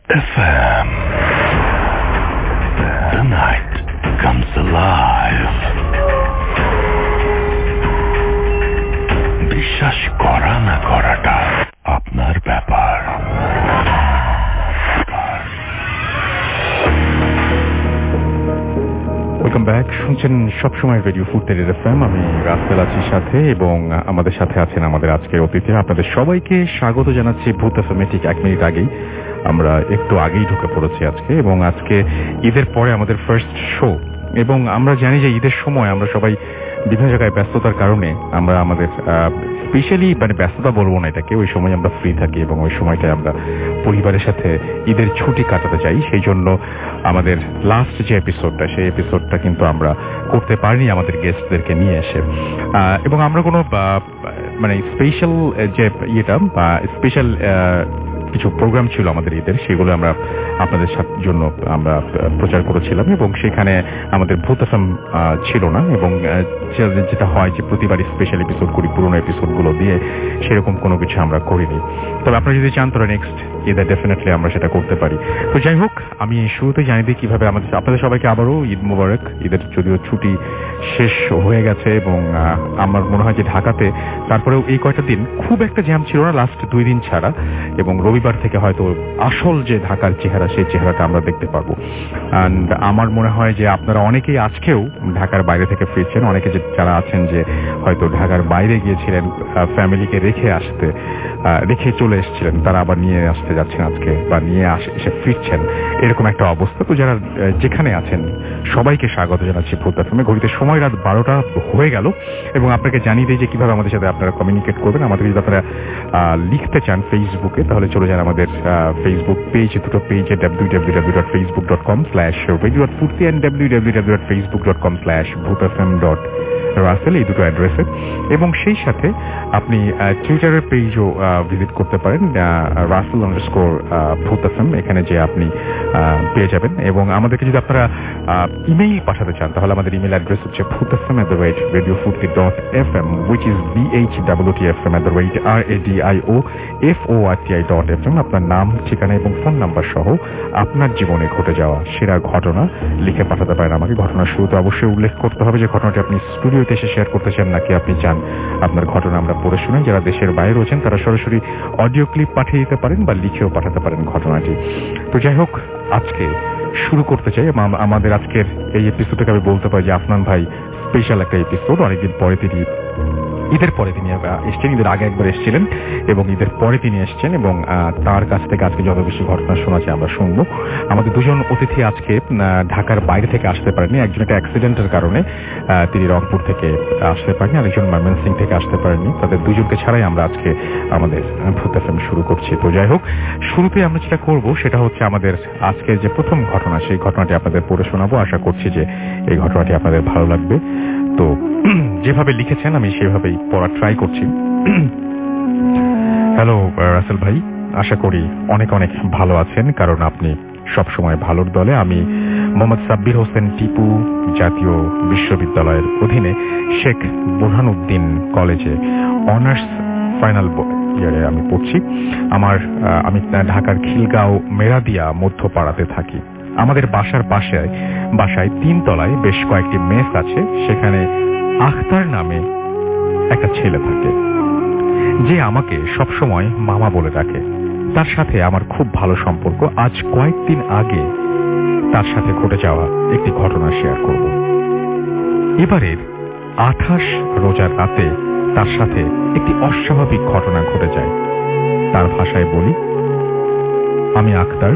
FM. The night comes alive. বিশ্বাস করা না করাটা আপনার ব্যাপার। Welcome back. শুনছেন সবসময় রেডিও ফুর্তির এফএম। আমি রাসেল আছি সাথে, এবং আমাদের সাথে আছেন আমাদের আজকের অতিথি। আপনাদের সবাইকে স্বাগত জানাচ্ছি ভূত এফএমে। ঠিক 1 মিনিট আগেই আমরা একটু আগেই ঢুকে পড়েছি আজকে, এবং আজকে ঈদের পরে আমাদের ফার্স্ট শো। এবং আমরা জানি যে ঈদের সময় আমরা সবাই বিভিন্ন জায়গায় ব্যস্ততার কারণে আমরা আমাদের স্পেশালি ব্যস্ততা বলবো না এটাকে, ওই সময় আমরা ফ্রি থাকি এবং ওই সময়টায় আমরা পরিবারের সাথে ঈদের ছুটি কাটাতে চাই। সেই জন্য আমাদের লাস্ট যে এপিসোডটা, সেই এপিসোডটা কিন্তু আমরা করতে পারিনি আমাদের গেস্টদেরকে নিয়ে এসে। এবং আমরা কোনো স্পেশাল যে ইয়েটা বা স্পেশাল কিছু প্রোগ্রাম ছিল আমাদের ঈদের, সেগুলো আমরা আপনাদের জন্য আমরা প্রচার করেছিলাম, এবং সেখানে আমাদের ভূত এফএম ছিল না। এবং যেটা হয় যে প্রতিবার স্পেশাল এপিসোড করি, পুরোনো এপিসোডগুলো দিয়ে সেরকম কোনো কিছু আমরা করিনি। তবে আপনারা যদি চান তাহলে নেক্সট ঈদে ডেফিনেটলি আমরা সেটা করতে পারি। তো যাই হোক, আমি শুরুতে জানিয়ে দিই কিভাবে আপনাদের সবাইকে আবারও ঈদ মোবারক। ঈদের যদিও ছুটি শেষ হয়ে গেছে, এবং আমার মনে হয় যে ঢাকাতে তারপরেও এই কয়টা দিন খুব একটা জ্যাম ছিল না, লাস্ট 2 দিন ছাড়া। এবং রবিবার থেকে হয়তো আসল যে ঢাকার চেহারা, সেই চেহারাটা আমরা দেখতে পাবো। অ্যান্ড আমার মনে হয় যে আপনারা অনেকেই আজকেও ঢাকার বাইরে থেকে ফিরছেন। অনেকে যারা আছেন যে হয়তো ঢাকার বাইরে গিয়েছিলেন ফ্যামিলিকে রেখে চলে এসেছিলেন, তারা আবার নিয়ে আসতে যাচ্ছেন আজকে, বা নিয়ে এসে ফিরছেন, এরকম একটা অবস্থা। তো যারা যেখানে আছেন সবাইকে স্বাগত জানাচ্ছি ভূত এফএমে। ঘড়িতে সময় রাত 12টা হয়ে গেল, এবং আপনাকে জানিয়ে দিই যে কিভাবে আমাদের সাথে আপনারা কমিউনিকেট করবেন। আমাদের যদি আপনারা লিখতে চান ফেসবুকে, তাহলে চলে যান আমাদের ফেসবুক পেজ, দুটো পেজে www.facebook.com/radio.furti and www.facebook.com/bhutfm.russell, এই দুটো অ্যাড্রেসে। এবং সেই সাথে আপনি টুইটারের পেজও ভিজিট করতে পারেন, Russell_bhutfm, এখানে যে আপনি পেয়ে যাবেন। এবং আমাদেরকে যদি আপনারা ইমেইল পাঠাতে চান, তাহলে আমাদের ইমেইল অ্যাড্রেস হচ্ছে bhutfm@radiofurti.fm, which is bhwtfm@radioforti.fm। আপনার নাম, ঠিকানা এবং ফোন নাম্বার সহ আপনার জীবনে ঘটে যাওয়া সেরা ঘটনা লিখে পাঠাতে পারেন আমাকে। ঘটনার শুরুতে অবশ্যই উল্লেখ করতে হবে যে ঘটনাটি আপনি স্টুডিওতে এসে শেয়ার করতে চান, নাকি আপনি চান আপনার ঘটনা আমরা পড়ে শুনেন। যারা দেশের বাইরে রয়েছেন তারা সরাসরি অডিও ক্লিপ পাঠিয়ে দিতে পারেন বা লিখেও পাঠাতে পারেন ঘটনাটি। তো যাই হোক, আজকে শুরু করতে চাই। আমাদের আজকের এই এপিসোডটাকে আমি বলতে পারি যে আফনান ভাই স্পেশাল একটা এপিসোড। অনেকদিন পরে ঈদের পরে তিনি এসছেন। ঈদের আগে একবার এসেছিলেন এবং ঈদের পরে তিনি এসছেন, এবং তার কাছ থেকে আজকে যত বেশি ঘটনা শোনাচ্ছে আমরা শুনবো। আমাদের দুজন অতিথি আজকে ঢাকার বাইরে থেকে আসতে পারেনি। একজন একটা অ্যাক্সিডেন্টের কারণে তিনি রংপুর থেকে আসতে পারেনি, আরেকজন ময়মনসিংহ থেকে আসতে পারেননি। তাদের দুজনকে ছাড়াই আমরা আজকে আমাদের ভূত এফএম শুরু করছি। তো যাই হোক, শুরুতে আমরা যেটা করব সেটা হচ্ছে আমাদের আজকের যে প্রথম ঘটনা, সেই ঘটনাটি আপনাদের পড়ে শোনাবো। আশা করছি যে এই ঘটনাটি আপনাদের ভালো লাগবে। তো যেভাবে লিখেছেন আমি সেভাবেই পড়ার ট্রাই করছি। হ্যালো রাসেল ভাই, আশা করি অনেক অনেক ভালো আছেন, কারণ আপনি সবসময় ভালোর দলে। আমি মোহাম্মদ সাব্বির হোসেন টিপু জাতীয় বিশ্ববিদ্যালয়ের অধীনে শেখ বুরহানুদ্দিন কলেজে অনার্স ফাইনাল ইয়ারে আমি পড়ছি। আমি ঢাকার খিলগাঁও মেরাদিয়া মধ্যপাড়াতে থাকি। আমাদের বাসায় 3 তলায় বেশ কয়েকটি মেস আছে। সেখানে আখতার নামে একটা ছেলে থাকে, যে আমাকে সবসময় মামা বলে ডাকে। তার সাথে আমার খুব ভালো সম্পর্ক। আজ কয়েকদিন আগে তার সাথে ঘটে যাওয়া একটি ঘটনা শেয়ার করব। এবারের 28 রোজার রাতে তার সাথে একটি অস্বাভাবিক ঘটনা ঘটে যায়। তার ভাষায় বলি, আমি আখতার,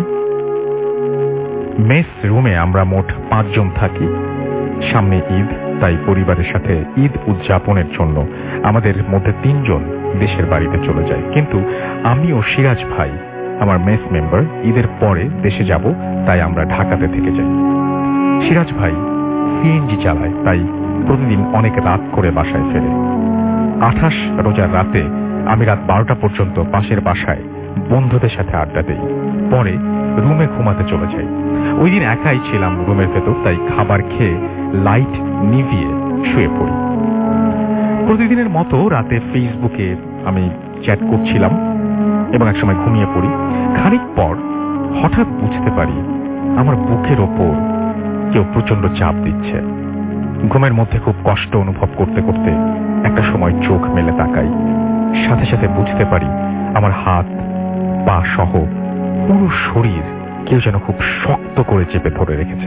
মেস রুমে আমরা মোট 5 জন থাকি। সামনে ঈদ, তাই পরিবারের সাথে ঈদ উদযাপনের জন্য আমাদের মধ্যে 3 জন দেশের বাড়িতে চলে যায়। কিন্তু আমি ও সিরাজ ভাই, আমার মেস মেম্বার, ঈদের পরে দেশে যাব, তাই আমরা ঢাকাতে থেকে যাই। সিরাজ ভাই সিএনজি চালায়, তাই প্রতিদিন অনেক রাত করে বাসায় ফেরে। 28 রোজার রাতে আমি রাত 12টা পর্যন্ত পাশের বাসায় বন্ধুদের সাথে আড্ডা দেই, পরে রুমে ঘুমাতে চলে যাই। ওই দিন একাই ছিলাম রুমের ভেতর, তাই খাবার খেয়ে লাইট নিভিয়ে শুয়ে পড়ি। প্রতিদিনের মতো রাতে ফেসবুকে আমি চ্যাট করছিলাম এবং একসময় ঘুমিয়ে পড়ি। খানিক পর হঠাৎ বুঝতে পারি আমার বুকের ওপর কেউ প্রচন্ড চাপ দিচ্ছে। ঘুমের মধ্যে খুব কষ্ট অনুভব করতে করতে একটা সময় চোখ মেলে তাকাই, সাথে সাথে বুঝতে পারি আমার হাত পা সহ পুরো শরীর কেউ যেন খুব শক্ত করে চেপে ধরে রেখেছে।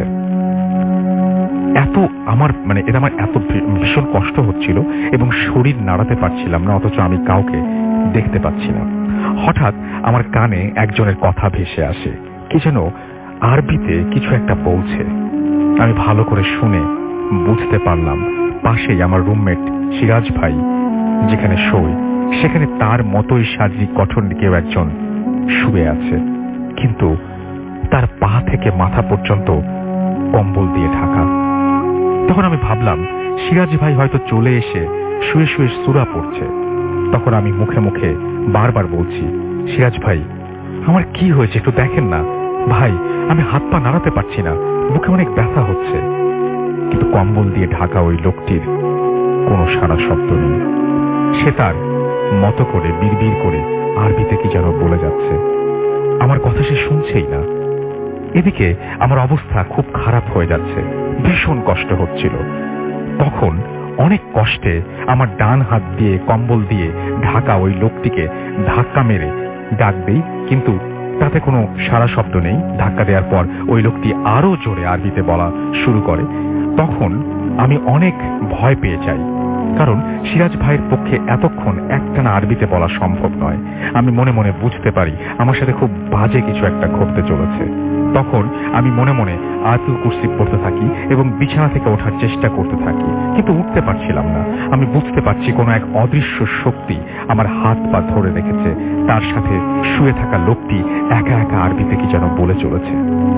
এটা আমার এত ভীষণ কষ্ট হচ্ছিল এবং শরীর নাড়াতে পারছিলাম না, অথচ আমি কাউকে দেখতে পাচ্ছি না। হঠাৎ আমার কানে একজনের কথা ভেসে আসে, কি যেন আরবিতে কিছু একটা বলছে। আমি ভালো করে শুনে বুঝতে পারলাম পাশেই আমার রুমমেট সিরাজ ভাই যেখানে শোয় সেখানে তার মতোই শারীরিক গঠন কেউ একজন শুয়ে আছে, কিন্তু তার পা থেকে মাথা পর্যন্ত কম্বল দিয়ে ঢাকা। তখন আমি ভাবলাম সিরাজ ভাই হয়তো চলে এসে শুয়ে শুয়ে সূরা পড়ছে। তখন আমি মুখে মুখে বারবার বলছি, সিরাজ ভাই আমার কি হয়েছে একটু দেখেন না ভাই, আমি হাত পা নাড়াতে পারছি না, বুকে অনেক ব্যথা হচ্ছে। কিন্তু কম্বল দিয়ে ঢাকা ওই লোকটির কোনো সারা শব্দ নেই। সে তার মতো করে বিড়বিড় করে আরবিতে কি যেন বলে যাচ্ছে, আমার কথা সে শুনছেই না। এদিকে আমার অবস্থা খুব খারাপ হয়ে যাচ্ছে, ভীষণ কষ্ট হচ্ছিল। তখন অনেক কষ্টে আমার ডান হাত দিয়ে কম্বল দিয়ে ঢাকা ওই লোকটিকে ধাক্কা মেরে ডাক দেই, কিন্তু তাতে কোনো সারা শব্দ নেই। ধাক্কা দেওয়ার পর ওই লোকটি আরো জোরে আরবিতে বলা শুরু করে। তখন আমি অনেক ভয় পেয়ে যাই, কারণ সিরাজ ভাইয়ের পক্ষে এতক্ষণ একটানা আরবিতে বলা সম্ভব নয়। আমি মনে মনে বুঝতে পারি আমার সাথে খুব বাজে কিছু একটা ঘটতে চলেছে। তখন আমি মনে মনে আয়াতুল কুরসি পড়তে থাকি এবং বিছানা থেকে ওঠার চেষ্টা করতে থাকি, কিন্তু উঠতে পারছিলাম না। আমি বুঝতে পারছি কোনো এক অদৃশ্য শক্তি আমার হাত পা ধরে রেখেছে, তার সাথে শুয়ে থাকা লোকটি একা একা আরবিতে কি যেন বলে চলেছে।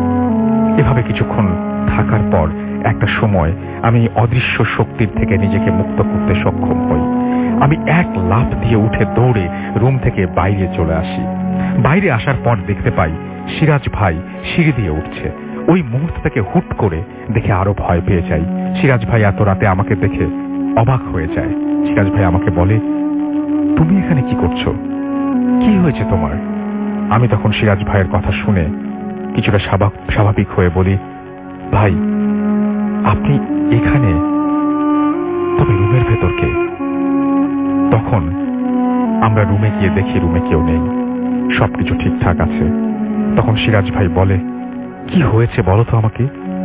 এভাবে কিছুক্ষণ থাকার পর একটা সময় আমি অদৃশ্য শক্তির থেকে নিজেকে মুক্ত করতে সক্ষম হই। আমি এক লাফ দিয়ে উঠে দৌড়ে রুম থেকে বাইরে চলে আসি। বাইরে আসার পর দেখতে পাই সিরাজ ভাই সিঁড়ি দিয়ে উঠছে। ওই মুহূর্ত থেকে হুট করে দেখে আরো ভয় পেয়ে যাই। সিরাজ ভাই এত রাতে আমাকে দেখে অবাক হয়ে যায়। সিরাজ ভাই আমাকে বলে, তুমি এখানে কি করছো, কি হয়েছে তোমার? আমি তখন সিরাজ ভাইয়ের কথা শুনে কিছুটা স্বাভাবিক হয়ে বলি, ভাই আপনি এখানে, তবে রুমের ভেতর কে? তখন আমরা রুমে গিয়ে দেখি রুমে কেউ নেই, সবকিছু ঠিকঠাক আছে। তখন সিরাজ ভাই বলে, কি হয়েছে বলো তো আমাকে।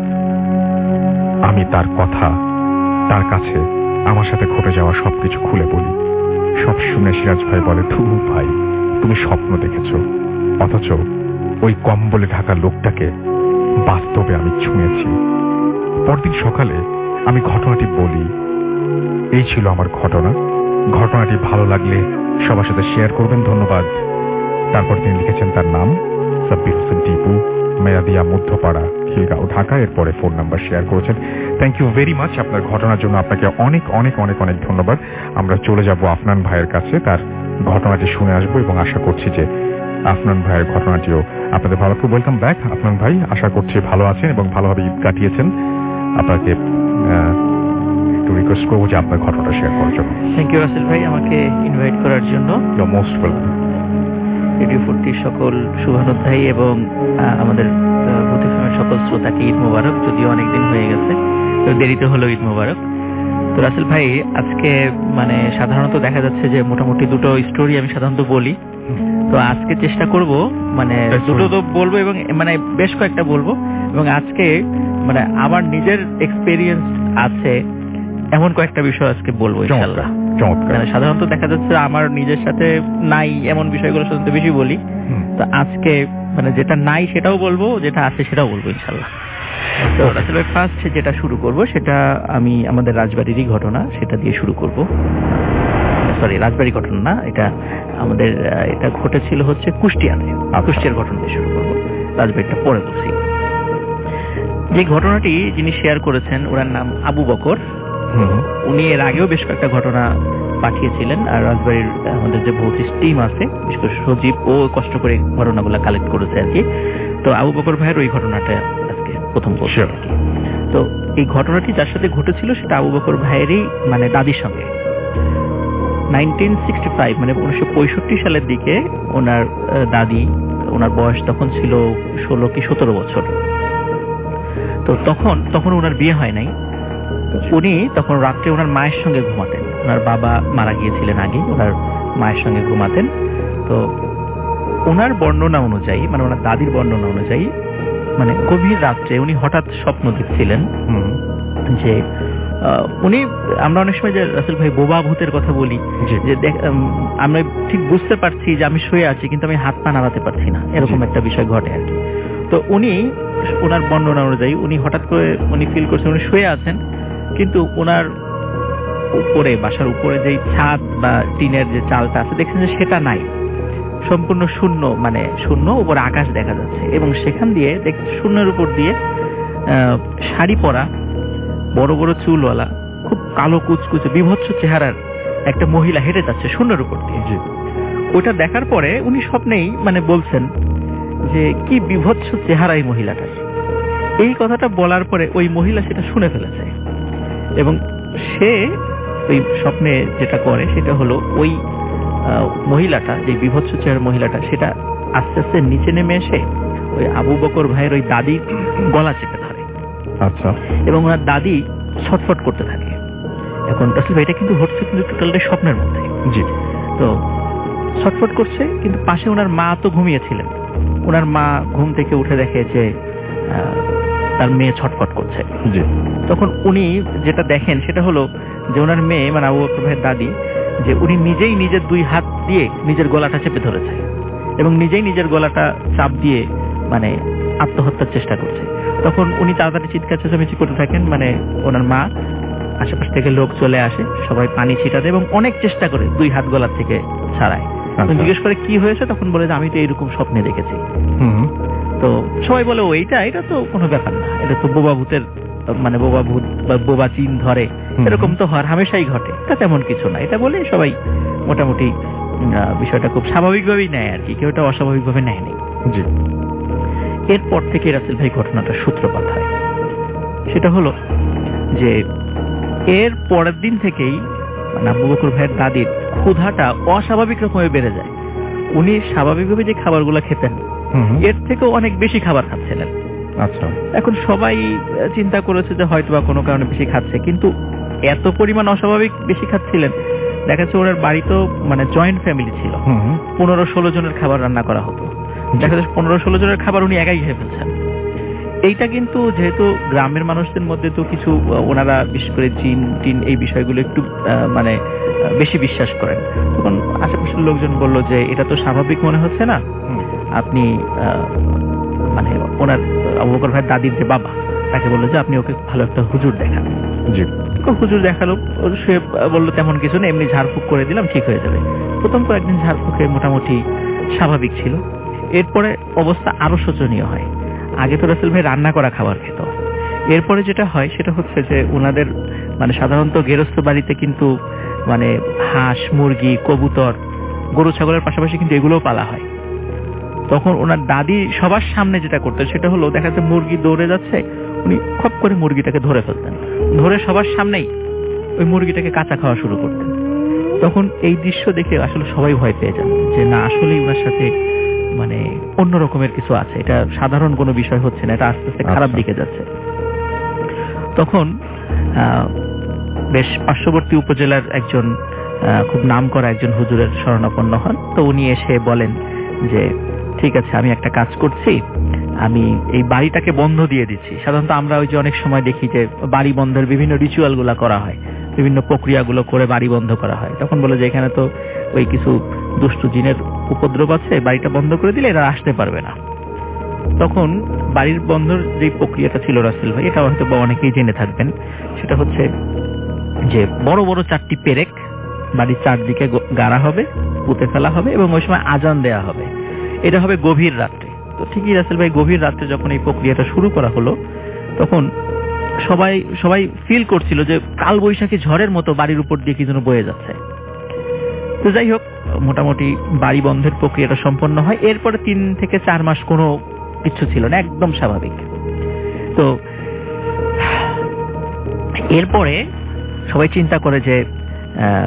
আমি তার কথা তার কাছে আমার সাথে ঘটে যাওয়া সবকিছু খুলে বলি। সব শুনে সিরাজ ভাই বলে, ধুর ভাই তুমি স্বপ্ন দেখেছো, অথচ ওই কম্বলে ঢাকা লোকটাকে বাস্তবে আমি ছুঁয়েছি। পরদিন সকালে আমি ঘটনাটি বলি, এই ছিল আমার ঘটনা। ঘটনাটি ভালো লাগলে সবার সাথে শেয়ার করবেন, ধন্যবাদ। তারপর তিনি লিখেছেন তার নাম সাব্বির হোসেন টিপু, মেয়াদিয়া মধ্যপাড়া, খিলগাঁও, ঢাকা। এরপরে ফোন নাম্বার শেয়ার করেছেন। থ্যাংক ইউ ভেরি মাচ আপনার ঘটনার জন্য, আপনাকে অনেক অনেক অনেক অনেক ধন্যবাদ। আমরা চলে যাব আফনান ভাইয়ের কাছে, তার ঘটনাটি শুনে আসবো এবং আশা করছি যে আফনান ভাইয়ের ঘটনাটিও আপনাদের ভালো লাগবে। ওয়েলকাম ব্যাক আফনান ভাই, আশা করছি ভালো আছেন এবং ভালোভাবে ঈদ কাটিয়েছেন। আপনাকে একটু রিকোয়েস্ট করবো যে আপনার ঘটনাটা শেয়ার করার জন্য। থ্যাংক ইউ রাসেল ভাই আমাকে ইনভাইট করার জন্য। You most welcome. রেডিও 40 সকল শুভানুধ্যায়ী এবং আমাদের ভূত এফএমের সকল শ্রোতাকে ঈদ মোবারক। যদিও অনেকদিন হয়ে গেছে, তো দেরিতে হলো ঈদ মোবারক। তো রাসেল ভাই আজকে মানে সাধারণত দেখা যাচ্ছে যে মোটামুটি দুটো স্টোরি আমি সাধারণত বলি, তো আজকে চেষ্টা করব মানে দুটো তো বলবো এবং মানে বেশ কয়েকটা বলবো, এবং আজকে মানে আমার নিজের এক্সপেরিয়েন্স আছে এমন কয়েকটা বিষয় আজকে বলবো ইনশাআল্লাহ। মানে সাধারণত দেখা যাচ্ছে আমার নিজের সাথে নাই এমন বিষয়গুলো সাধারণত বেশি বলি, তো আজকে মানে যেটা নাই সেটাও বলবো, যেটা আছে সেটাও বলবো ইনশাআল্লাহ। তো আসলে ফার্স্ট যেটা শুরু করব সেটা আমি আমাদের রাজবাড়িরই ঘটনা, সেটা দিয়ে শুরু করব। সরি, রাজবাড়ি ঘটনা না, এটা আমাদের এটা ঘটেছিল হচ্ছে কুষ্টিয়াতে। কুষ্টিয়ার ঘটনা দিয়ে শুরু করব, রাজবাড়িটা পরে বলছি। যে ঘটনাটি যিনি শেয়ার করেছেন ওনার নাম আবু বকর। উনি এর আগেও বেশ কয়েকটা ঘটনা পাঠিয়েছিলেন, আর রাজবাড়ির আমাদের যে ভৌতিক টিম আছে বিশেষ করে সজীব ও কষ্ট করে ঘটনাগুলো কালেক্ট করেছে আর কি। তো আবু বকর ভাইয়ের ওই ঘটনাটা আজকে প্রথম বলছি। তো এই ঘটনাটি যার সাথে ঘটেছিল সেটা আবু বকর ভাইয়েরই মানে দাদির সঙ্গে। 1965 মানে 1965 সালের দিকে ওনার দাদি ওনার বয়স তখন ছিল 16 কি 17 বছর। তো তখন ওনার বিয়ে হয় নাই। উনি তখন রাত্রে ওনার মায়ের সঙ্গে ঘুমাতেন। ওনার বাবা মারা গিয়েছিলেন আগে, ওনার মায়ের সঙ্গে ঘুমাতেন। তো ওনার বর্ণনা অনুযায়ী, মানে ওনার দাদির বর্ণনা অনুযায়ী, মানে গভীর রাত্রে উনি হঠাৎ স্বপ্ন দেখছিলেন যে উনি, আমরা অনেক সময় যে রাসেল ভাই বোবা ভূতের কথা বলি, যে আমরা ঠিক বুঝতে পারছি যে আমি শুয়ে আছি কিন্তু আমি হাত পা নাড়াতে পারছি না, এরকম একটা বিষয় ঘটে আর কি। তো উনি, ওনার বর্ণনা অনুযায়ী উনি হঠাৎ করে উনি ফিল করছেন উনি শুয়ে আছেন, কিন্তু ওনার উপরে, বাসার উপরে যেই ছাদ বা টিনের যে চালটা আছে দেখছেন যে সেটা নাই, সম্পূর্ণ শূন্য, মানে শূন্য, উপরে আকাশ দেখা যাচ্ছে। এবং সেখান দিয়ে শূন্যের উপর দিয়ে শাড়ি পরা, বড় বড় চুলওয়ালা, খুব কালো কুচকুচে বিভৎস চেহারার একটা মহিলা হেঁটে যাচ্ছে শূন্যের উপর দিয়ে। ওটা দেখার পরে উনি স্বপ্নেই মানে বলছেন যে কি বিভৎস চেহারা এই মহিলাটার। এই কথাটা বলার পরে ওই মহিলা সেটা শুনে ফেলেছে এবং সে ওই স্বপ্নে যেটা করে সেটা হলো ওই মহিলাটা, যে বিভৎস চেহারার মহিলাটা, সেটা আস্তে আস্তে নিচে নেমে এসে ওই আবু বকর ভাইয়ের ওই দাদি গলা চেপে ধরে। আচ্ছা। এবং ওনার দাদি ছটফট করতে থাকে। এখন আসলে এটা কিন্তু হচ্ছে কিন্তু টোটালটা স্বপ্নের মধ্যে। জি। তো ছটফট করছে, কিন্তু পাশে ওনার মা তো ঘুমিয়েছিলেন। ওনার মা ঘুম থেকে উঠে দেখে যে তার মেয়ে ছটফট করছে। জি। তখন উনি যেটা দেখেন সেটা হলো যে ওনার মেয়ে, মানে আবু বকর ভাইয়ের দাদি, যে উনি নিজেই নিজের 2 হাত দিয়ে নিজের গলাটা চেপে ধরেছে এবং নিজেই নিজের গলাটা চাপ দিয়ে মানে আত্মহত্যার চেষ্টা করছে। তখন উনি তাড়াতাড়ি চিৎকার চেঁচামেচি করতে থাকেন, মানে ওনার মা, আশেপাশ থেকে লোক চলে আসে, সবাই পানি ছিটাতে এবং অনেক চেষ্টা করে 2 হাত গলার থেকে ছাড়ায়। জিজ্ঞেস করে কি হয়েছে, তখন বলে যে আমি তো এইরকম স্বপ্নে দেখেছি। তো সবাই বলে এটা তো কোনো ব্যাপার না, এটা তো বোবা ভূতের, মানে বোবা ভূত বা বোবা চিন ধরে, এরকম তো হওয়ার হামেশাই ঘটে, এটা তেমন কিছু না। এটা বলে সবাই মোটামুটি বিষয়টা খুব স্বাভাবিকভাবেই নেয় আর কি, কেউ এটা অস্বাভাবিকভাবে নেয়নি। জি। এরপর থেকে রাসেল ভাই ঘটনাটার সূত্রপাত হয়। সেটা হলো যে এর পরের দিন থেকেই মানে আবু বকর ভাইয়ের দাদির ক্ষুধাটা অস্বাভাবিক রকমের বেড়ে যায়। উনি স্বাভাবিকভাবে যে খাবারগুলো খেতেন এর থেকেও অনেক বেশি খাবার খাচ্ছিলেন। আচ্ছা। এখন সবাই চিন্তা করেছে যে হয়তো বা কোনো কারণে বেশি খাচ্ছে, কিন্তু এত পরিমাণ অস্বাভাবিক বেশি খাচ্ছিলেন। দেখা যাচ্ছে ওনার বাড়ি তো মানে জয়েন্ট ফ্যামিলি ছিল, 15-16 জনের খাবার রান্না করা হতো। দেখা যাচ্ছে 15-16 জনের খাবার উনি একাই খেয়ে ফেলছেন। এইটা কিন্তু যেহেতু গ্রামের মানুষদের মধ্যে তো কিছু ওনারা বিশেষ করে জিন টিন এই বিষয়গুলো একটু মানে বেশি বিশ্বাস করেন, তখন আশেপাশের লোকজন বলল যে এটা তো স্বাভাবিক মনে হচ্ছে না, আপনি মানে ওনার আবু বকর ভাইয়ের দাদির যে বাবা তাকে বললো যে আপনি ওকে ভালো একটা হুজুর দেখান। জি। হুজুর দেখালো, সে বললো তেমন কিছু না, এমনি ঝাড়ফুঁক করে দিলাম ঠিক হয়ে যাবে। প্রথম কয়েকদিন ঝাড়ফুঁকে মোটামুটি স্বাভাবিক ছিল। এরপরে অবস্থা আরো শোচনীয় হয়। আগে তো রাসেল ভাই রান্না করা খাবার খেত, এরপরে যেটা হয় সেটা হচ্ছে যে ওনাদের মানে সাধারণত গেরস্থ বাড়িতে কিন্তু মানে হাঁস, মুরগি, কবুতর, গরু ছাগলের পাশাপাশি কিন্তু এগুলোও পালা হয়। তখন ওনার দাদি সবার সামনে যেটা করতেন সেটা হলো, দেখা যাচ্ছে মুরগি দৌড়ে যাচ্ছে, উনি খপ করে মুরগিটাকে ধরে ফেলতেন, ধরে সবার সামনেই ওই মুরগিটাকে কাঁচা খাওয়া শুরু করতেন। তখন এই দৃশ্য দেখে আসলে সবাই ভয় পেয়ে যান যে না, আসলেই ওনার সাথে মানে অন্য রকমের কিছু আছে, এটা সাধারণ কোনো বিষয় হচ্ছে না, এটা আস্তে আস্তে খারাপ দিকে যাচ্ছে। তখন বেশ পার্শ্ববর্তী উপজেলার একজন খুব নামকরা একজন হুজুরের শরণাপন্ন হন। তো উনি এসে বলেন যে ঠিক আছে, আমি একটা কাজ করছি, আমি এই বাড়িটাকে বন্ধ দিয়ে দিচ্ছি। সাধারণত আমরা ওই যে অনেক সময় দেখি যে বাড়ি বন্ধের বিভিন্ন রিচুয়াল গুলা করা হয়, বিভিন্ন প্রক্রিয়াগুলো করে বাড়ি বন্ধ করা হয়। তখন বলে যে এখানে তো ওই কিছু দুষ্টু জিনের উপদ্রব আছে, বাড়িটা বন্ধ করে দিলে এরা আসতে পারবে না। তখন বাড়ির বন্ধর যে প্রক্রিয়াটা ছিল রাসেল ভাই, এটা হয়তো বা অনেকেই জেনে থাকবেন, সেটা হচ্ছে যে বড় বড় 4টি পেরেক বাড়ির চারদিকে গাড়া হবে, পুঁতে ফেলা হবে এবং ওই সময় আজান দেয়া হবে। এটা হবে গভীর রাত্রে। তো ঠিকই রাসেল ভাই, গভীর রাত্রে যখন এই প্রক্রিয়াটা শুরু করা হলো তখন সবাই ফিল করছিল যে কালবৈশাখী ঝড়ের মতো বাড়ির উপর দিয়ে কি যেন বয়ে যাচ্ছে। তো যাই হোক, মোটামুটি বাড়ি বন্ধের প্রক্রিয়াটা সম্পন্ন হয়। এরপরে 3 থেকে 4 মাস কোনো কিছু ছিল না, একদম স্বাভাবিক। তো এরপরে সবাই চিন্তা করে যে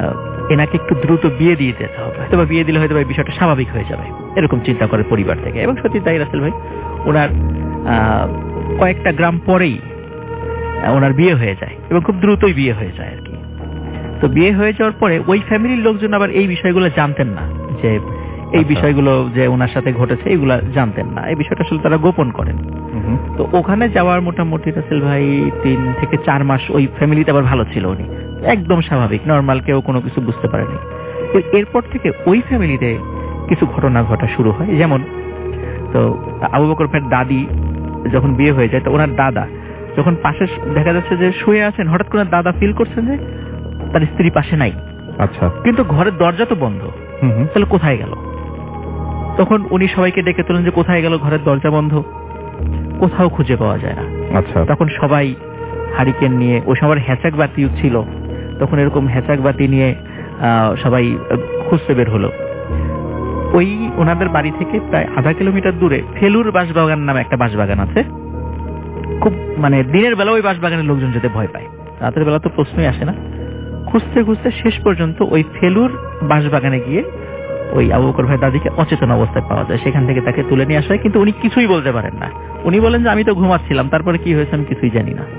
এনাকে একটু দ্রুত বিয়ে দিয়ে দিতে হবে, হয়তো বিয়ে দিলে হয়তো এই বিষয়টা স্বাভাবিক হয়ে যাবে, এরকম চিন্তা করে পরিবার থেকে। এবং সত্যি তাই রাসেল ভাই, ওনার কয়েকটা গ্রাম পরেই ওনার বিয়ে হয়ে যায় এবং খুব দ্রুতই বিয়ে হয়ে যায় আর কি। তো বিয়ে হয়ে যাওয়ার পরে ওই ফ্যামিলির লোকজন আবার এই বিষয়গুলো জানতেন না, যে এই বিষয়গুলো যে ওনার সাথে ঘটেছে এগুলা জানতেন না, এই বিষয়টা আসলে তারা গোপন করেন। তো ওখানে যাওয়ার মোটামুটি রাসেল ভাই 3 থেকে 4 মাস ওই ফ্যামিলিতে আবার ভালো ছিল, উনি একদম স্বাভাবিক নর্মাল, কেউ কোনো কিছু বুঝতে পারেনি। এরপর থেকে ওই ফ্যামিলিতে কিছু ঘটনা ঘটা শুরু হয়। যেমন তো আবু বকর ভাইয়ের দাদি যখন বিয়ে হয়ে যায়, তো ওনার দাদা যখন পাশে দেখা যাচ্ছে যে শুয়ে আছেন, হঠাৎ করে দাদা ফিল করছেন যে তার স্ত্রী পাশে নাই। আচ্ছা, কিন্তু ঘরের দরজা তো বন্ধ, তাহলে কোথায় গেল? তখন উনি সবাইকে ডেকে তোলেন যে কোথায় গেল, ঘরের দরজা বন্ধ, কোথাও খুঁজে পাওয়া যায় না। আচ্ছা, তখন সবাই হারিকেন নিয়ে, ওই সময় হ্যাচাক বাতি ছিল, তখন এরকম হ্যাচাক বাতি নিয়ে সবাই খুঁজতে বের হলো। ওই ওনাদের বাড়ি থেকে প্রায় আধা কিলোমিটার দূরে ফেলুর বাঁশবাগান নামে একটা বাঁশবাগান আছে। খুব মানে দিনের বেলা ওই বাঁশবাগানের লোকজন যেতে ভয় পায়, রাতের বেলা তো প্রশ্নই আসে না। খুঁজতে খুঁজতে শেষ পর্যন্ত ওই ফেলুর বাঁশবাগানে গিয়ে ওই আবু বকর ভাই দাদিকে অচেতন অবস্থায় পাওয়া যায়। সেখান থেকে তাকে তুলে নিয়ে আসা হয়, কিন্তু উনি কিছুই বলতে পারেন না। উনি বলেন যে আমি তো ঘুমাচ্ছিলাম, তারপরে কি হয়েছে আমি কিছুই জানি না।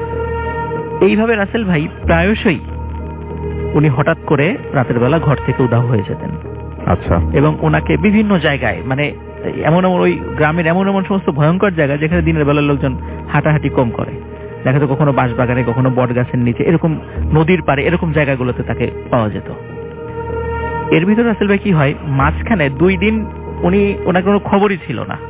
এইভাবে রাসেল ভাই প্রায়শই উনি হঠাৎ করে রাতের বেলা ঘর থেকে উধাও হয়ে যেতেন। আচ্ছা, এবং ওনাকে বিভিন্ন জায়গায়, মানে এমন এমন ওই গ্রামের এমন এমন সমস্ত ভয়ঙ্কর জায়গা যেখানে দিনের বেলার লোকজন হাঁটাহাঁটি কম করে, দেখা যেত কখনো বাঁশবাগানে, কখনো বট গাছের নিচে, এরকম নদীর পাড়ে, এরকম জায়গাগুলোতে তাকে পাওয়া যেত। এর ভিতরে রাসেল ভাই কি হয়, মাঝখানে 2 দিন ওনার কোনো খবরই ছিল না।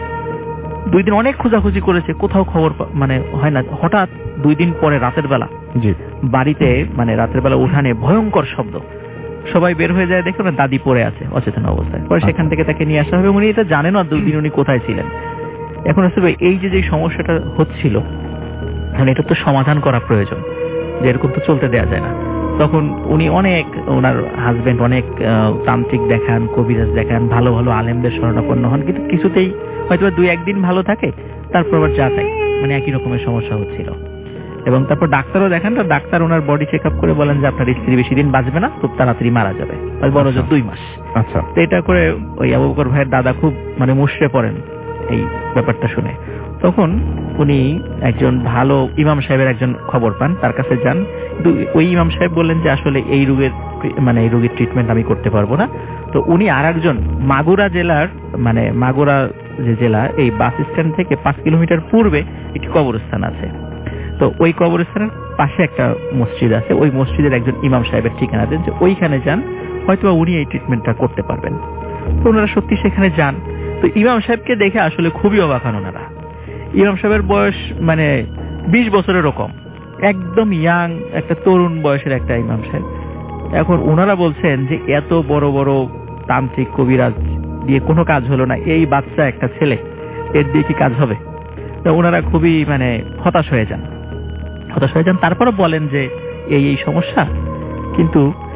2 দিন অনেক খোঁজাখুঁজি করেছে, কোথাও খবর মানে হয় না। হঠাৎ 2 দিন পরে রাতের বেলা বাড়িতে, মানে রাতের বেলা উঠানে ভয়ঙ্কর শব্দ, সবাই বের হয়ে যায়, দেখে ওনার দাদি পড়ে আছে অচেতন অবস্থায়। পরে সেখান থেকে তাকে নিয়ে আসা হবে। উনি এটা জানেন না 2 দিন উনি কোথায় ছিলেন। এখন রাসেল ভাই এই যে সমস্যাটা হচ্ছিল, এখন এটা তো সমাধান করা প্রয়োজন, যে এরকম তো চলতে দেওয়া যায় না। তখন উনি অনেক, ওনার হাজবেন্ড অনেক তান্ত্রিক দেখান, কবিরাজ দেখান, ভালো ভালো আলেমদের শরণাপন্ন হন, কিন্তু কিছুতেই হয়তো 2-1 দিন ভালো থাকে, তারপর আবার যা তাই, মানে একই রকমের সমস্যা হচ্ছিল। এবং তারপর ডাক্তারও দেখান, তো ডাক্তার ওনার বডি চেক আপ করে বলেন যে আপনার স্ত্রী বেশি দিন বাঁচবে না, খুব তাড়াতাড়ি মারা যাবে, বড় জোর 2 মাস। আচ্ছা, তো এটা করে ওই আবু বকর ভাইয়ের দাদা খুব মানে মুষড়ে পড়েন এই ব্যাপারটা শুনে। তখন উনি একজন ভালো ইমাম সাহেবের একজন খবর পান, তার কাছে যান। কিন্তু ওই ইমাম সাহেব বললেন যে আসলে এই রোগের, মানে এই রোগের ট্রিটমেন্ট আমি করতে পারবো না। তো উনি আরেকজন মাগুরা জেলার, মানে মাগুরা যে জেলা, এই বাস স্ট্যান্ড থেকে 5 কিলোমিটার পূর্বে একটি কবরস্থান আছে। তো ওই কবরস্থানের পাশে একটা মসজিদ আছে, ওই মসজিদের একজন ইমাম সাহেবের ঠিকানা দেন, যে ওইখানে যান, হয়তো উনি এই ট্রিটমেন্টটা করতে পারবেন। তো ওনারা সত্যি সেখানে যান। তো ইমাম সাহেবকে দেখে আসলে খুবই অবাক হন ওনারা। ইমাম সাহেবের বয়স মানে 20 বছরেরও কম, একদম ইয়াং একটা তরুণ বয়সের একটা ইমাম সাহেব। এখন ওনারা বলছেন যে এত বড় বড় তান্ত্রিক কবিরাজ দিয়ে কোনো কাজ হলো না, এই বাচ্চা একটা ছেলে, এর দিয়ে কি কাজ হবে? তো ওনারা খুবই মানে হতাশ হয়ে যান। তারপরে বলেন যে এই সমস্যা, কিন্তু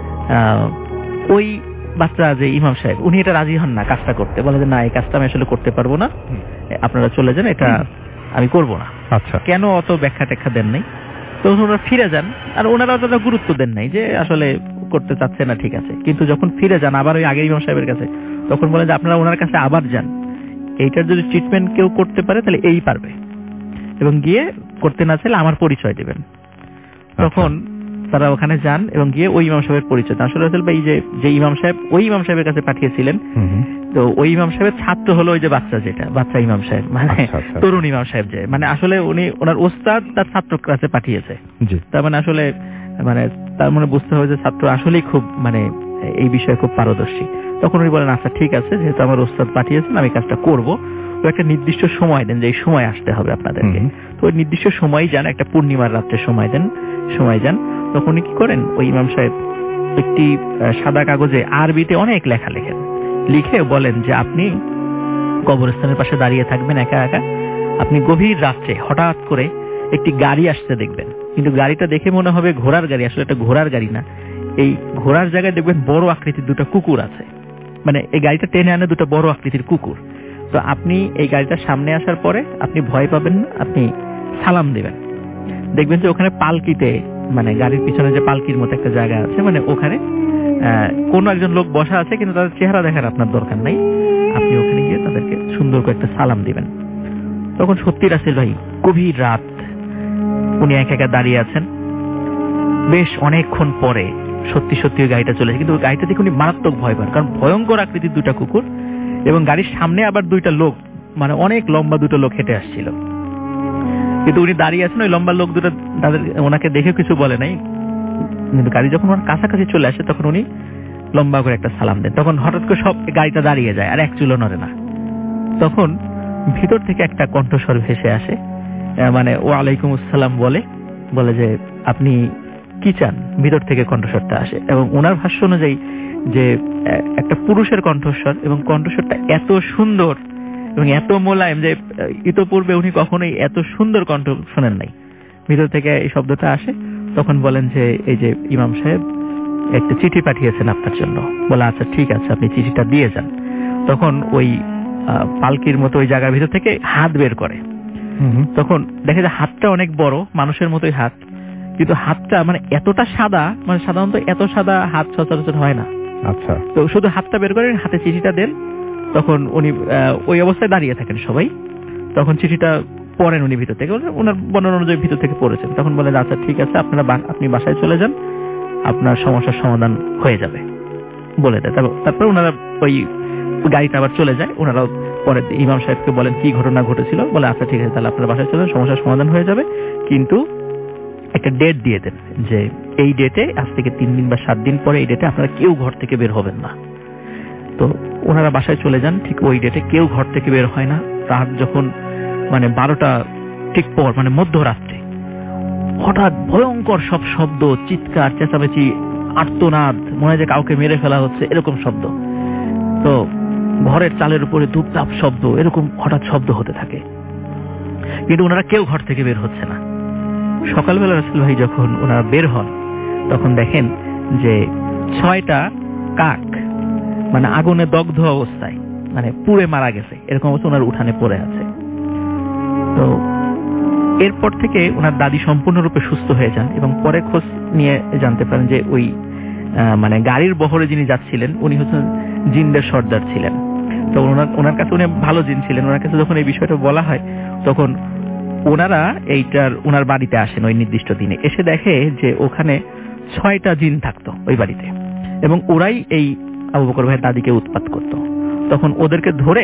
ওই বাচ্চা যে ইমাম সাহেব, উনি এটা রাজি হন না কাজটা করতে, বলে যে না, এই কাজটা আমি আসলে করতে পারবো না, আপনারা চলে যান, এটা আমি করবো না। আচ্ছা, কেন অত ব্যাখ্যা টেখ্যা দেন নাই। তো ওনারা ফিরে যান, আর ওনারা অতটা গুরুত্ব দেন নাই যে আসলে করতে চাচ্ছে না, ঠিক আছে। কিন্তু যখন ফিরে যান আবার ওই আগের ইমাম সাহেবের কাছে, তখন বলে যে আপনারা ওনার কাছে আবার যান, এইটার যদি ট্রিটমেন্ট কেউ করতে পারে তাহলে এই পারবে, এবং গিয়ে করতে না চাইলে আমার পরিচয় দেবেন। তখন তারা ওখানে যান এবং গিয়ে ওই ইমাম সাহেবের পরিচয়। আসলে এই যে ইমাম সাহেব ওই ইমাম সাহেবের কাছে পাঠিয়েছিলেন, তো ওই ইমাম সাহেবের ছাত্র হলো ওই যে বাচ্চা ইমাম সাহেব, মানে তরুণ ইমাম সাহেব, যে মানে আসলে উনি ওনার ওস্তাদ তার ছাত্র কাছে পাঠিয়েছে। তার মানে আসলে মানে তার মনে বুঝতে হবে যে ছাত্র আসলেই খুব মানে এই বিষয়ে খুব পারদর্শী। তখন উনি বলেন আচ্ছা ঠিক আছে, যেহেতু আমার ওস্তাদ পাঠিয়েছেন আমি কাজটা করবো, তো একটা নির্দিষ্ট সময় দেন যে এই সময় আসতে হবে আপনাদেরকে। তো ওই নির্দিষ্ট সময় যান, একটা পূর্ণিমার রাত্রে সময় যান। তখন উনি কি করেন, ওই ইমাম সাহেব একটি সাদা কাগজে আরবিতে অনেক লেখা লেখেন, লিখে বলেন যে আপনি কবরস্থানের পাশে দাঁড়িয়ে থাকবেন একা একা, আপনি গভীর রাত্রে হঠাৎ করে একটি গাড়ি আসতে দেখবেন, কিন্তু গাড়িটা দেখে মনে হবে ঘোড়ার গাড়ি, আসলে এটা ঘোড়ার গাড়ি না। এই ঘোড়ার জায়গায় দেখবেন বড় আকৃতির 2টা কুকুর আছে, মানে এই গাড়িটা টেনে আনে 2টা বড় আকৃতির কুকুর। তো আপনি এই গাড়িটার সামনে আসার পরে আপনি ভয় পাবেন না, আপনি সালাম দেবেন, দেখবেন যে ওখানে পালকিতে, মানে গাড়ির পিছনে যে পালকির মতো একটা জায়গা আছে, মানে ওখানে কোনো একজন লোক বসা আছে, কিন্তু তাদের চেহারা দেখার আপনার দরকার নাই, আপনি ওখানে গিয়ে তাদেরকে সুন্দর করে একটা সালাম দিবেন। তখন সত্যি রাসেল ভাই, গভীর রাত, উনি একা একা দাঁড়িয়ে আছেন। বেশ অনেকক্ষণ পরে সত্যি সত্যি ওই গাড়িটা চলেছে, কিন্তু ওই গাড়িটা দেখে উনি মারাত্মক ভয় পান, কারণ ভয়ঙ্কর আকৃতির দুটা কুকুর এবং গাড়ির সামনে আবার দুইটা লোক, মানে অনেক লম্বা দুটো লোক হেঁটে আসছিল। কিন্তু উনি দাঁড়িয়ে আছেন, ওই লম্বা লোক দুটো তাদের ওনাকে দেখে কিছু বলে নাই, কিন্তু গাড়ি যখন ওনার কাছাকাছি চলে আসে তখন উনি লম্বা করে একটা সালাম দেন। তখন হঠাৎ করে সব গাড়িটা দাঁড়িয়ে যায়, আর এক চুলো নড়ে না। তখন ভিতর থেকে একটা কণ্ঠস্বর ভেসে আসে, মানে ওয়ালাইকুম আসসালাম বলে যে আপনি কি চান, ভিতর থেকে কণ্ঠস্বরটা আসে। এবং ওনার ভাষ্য অনুযায়ী যে একটা পুরুষের কণ্ঠস্বর, এবং কণ্ঠস্বরটা এত সুন্দর এবং এত মোলায়েম যে ইতোপূর্বে উনি কখনোই এত সুন্দর কণ্ঠ শোনেন নাই। ভিতর থেকে এই শব্দটা আসে। তখন বলেন যে এই যে ইমাম সাহেব একটা চিঠি পাঠিয়েছেন আপনার জন্য। বলে আচ্ছা ঠিক আছে, আপনি চিঠিটা দিয়ে যান। তখন ওই পালকির মতো ওই জায়গার ভিতর থেকে হাত বের করে। তখন দেখে যে হাতটা অনেক বড়, মানুষের মতোই হাত, কিন্তু হাতটা মানে এতটা সাদা, মানে সাধারণত এত সাদা হাত সচরাচর হয় না। আচ্ছা, তো শুধু হাতটা বের করে হাতে চিঠিটা দেন। তখন উনি ওই অবস্থায় দাঁড়িয়ে থাকেন সবাই। তখন চিঠিটা পড়েন উনি ভিতর থেকে, ওনার বর্ণনা অনুযায়ী ভিতর থেকে পড়েছেন। তখন বলে আচ্ছা ঠিক আছে, আপনি বাসায় চলে যান, আপনার সমস্যার সমাধান হয়ে যাবে বলে দেয়। তারপর ওনারা ওই গাড়িটা আবার চলে যায়। ওনারাও পরে ইমাম সাহেবকে বলেন কি ঘটনা ঘটেছিল। বলে আচ্ছা ঠিক আছে, তাহলে আপনার বাসায় চলে যান, সমস্যার সমাধান হয়ে যাবে, কিন্তু একটা ডেট দিয়ে দেন যে এই ডেটে, আজ থেকে 3 দিন বা 7 দিন পরে এই ডেটে আপনারা কেউ ঘর থেকে বের হবেন না। তো ওনারা বাসায় চলে যান। ঠিক ওই ডেটে কেউ ঘর থেকে বের হয় না। রাত যখন মানে 12টা ঠিক পর, মানে মধ্যরাত্রে, হঠাৎ ভয়ঙ্কর সব শব্দ, চিৎকার চেঁচামেচি, আর্তনাদ, মনে হয় যে কাউকে মেরে ফেলা হচ্ছে, এরকম শব্দ। তো ঘরের চালের উপরে ধূপধাপ শব্দ, এরকম হঠাৎ শব্দ হতে থাকে, কিন্তু ওনারা কেউ ঘর থেকে বের হচ্ছে না। সকালবেলা রাসেল ভাই যখন ওনারা বের হন, তখন দেখেন যে 6টা কাক মানে আগুনে দগ্ধ অবস্থায়, মানে পুড়ে মারা গেছে, এরকম অবস্থা ওনার উঠানে পড়ে আছে। তো এরপর থেকে ওনার দাদি সম্পূর্ণরূপে সুস্থ হয়ে যান, এবং পরে খোঁজ নিয়ে জানতে পারেন যে ওই মানে গাড়ির বহরে যিনি যাচ্ছিলেন উনি হচ্ছেন জিনদের সর্দার ছিলেন। তো ওনার কাছে উনি ভালো জিন ছিলেন। ওনার কাছে যখন এই বিষয়টা বলা হয়, তখন ওনারা ওনার বাড়িতে আসেন ওই নির্দিষ্ট দিনে। এসে দেখে যে ওখানে 6টা জিন থাকতো ওই বাড়িতে, এবং ওরাই এই আবু বকর ভাইয়ের দাদিকে উৎপাত করত। তখন ওদেরকে ধরে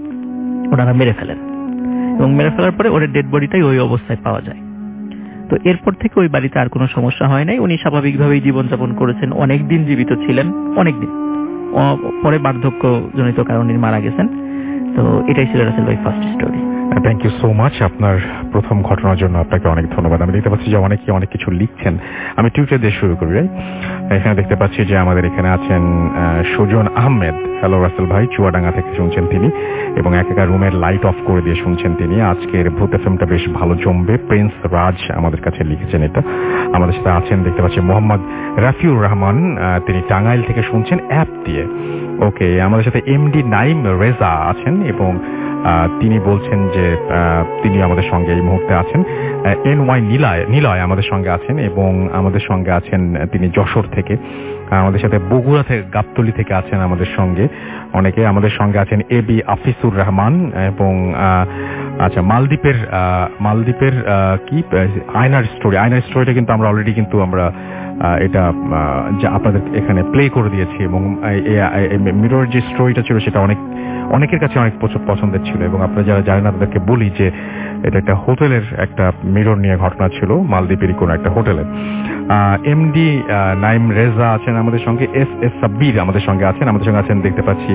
ওনারা মেরে ফেলেন, এবং মেরে ফেলার পরে ওদের ডেড বডিটাই ওই অবস্থায় পাওয়া যায়। তো এরপর থেকে ওই বাড়িতে আর কোনো সমস্যা হয় নাই। উনি স্বাভাবিকভাবেই জীবনযাপন করেছেন, অনেকদিন জীবিত ছিলেন, অনেকদিন। পরে বার্ধক্য জনিত কারণে মারা গেছেন। তো এটাই ছিল রাসেল ভাই first story. Thank you so much. আপনার প্রথম ঘটনার জন্য আপনাকে অনেক ধন্যবাদ। আমি দেখতে পাচ্ছি যে অনেক কিছু লিখছেন। আমি টুইটার দিয়ে শুরু করি। এখানে দেখতে পাচ্ছি যে আমাদের এখানে আছেন সুজন আহমেদ। হ্যালো রাসেল ভাই, চুয়াডাঙ্গা থেকে শুনছেন তিনি, এবং একা রুমের লাইট অফ করে দিয়ে শুনছেন তিনি। আজকের ভূত এফএমটা বেশ ভালো জমবে। প্রিন্স রাজ আমাদের কাছে লিখেছেন এটা। আমাদের সাথে আছেন দেখতে পাচ্ছি মোহাম্মদ রাফিউর রহমান, তিনি টাঙ্গাইল থেকে শুনছেন অ্যাপ দিয়ে। ওকে, আমাদের সাথে এমডি নাইম রেজা আছেন, এবং তিনি বলছেন যে তিনি আমাদের সঙ্গে এই মুহূর্তে আছেন। এনওয়াই নিলয় আমাদের সঙ্গে আছেন, এবং আমাদের সঙ্গে আছেন তিনি যশোর থেকে। আমাদের সাথে বগুড়া থেকে, গাবতলী থেকে আছেন আমাদের সঙ্গে অনেকে। আমাদের সঙ্গে আছেন এবি আফিসুর রহমান, এবং আচ্ছা মালদ্বীপের কি আয়নার স্টোরিটা কিন্তু আমরা অলরেডি কিন্তু আমরা এটা আপনাদের এখানে প্লে করে দিয়েছি, এবং মিরর যে স্টোরিটা ছিল সেটা অনেকের কাছে অনেক পছন্দের ছিল, এবং আপনারা যারা জানেন না তাদেরকে বলি যে এটা একটা হোটেলের একটা মিরর নিয়ে ঘটনা ছিল, মালদ্বীপেরই কোনো একটা হোটেলে। এমডি নাইম রেজা আছেন আমাদের সঙ্গে, এস সাব্বির আমাদের সঙ্গে আছেন। আমাদের সঙ্গে আছেন দেখতে পাচ্ছি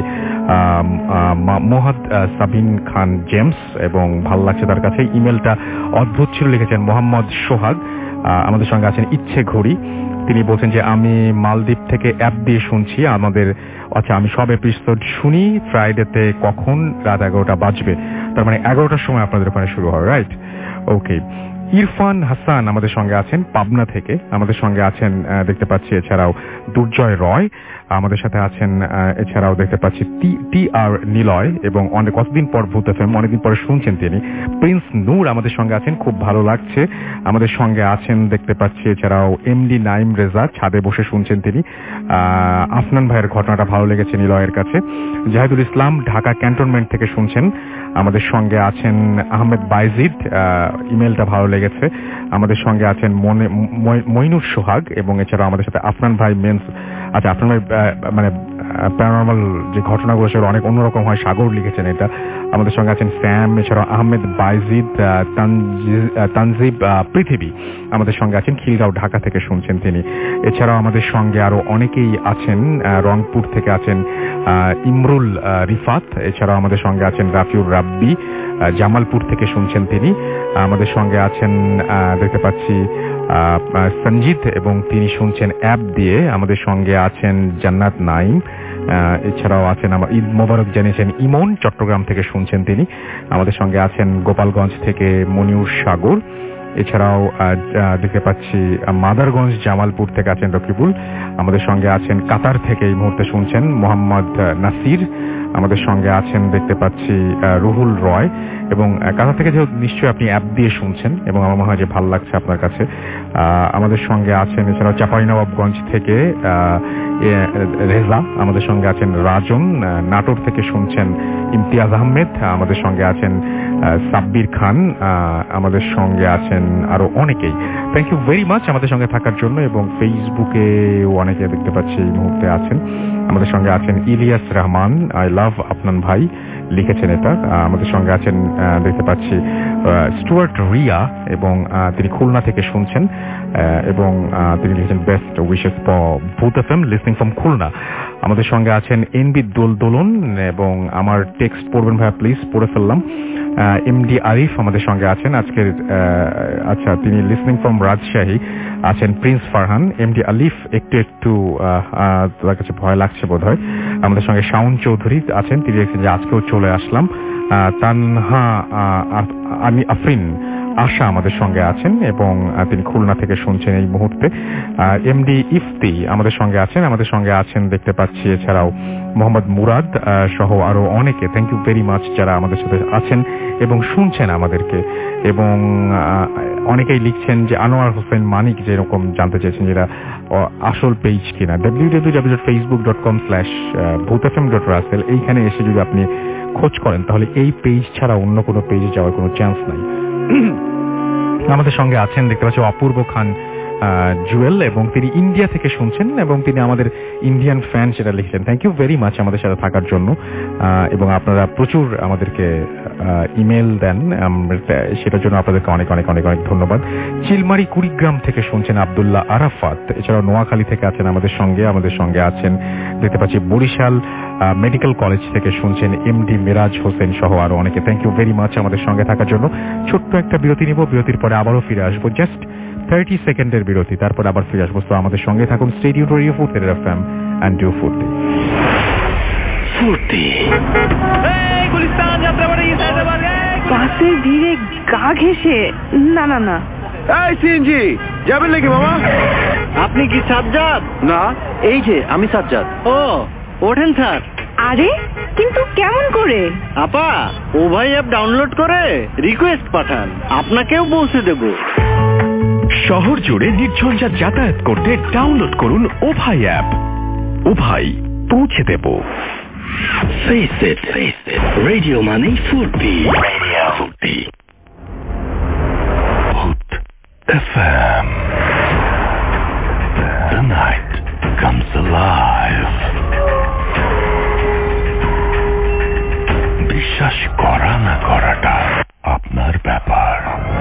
মোহাম্মদ সাবিন খান জেমস, এবং ভালো লাগছে তার কাছে, ইমেলটা অদ্ভুত ছিল, লিখেছেন মোহাম্মদ সোহাগ। আমাদের সঙ্গে আছেন ইচ্ছে ঘড়ি, তিনি বলছেন যে আমি মালদ্বীপ থেকে অ্যাপ দিয়ে শুনছি আমি সব এপিসোড শুনি ফ্রাইডেতে, কখন রাত 11টা বাজবে, তার মানে 11টার সময় আপনাদের ওখানে শুরু হয়, রাইট? ওকে। ইরফান হাসান আমাদের সঙ্গে আছেন পাবনা থেকে, আমাদের সঙ্গে আছেন দেখতে পাচ্ছি এছাড়াও দুর্জয় রয় আমাদের সাথে আছেন, এছাড়াও দেখতে পাচ্ছি টি আর নিলয় এবং অনেক কতদিন পর ভূত এফএম, অনেকদিন পরে শুনছেন তিনি। প্রিন্স নূর আমাদের সঙ্গে আছেন, খুব ভালো লাগছে। আমাদের সঙ্গে আছেন দেখতে পাচ্ছি এছাড়াও এমডি নাইম রেজা, ছাদে বসে শুনছেন তিনি। আফনান ভাইয়ের ঘটনাটা ভালো লেগেছে নিলয়ের কাছে। জাহিদুল ইসলাম ঢাকা ক্যান্টনমেন্ট থেকে শুনছেন। আমাদের সঙ্গে আছেন আহমেদ বাইজিদ, ইমেলটা ভালো লেগেছে। আমাদের সঙ্গে আছেন মইনুর সোহাগ এবং এছাড়াও আমাদের সাথে আফনান ভাই মেন্স। আচ্ছা, আফনান ভাই মানে প্যারানর্মাল যে ঘটনাগুলো সেগুলো অনেক অন্যরকম হয়, সাগর লিখেছেন এটা। আমাদের সঙ্গে আছেন স্যাম, এছাড়াও আহমেদ বাইজিদ, তানজিব পৃথিবী আমাদের সঙ্গে আছেন, খিলগাঁও ঢাকা থেকে শুনছেন তিনি। এছাড়াও আমাদের সঙ্গে আরো অনেকেই আছেন, রংপুর থেকে আছেন ইমরুল রিফাত, এছাড়াও আমাদের সঙ্গে আছেন রাফিউর রাব্বি, জামালপুর থেকে শুনছেন তিনি। আমাদের সঙ্গে আছেন দেখতে পাচ্ছি সঞ্জিত এবং তিনি শুনছেন অ্যাপ দিয়ে। আমাদের সঙ্গে আছেন জান্নাত নাইম, এছাড়াও আছেন আমার ঈদ মোবারক জানিয়েছেন ইমন, চট্টগ্রাম থেকে শুনছেন তিনি। আমাদের সঙ্গে আছেন গোপালগঞ্জ থেকে মনিউর সাগর, এছাড়াও দেখতে পাচ্ছি মাদারগঞ্জ জামালপুর থেকে আছেন রকিবুল। আমাদের সঙ্গে আছেন কাতার থেকে এই মুহূর্তে শুনছেন মোহাম্মদ নাসির। আমাদের সঙ্গে আছেন দেখতে পাচ্ছি রুহুল রয় এবং কাতার থেকে যেহেতু নিশ্চয়ই আপনি অ্যাপ দিয়ে শুনছেন এবং আমার মনে হয় যে ভালো লাগছে আপনার কাছে। আমাদের সঙ্গে আছেন এছাড়াও চাঁপাইনবাবগঞ্জ থেকে রেজা, আমাদের সঙ্গে আছেন রাজন, নাটোর থেকে শুনছেন ইমতিয়াজ আহমেদ, আমাদের সঙ্গে আছেন সাব্বির খান, আমাদের সঙ্গে আছেন আরো অনেকেই। থ্যাংক ইউ ভেরি মাচ আমাদের সঙ্গে থাকার জন্য। এবং ফেসবুকে অনেকে দেখতে পাচ্ছি এই মুহূর্তে আছেন। আমাদের সঙ্গে আছেন ইলিয়াস রহমান, আই লাভ আপনান ভাই লিখেছেন এটা। আমাদের সঙ্গে আছেন দেখতে পাচ্ছি স্টুয়ার্ট রিয়া এবং তিনি খুলনা থেকে শুনছেন এবং তিনি লিখেছেন best wishes for Bhoot FM listening from Khulna. আমাদের সঙ্গে আছেন এনবি দোলন এবং আমার টেক্সট পড়বেন ভাইয়া প্লিজ, পড়ে ফেললাম। এমডি আরিফ আমাদের সঙ্গে আছেন আজকের, আচ্ছা তিনি লিসনিং ফ্রম রাজশাহী আছেন। প্রিন্স ফারহান, এমডি আলিফ একটু তার কাছে ভয় লাগছে বোধ হয়। আমাদের সঙ্গে শাওন চৌধুরী আছেন, তিনি লিখছেন যে আজকেও চলে আসলাম। তানহা আমি আফরিন আশা আমাদের সঙ্গে আছেন এবং তিনি খুলনা থেকে শুনছেন এই মুহূর্তে। এমডি ইফতি আমাদের সঙ্গে আছেন। আমাদের সঙ্গে আছেন দেখতে পাচ্ছি এছাড়াও মোহাম্মদ মুরাদ সহ আরো অনেকে। থ্যাংক ইউ ভেরি মাচ যারা আমাদের সাথে আছেন এবং শুনছেন আমাদেরকে। এবং অনেকেই লিখছেন যে আনোয়ার হোসেন মানিক যেরকম জানতে চেয়েছেন যেটা আসল পেজ কিনা, www.facebook.com/bhutfm.russell এইখানে এসে যদি আপনি খোঁজ করেন তাহলে এই পেজ ছাড়া অন্য কোনো পেজে যাওয়ার কোনো চান্স নাই। আমাদের সঙ্গে আছেন দেখতে পাচ্ছি অপূর্ব খান জুয়েল এবং তিনি ইন্ডিয়া থেকে শুনছেন এবং তিনি আমাদের ইন্ডিয়ান ফ্যান সেটা লিখছেন। থ্যাংক ইউ ভেরি মাচ আমাদের সাথে থাকার জন্য। এবং আপনারা প্রচুর আমাদেরকে ইমেল দেন, সেটার জন্য আপনাদেরকে অনেক অনেক অনেক অনেক ধন্যবাদ। চিলমারি কুড়িগ্রাম থেকে শুনছেন আব্দুল্লাহ আরাফাত, এছাড়াও নোয়াখালী থেকে আছেন আমাদের সঙ্গে আছেন দেখতে পাচ্ছি বরিশাল মেডিকেল কলেজ থেকে শুনছেন এমডি মিরাজ হোসেন সহ আরো অনেকে। থ্যাংক ইউ ভেরি মাচ আমাদের সঙ্গে থাকার জন্য। ছোট্ট একটা বিরতি নিব, বিরতির পরে আবারও ফিরে আসবো, জাস্ট 30 সেকেন্ডের বিরতি, তারপর আবার ফিরে আসবো। তো আমাদের সঙ্গে থাকুন, stay tuned to radio Foorti FM and do Foorti. বাসে ধীরে গা ঘেঁষে না। এই সিএনজি যাবেন নাকি মামা? আপনি কি সাজ্জাদ? না, এই যে আমি সাজ্জাদ। ও ওঠেন স্যার। আরে কিন্তু কেমন করে? আপা ও ভাই অ্যাপ ডাউনলোড করে রিকোয়েস্ট পাঠান, আপনাকেও পৌঁছে দেব। শহর জুড়ে নির্ঝঞ্ঝাট যাতায়াত করতে ডাউনলোড করুন ও ভাই অ্যাপ। ও ভাই পৌঁছে দেব। Face it. Radio মানে ফুর্তি। ফুর্তি। Bhoot FM. The night comes alive. বিশ্বাস করা না করাটা আপনার ব্যাপার।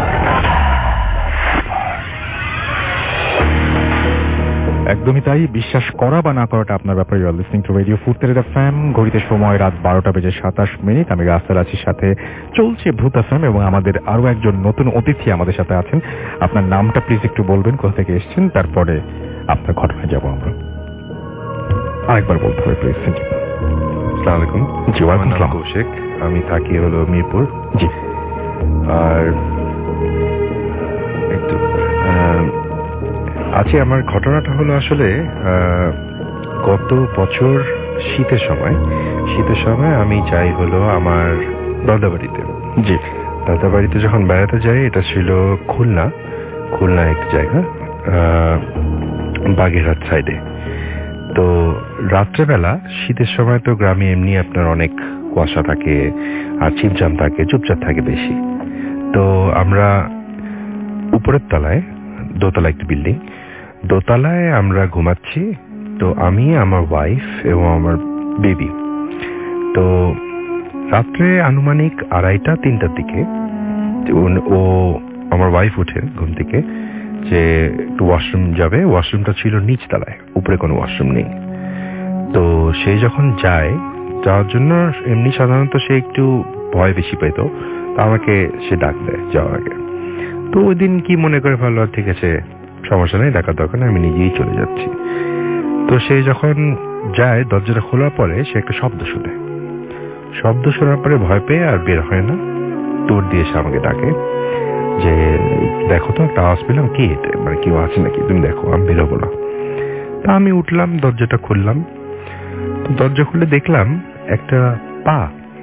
একদমই তাই, বিশ্বাস করা বা না করাটা আপনার ব্যাপারে। You are listening to radio Foorti FM. ঘড়িতে সময় রাত 12:27 আমি রাস্তার আছি, সাথে চলছে ভূত এফএম এবং আমাদের আরো একজন নতুন অতিথি আমাদের সাথে আছেন। আপনার নামটা প্লিজ একটু বলবেন, কোথা থেকে এসেছেন, তারপরে আপনার ঘটনায় যাব আমরা। আরেকবার বলতে হবে প্লিজ। আসসালামু আলাইকুম। জি, ওয়ালাইকুম আসসালাম। কৌশিক, আমি থাকি হলো মিরপুর। জি। আর আচ্ছা, আমার ঘটনাটা হলো আসলে গত বছর শীতের সময় আমি যাই হলো আমার দাদাবাড়িতে। জি। দাদাবাড়িতে যখন বেড়াতে যাই, এটা ছিল খুলনা একটা জায়গা, বাগেরহাট সাইডে। তো রাত্রেবেলা শীতের সময় তো গ্রামে এমনি আপনার অনেক কুয়াশা থাকে আর ছিমছাম থাকে, চুপচাপ থাকে বেশি। তো আমরা উপরের তলায়, দোতলা একটি বিল্ডিং, দোতলায় আমরা ঘুমাচ্ছি। তো আমি, আমার ওয়াইফ এবং আমার বেবি। তো রাত্রে আনুমানিক 2:30-3টার দিকে ও আমার ওয়াইফ ওঠেন ঘুম থেকে যে একটু ওয়াশরুম যাবে। ওয়াশরুমটা ছিল নিচতলায়, উপরে কোনো ওয়াশরুম নেই। তো সে যখন যাওয়ার জন্য, এমনি সাধারণত সে একটু ভয় বেশি পেত, আমাকে সে ডাক দেয় যাওয়ার আগে। তো ওই দিন কি মনে করে ভালো, ঠিক আছে সমস্যা নেই, ডাকার দরকার নেই, আমি নিজেই চলে যাচ্ছি। তো সে যখন যায়, দরজাটা খোলার পরে সে একটা শব্দ শোনার পরে ভয় পেয়ে আর বের হয় না, দৌড় দিয়ে এসে আমাকে ডাকে যে দেখো তো একটা আওয়াজ পেলাম, কি এটা, মানে কেউ আছে নাকি, তুমি দেখো, আমি বেরোবো না। তা আমি উঠলাম, দরজাটা খুললাম। তো দরজা খুলে দেখলাম একটা পা,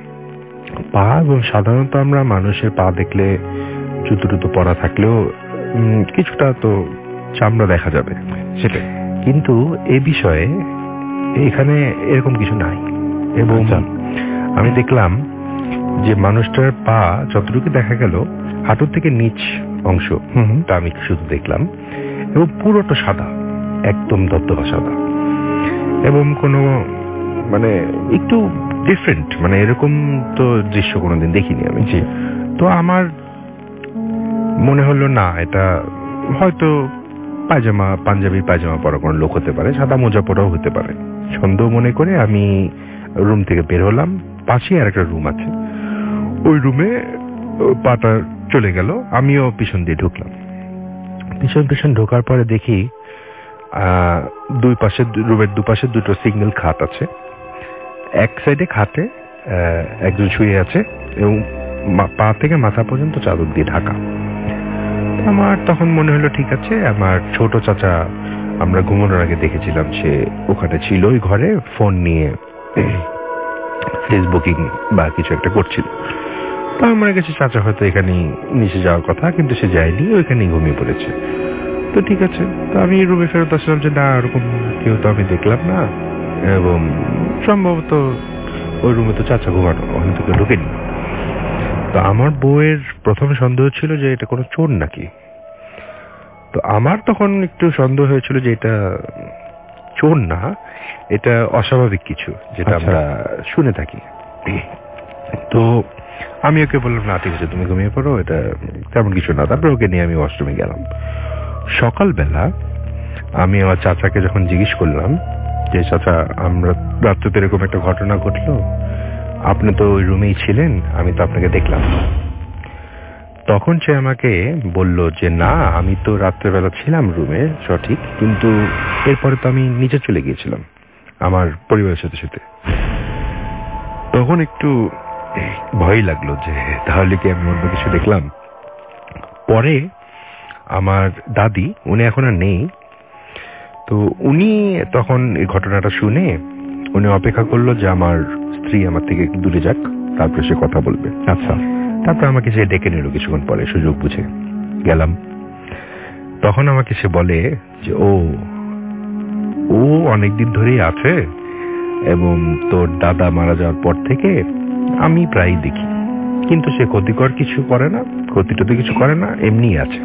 এবং সাধারণত আমরা মানুষের পা দেখলে জুতো টুতো পরা থাকলেও কিছুটা তো চামড়া দেখা যাবে, সেটাই। কিন্তু এ বিষয়ে এখানে এরকম কিছু নাই। এবং আমি দেখলাম যে মানুষটার পা যতটুকু দেখা গেল, হাঁটুর থেকে নিচ অংশ তা আমি শুধু দেখলাম, এবং পুরোটা সাদা, একদম দত্তবা সাদা, এবং কোনো মানে একটু ডিফারেন্ট, মানে এরকম তো দৃশ্য কোনোদিন দেখিনি আমি। তো আমার মনে হলো না, এটা হয়তো পাঞ্জাবি পায়জামা পরা কোনো লোক হতে পারে, সাদা মোজা পরাও হতে পারে। সন্দেহ মনে করে আমি রুম থেকে বের হলাম। পাশেই আর একটা রুম আছে, ওই রুমে পাটা চলে গেল, আমিও পিছন দিয়ে ঢুকলাম। পিছন ঢোকার পরে দেখি রুমের দুপাশে দুটো সিঙ্গেল খাট আছে। এক সাইডে খাটে একজন শুয়ে আছে এবং পা থেকে মাথা পর্যন্ত চাদর দিয়ে ঢাকা। আমার তখন মনে হলো ঠিক আছে, আমার ছোট চাচা আমরা ঘুমানোর আগে দেখেছিলাম, সে ওখানে ছিল ওই ঘরে, ফোন নিয়ে ফেসবুকিং বা কিছু একটা করছিল। তো আমার কাছে চাচা হয়তো এখানেই নিচে যাওয়ার কথা, কিন্তু সে যায়নি, ওইখানেই ঘুমিয়ে পড়েছে। তো ঠিক আছে, তো আমি রুমে ফেরত আসলাম যে না, ওরকম কেউ তো আমি দেখলাম না, এবং সম্ভবত ওই রুমে তো চাচা ঘুমানো, ওখানে তো কেউ ঢুকেনি। তো আমার বউয়ের প্রথম সন্দেহ ছিল যে এটা কোনো চোর নাকি। তো আমার তখন একটু সন্দেহ হয়েছিল যে এটা চোর না, এটা অস্বাভাবিক কিছু, যেটা আমরা শুনে থাকি। তো আমি ওকে বললাম না ঠিক আছে তুমি ঘুমিয়ে পড়ো, এটা তেমন কিছু না। তারপরে ওকে নিয়ে আমি ওয়াশরুমে গেলাম। সকালবেলা আমি আমার চাচাকে যখন জিজ্ঞেস করলাম যে চাচা, আমরা রাত্রে এরকম একটা ঘটনা ঘটলো, আপনি তো ওই রুমেই ছিলেন, আমি তো আপনাকে দেখলাম। তখন সে আমাকে বলল যে না, আমি তো রাত্রেবেলা ছিলাম রুমে সঠিক, কিন্তু এরপরে তো আমি নিচে চলে গিয়েছিলাম আমার পরিবারের সাথে সাথে। তখন একটু ভয় লাগলো যে তাহলে কি আমি অন্য কিছু দেখলাম। পরে আমার দাদি, উনি এখন আর নেই, তো উনি তখন এই ঘটনাটা শুনে উনি অপেক্ষা করলো যে আমার স্ত্রী আমার থেকে একটু দূরে যাক, তারপরে সে কথা বলবে। আচ্ছা, তারপর আমাকে সে ডেকে নিল কিছুক্ষণ পরে, সুযোগ বুঝে গেলাম। তখন আমাকে সে বলে যে ও অনেকদিন ধরেই আছে, এবং তোর দাদা মারা যাওয়ার পর থেকে আমি প্রায় দেখি, কিন্তু সে ক্ষতিকর কিছু করে না, ক্ষতিটা কিছু করে না, এমনি আছে।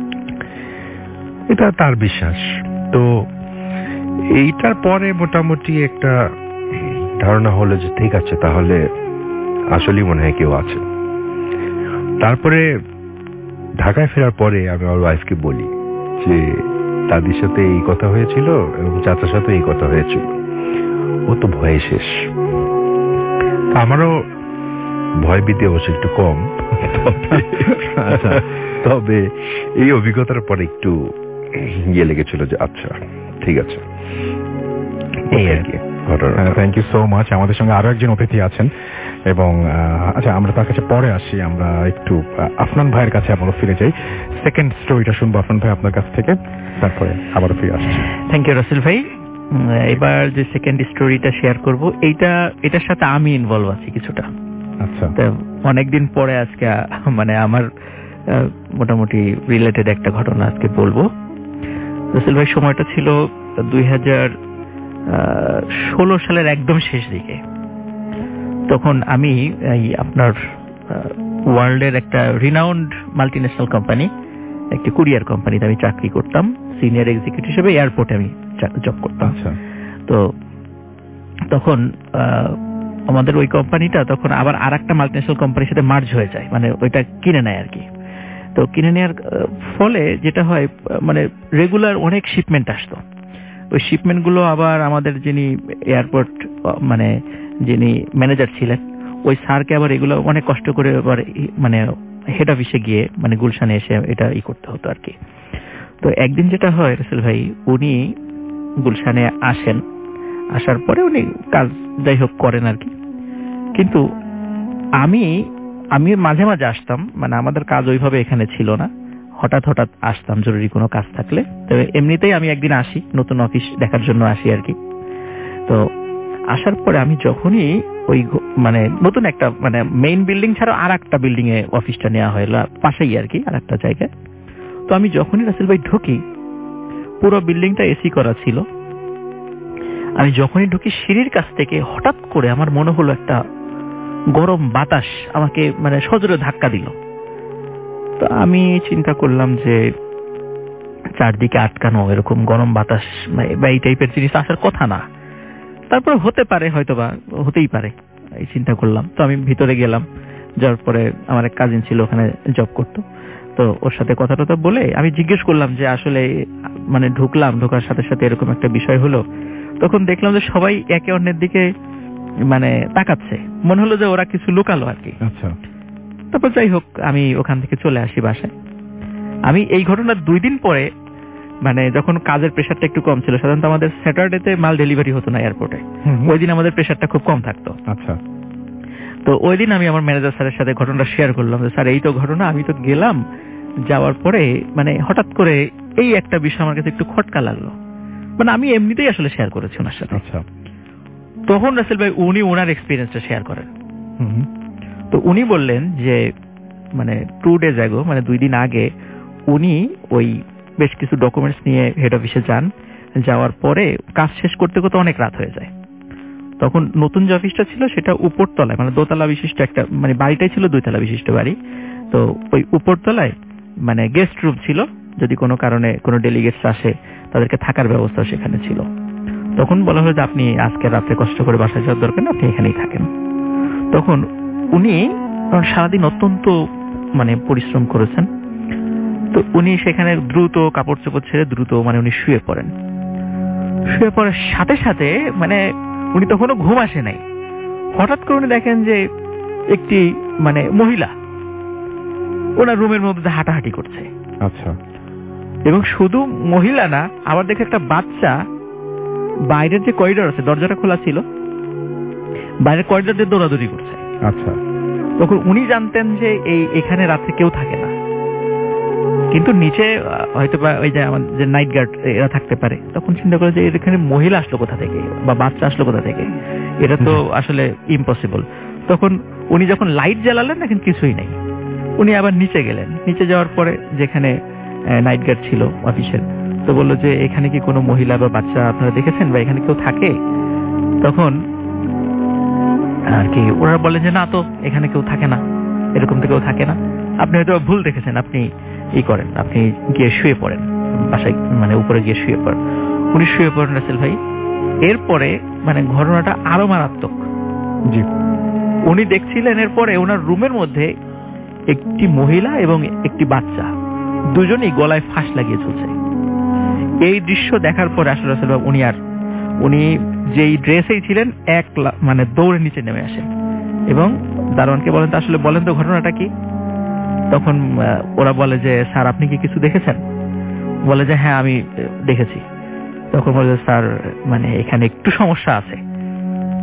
এটা তার বিশ্বাস। তো এইটার পরে মোটামুটি একটা ধারণা হলো যে ঠিক আছে, তাহলে আসলেই মনে হয় কেউ আছে। তারপরে ঢাকায় ফেরার পরে আমি আমার ওয়াইফকে বলি যে দাদির সাথে এই কথা হয়েছিল এবং চাচার সাথে এই কথা হয়েছিল। ও তো ভয়ে শেষ। আমারও ভয় ভীতি অবশ্য একটু কম, তবে এই অভিজ্ঞতার পরে একটু ইয়ে লেগেছিল যে আচ্ছা ঠিক আছে, এই আর কি ঘটনা। Thank you so much. আমাদের সঙ্গে আরো একজন অতিথি আছেন এবং আচ্ছা আমরা তার কাছে পরে আসি, আমরা একটু আফনান ভাইয়ের কাছে আবারও ফিরে যাই। সেকেন্ড স্টোরিটা শুনবো আফনান ভাই আপনার কাছ থেকে, তারপরে আবারও ফিরে আসছি। থ্যাংক ইউ রাসেল ভাই। এবার যে সেকেন্ড স্টোরিটা শেয়ার করব, এটার সাথে আমি ইনভলভ আছি কিছুটা। আচ্ছা, অনেকদিন পরে আজকে মানে আমার মোটামুটি রিলেটেড একটা ঘটনা আজকে বলবো। রাসেল ভাই সময়টা ছিল 2016 সালের একদম শেষ দিকে। তখন আমি আপনার ওয়ার্ল্ডের একটা রিনাউন্ড মাল্টিন্যাশনাল কোম্পানি, একটি কুরিয়ার কোম্পানিতে আমি চাকরি করতাম, সিনিয়র এক্সিকিউটিভ হিসেবে এয়ারপোর্টে আমি জব করতাম। তো তখন আমাদের ওই কোম্পানিটা তখন আবার আর একটা মাল্টিন্যাশনাল কোম্পানির সাথে মার্জ হয়ে যায়, মানে ওইটা কিনে নেয় আর কি। তো কিনে নেওয়ার ফলে যেটা হয়, মানে রেগুলার অনেক শিপমেন্ট আসতো। ওই শিপমেন্টগুলো আবার আমাদের যিনি এয়ারপোর্ট মানে যিনি ম্যানেজার ছিলেন, ওই স্যারকে আবার এগুলো অনেক কষ্ট করে আবার মানে হেড অফিসে গিয়ে মানে গুলশানে এসে এটা করতে হতো আর কি। তো একদিন যেটা হয় রাসেল ভাই, উনি গুলশানে আসেন, আসার পরে উনি কাজ যাই হোক করেন আর কি। কিন্তু আমি মাঝে মাঝে আসতাম, মানে আমাদের কাজ ওইভাবে এখানে ছিল না, হঠাৎ আসতাম জরুরি কোনো কাজ থাকলে। তবে এমনিতেই আমি একদিন আসি, নতুন অফিস দেখার জন্য আসি আর কি। তো আসার পরে আমি যখনই ওই মানে নতুন একটা মানে মেইন বিল্ডিং ছাড়া আর একটা বিল্ডিং এ অফিসটা নেওয়া হয় পাশেই আর কি, আর একটা জায়গায়। তো আমি যখনই রাসেল ভাই ঢুকি, পুরো বিল্ডিংটা এসি করা ছিল। আমি যখনই ঢুকি সিঁড়ির কাছ থেকে হঠাৎ করে আমার মনে হলো একটা গরম বাতাস আমাকে মানে সজোরে ধাক্কা দিল। তো আমি চিন্তা করলাম যে চারদিকে আটকানো এরকম গরম বাতাস বা এই টাইপের জিনিস আসার কথা না, তারপরে হতে পারে, হয়তো বা হতেই পারে, এই চিন্তা করলাম। তো আমি ভিতরে গেলাম, যাওয়ার পরে আমার এক কাজিন ছিল ওখানে জব করতো, তো ওর সাথে কথা টথা বলে আমি জিজ্ঞেস করলাম যে আসলে মানে ঢোকার সাথে সাথে এরকম একটা বিষয় হলো। তখন দেখলাম যে সবাই একে অন্যের দিকে মানে তাকাচ্ছে, মনে হলো যে ওরা কিছু লুকালো আর কি। আচ্ছা, তারপর যাই হোক আমি ওখান থেকে চলে আসি বাসায়। আমি এই ঘটনার 2 দিন পরে, মানে যখন কাজের প্রেশারটা একটু কম ছিল, সাধারণত আমাদের স্যাটারডেতে মাল ডেলিভারি হতো না এয়ারপোর্টে, ওই দিন আমাদের প্রেশারটা খুব কম থাকতো। আচ্ছা, তো ওই দিন আমি আমার ম্যানেজার স্যারের সাথে ঘটনাটা শেয়ার করলাম যে স্যার এই তো ঘটনা, আমি তো গেলাম, যাওয়ার পরে মানে হঠাৎ করে এই একটা বিষয় আমার কাছে একটু খটকা লাগলো। মানে আমি এমনিতেই আসলে শেয়ার করেছি ওনার সাথে। আচ্ছা, তখন রাসেল ভাই উনি ওনার এক্সপিরিয়েন্সটা শেয়ার করেন। তো উনি বললেন যে মানে 2 days ago, মানে 2 দিন আগে উনি ওই বেশ কিছু ডকুমেন্টস নিয়ে হেড অফিসে যান। যাওয়ার পরে কাজ শেষ করতে করতে অনেক রাত হয়ে যায়। তখন নতুন যে অফিসটা ছিল সেটা উপরতলায়, মানে 2 তলা বিশিষ্ট একটা, মানে বাড়িটাই ছিল 2 তলা বিশিষ্ট বাড়ি। তো ওই উপরতলায় মানে গেস্ট রুম ছিল, যদি কোনো কারণে কোনো ডেলিগেটস আসে তাদেরকে থাকার ব্যবস্থা সেখানে ছিল। তখন বলা হলো যে আপনি আজকে রাতে কষ্ট করে বাসায় যাওয়ার দরকার না, আপনি এখানেই থাকেন। তখন উনি সারাদিন অত্যন্ত মানে পরিশ্রম করেছেন, তো উনি সেখানে দ্রুত কাপড় চোপড় ছেড়ে দ্রুত মানে উনি শুয়ে পড়েন। শুয়ে পড়ার সাথে সাথে মানে উনি তখনও ঘুম আসে নাই, হঠাৎ করে উনি দেখেন যে একটি মানে মহিলা ওনার রুমের মধ্যে হাঁটাহাঁটি করছে। আচ্ছা, এবং শুধু মহিলা না, আবার দেখে একটা বাচ্চা বাইরের যে করিডোর আছে, দরজাটা খোলা ছিল, বাইরের করিডোর দিয়ে দৌড়াদৌড়ি করছে। আচ্ছা, তখন উনি জানতেন যে এখানে রাত্রে কেউ থাকে না, কিন্তু নিচে হয়তো বা ওই যে আমাদের যে নাইট গার্ড এরা থাকতে পারে। তখন চিন্তা করে যে এখানে মহিলা আসলো কোথা থেকে বা বাচ্চা আসলো কোথা থেকে, এটা তো আসলে ইম্পসিবল। তখন উনি যখন লাইট জ্বালালেন দেখেন কিছুই নেই। উনি আবার নিচে গেলেন, নিচে যাওয়ার পরে যেখানে নাইট গার্ড ছিল অফিসের, তো বললো যে এখানে কি কোনো মহিলা বা বাচ্চা আপনারা দেখেছেন বা এখানে কেউ থাকে? তখন আর কি ওরা বলে যে না তো, এখানে কেউ থাকে না, এরকম তো কেউ থাকে না, আপনি হয়তো ভুল দেখেছেন, আপনি করেন, আপনি গিয়ে শুয়ে পড়েন বাসায়, মানে উপরে গিয়ে শুয়ে পড়েন। উনি শুয়ে পড়েন রাসেল ভাই। এরপরে মানে ঘটনাটা আরো মারাত্মক। জি, উনি দেখছিলেন এরপরে ওনার রুমের মধ্যে একটি মহিলা এবং একটি বাচ্চা দুজনেই গলায় ফাঁস লাগিয়ে চলছে। এই দৃশ্য দেখার পরে আসলে রাসেল ভাই উনি যেই ড্রেসেই ছিলেন মানে দৌড়ে নিচে নেমে আসেন এবং দারোয়ানকে বলেন, তো আসলে বলেন তো ঘটনাটা কি? তখন ওরা বলে যে স্যার আপনি কি কিছু দেখেছেন? বলে যে হ্যাঁ আমি দেখেছি। তখন বলে যে স্যার মানে এখানে একটু সমস্যা আছে।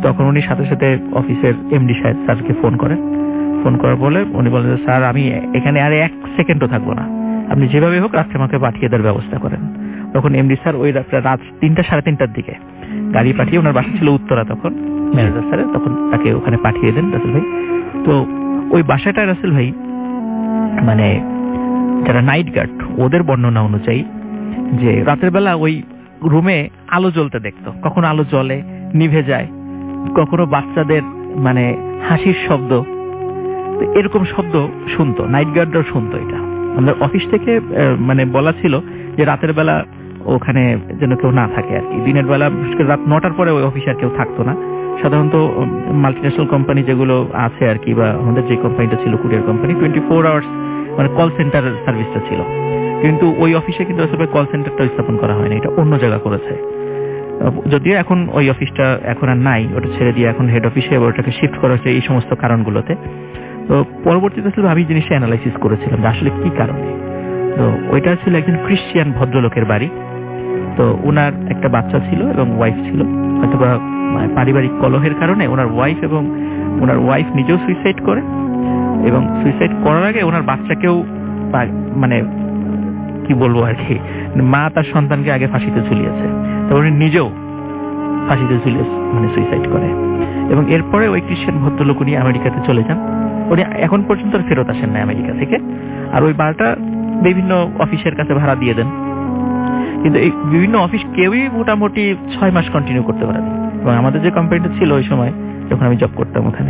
তখন উনি সাথে সাথে অফিসের এমডি সাহেব স্যারকে ফোন করার বলে উনি বলেন যে স্যার আমি এখানে আর 1 সেকেন্ডও থাকবো না, আপনি যেভাবে হোক রাত্রে আমাকে পাঠিয়ে দেওয়ার ব্যবস্থা করেন। তখন এমডি স্যার ওই রাত 3টা সাড়ে 3টার দিকে গাড়ি পাঠিয়ে, ওনার বাসা ছিল উত্তরা তখন ম্যানেজার স্যারের, তখন তাকে ওখানে পাঠিয়ে দেন রাসেল ভাই। তো ওই বাসাটায় রাসেল ভাই মানে যারা নাইট গার্ড ওদের বর্ণনা অনুযায়ী যে রাতের বেলা ওই রুমে আলো জ্বলতে দেখতো, কখনো আলো জ্বলে নিভে যায়, কখনো বাচ্চাদের মানে হাসির শব্দ, এরকম শব্দ শুনতো, নাইট গার্ডরাও শুনতো। এটা আমাদের অফিস থেকে মানে বলা ছিল যে রাতের বেলা ওখানে যেন কেউ না থাকে আর কি। দিনের বেলা রাত 9টার পরে ওই অফিসে আর কেউ থাকতো না। সাধারণত মাল্টিন্যাশনাল কোম্পানি যেগুলো আছে আর কি, বা আমাদের যে কোম্পানিটা ছিল কুরিয়ার কোম্পানি, 24 আওয়ার্স মানে কল সেন্টার সার্ভিসটা ছিল, কিন্তু ওই অফিসে কিন্তু আসলে কল সেন্টারটা স্থাপন করা হয়নি, এটা অন্য জায়গা করেছে। যদিও এখন ওই অফিসটা এখন আর নাই, ওটা ছেড়ে দিয়ে এখন হেড অফিসে ওটাকে শিফট করা হয়েছে এই সমস্ত কারণগুলোতে। তো পরবর্তীতে আসলে আমি জিনিসটা অ্যানালাইসিস করেছিলাম যে আসলে কি কারণে। তো ওইটা ছিল একজন খ্রিস্টিয়ান ভদ্রলোকের বাড়ি। তো ওনার একটা বাচ্চা ছিল এবং ওয়াইফ ছিল, অথবা পারিবারিক কলহের কারণে ওনার ওয়াইফ নিজেও সুইসাইড করে, এবং সুইসাইড করার আগে ওনার বাচ্চাকেও মানে কি বলবো আর কি, মা তার সন্তানকে আগে ফাঁসিতে ঝুলিয়েছে, তারপর উনি নিজেও ফাঁসিতে ঝুলিয়ে মানে সুইসাইড করে। এবং এরপরে ওই খ্রিস্টান ভদ্রলোক উনি আমেরিকাতে চলে যান। উনি এখন পর্যন্ত ফেরত আসেন না আমেরিকা থেকে। আর ওই বারটা বিভিন্ন অফিসের কাছে ভাড়া দিয়ে দেন, কিন্তু এই বিভিন্ন অফিস কেউই মোটামুটি 6 মাস কন্টিনিউ করতে পারেনি। এবং আমাদের যে কোম্পানিটা ছিল ওই সময় যখন আমি জব করতাম ওখানে,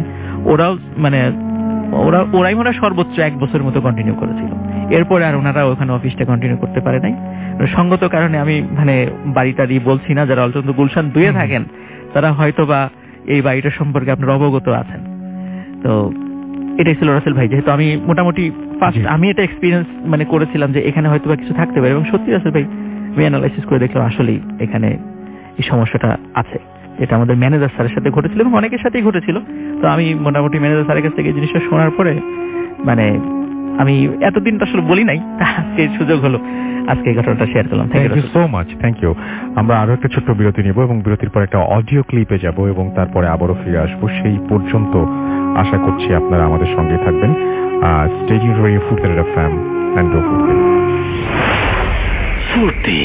ওরাই মনে হয় সর্বোচ্চ 1 বছর মতো কন্টিনিউ করেছিল। এরপরে আর ওনারা ওখানে অফিসটা কন্টিনিউ করতে পারে নাই সঙ্গত কারণে। আমি মানে বাড়িটা দিয়ে বলছি না, যারা অন্তত গুলশান 2-এ থাকেন তারা হয়তো বা এই বাড়িটা সম্পর্কে আপনার অবগত আছেন। তো এটাই ছিল রাসেল ভাই, যেহেতু আমি মোটামুটি ফার্স্ট আমি এটা এক্সপিরিয়েন্স মানে করেছিলাম যে এখানে হয়তো বা কিছু থাকতে পারে, এবং সত্যি রাসেল ভাই আমি অ্যানালাইসিস করে দেখলাম আসলেই এখানে এই সমস্যাটা আছে। এটা আমাদের ম্যানেজার স্যারের সাথে ঘটেছিল এবং অনেকের সাথেই ঘটেছিল। তো আমি মোটামুটি ম্যানেজার স্যারের কাছ থেকে এই জিনিসটা শোনার পরে মানে আমি এতদিন তো আসলে বলি নাই, আজকে সুযোগ হলো আজকে এই ঘটনাটা শেয়ার করলাম। Thank you so much, thank you. আমরা আরো একটা ছোট্ট বিরতি নিব এবং বিরতির পর একটা অডিও ক্লিপে যাব এবং তারপরে আবারও ফিরে আসবো। সেই পর্যন্ত আশা করছি আপনারা আমাদের সঙ্গে থাকবেন। Stay tuned radio Foorti FM and go Foorti. Foorti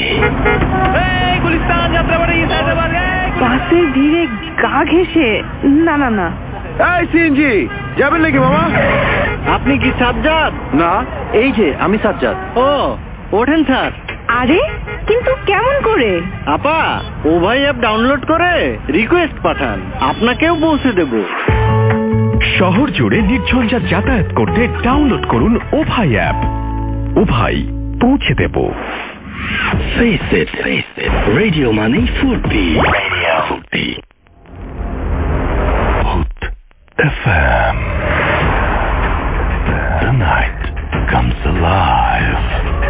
বাসের ভিড়ে গা ঘেঁষে না না না। এই সিএনজি যাবেন নাকি মামা? আপনি কি সাজ্জাদ? না, এই যে আমি সাজ্জাদ। ও ওঠেন স্যার। আরে কিন্তু কেমন করে? আপা ওভাই অ্যাপ ডাউনলোড করে রিকোয়েস্ট পাঠান, আপনাকেও পৌঁছে দেব। শহর জুড়ে নির্ঝঞ্ঝাট যাতায়াত করতে ডাউনলোড করুন ওভাই অ্যাপ। ওভাই পৌঁছে দেব। Face it. Radio Money Furti. Radio Furti. Hot FM. The night comes alive.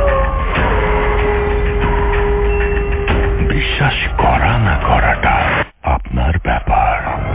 বিশ্বাস করা না করাটা আপনার ব্যাপার।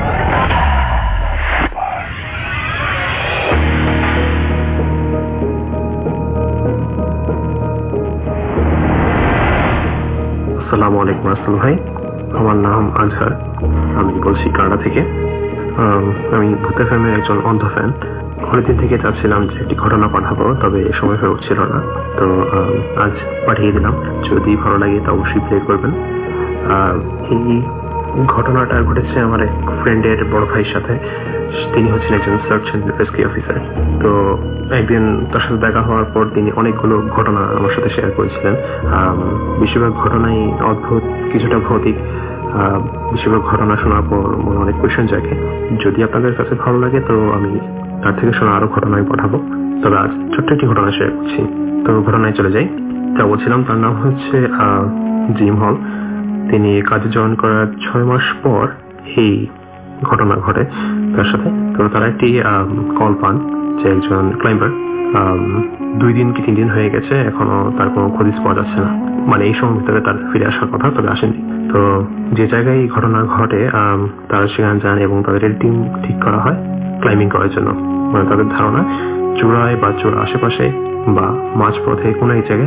আসসালামু আলাইকুম রাসেল ভাই, আমার নাম আজহার, আমি বলছি কানাডা থেকে। আমি ভূত এফএমের একজন অন্ধ ফ্যান। অনেকদিন থেকে চাচ্ছিলাম যে একটি ঘটনা পাঠাবো, তবে সময় হয়ে উঠছিল না, তো আজ পাঠিয়ে দিলাম। যদি ভালো লাগে তা অবশ্যই প্লে করবেন। এই ঘটনাটা ঘটেছে আমার এক ফ্রেন্ডের বড় ভাইয়ের সাথে। তিনি হচ্ছেন একজন সার্চ অ্যান্ড রেস্কিউ অফিসার। তো একদিন তার সাথে দেখা হওয়ার পর তিনি অনেকগুলো ঘটনা আমার সাথে শেয়ার করেছিলেন। বেশিরভাগ ঘটনাই অদ্ভুত, কিছুটা ভৌতিক। বেশিরভাগ ঘটনা শোনার পর মনে অনেক কোয়েশ্চেন জাগে। যদি আপনাদের কাছে ভালো লাগে তো আমি তার থেকে শোনা আরো ঘটনায় পাঠাবো, তবে আজ ছোট্ট একটি ঘটনা শেয়ার করছি। তো ঘটনায় চলে যাই। যা বলছিলাম তার নাম হচ্ছে জিম হল। তিনি কাজে জয়েন করার 6 মাস পর এই ঘটনা ঘটে তার সাথে। তো তারা একটি কল পান যে একজন ক্লাইম্বার 2 দিন কি 3 দিন হয়ে গেছে, এখনো তার কোনো খোঁজ পাওয়া যাচ্ছে না। মানে এই সময়ের ভিতরে তার ফিরে আসার কথা, তবে আসেনি। তো যে জায়গায় এই ঘটনা ঘটে তারা সেখানে যান এবং তাদের টিম ঠিক করা হয় ক্লাইম্বিং করার জন্য। মানে তাদের ধারণা চূড়ায় বা চূড়ার আশেপাশে বা মাঝপথে কোনো এক জায়গায়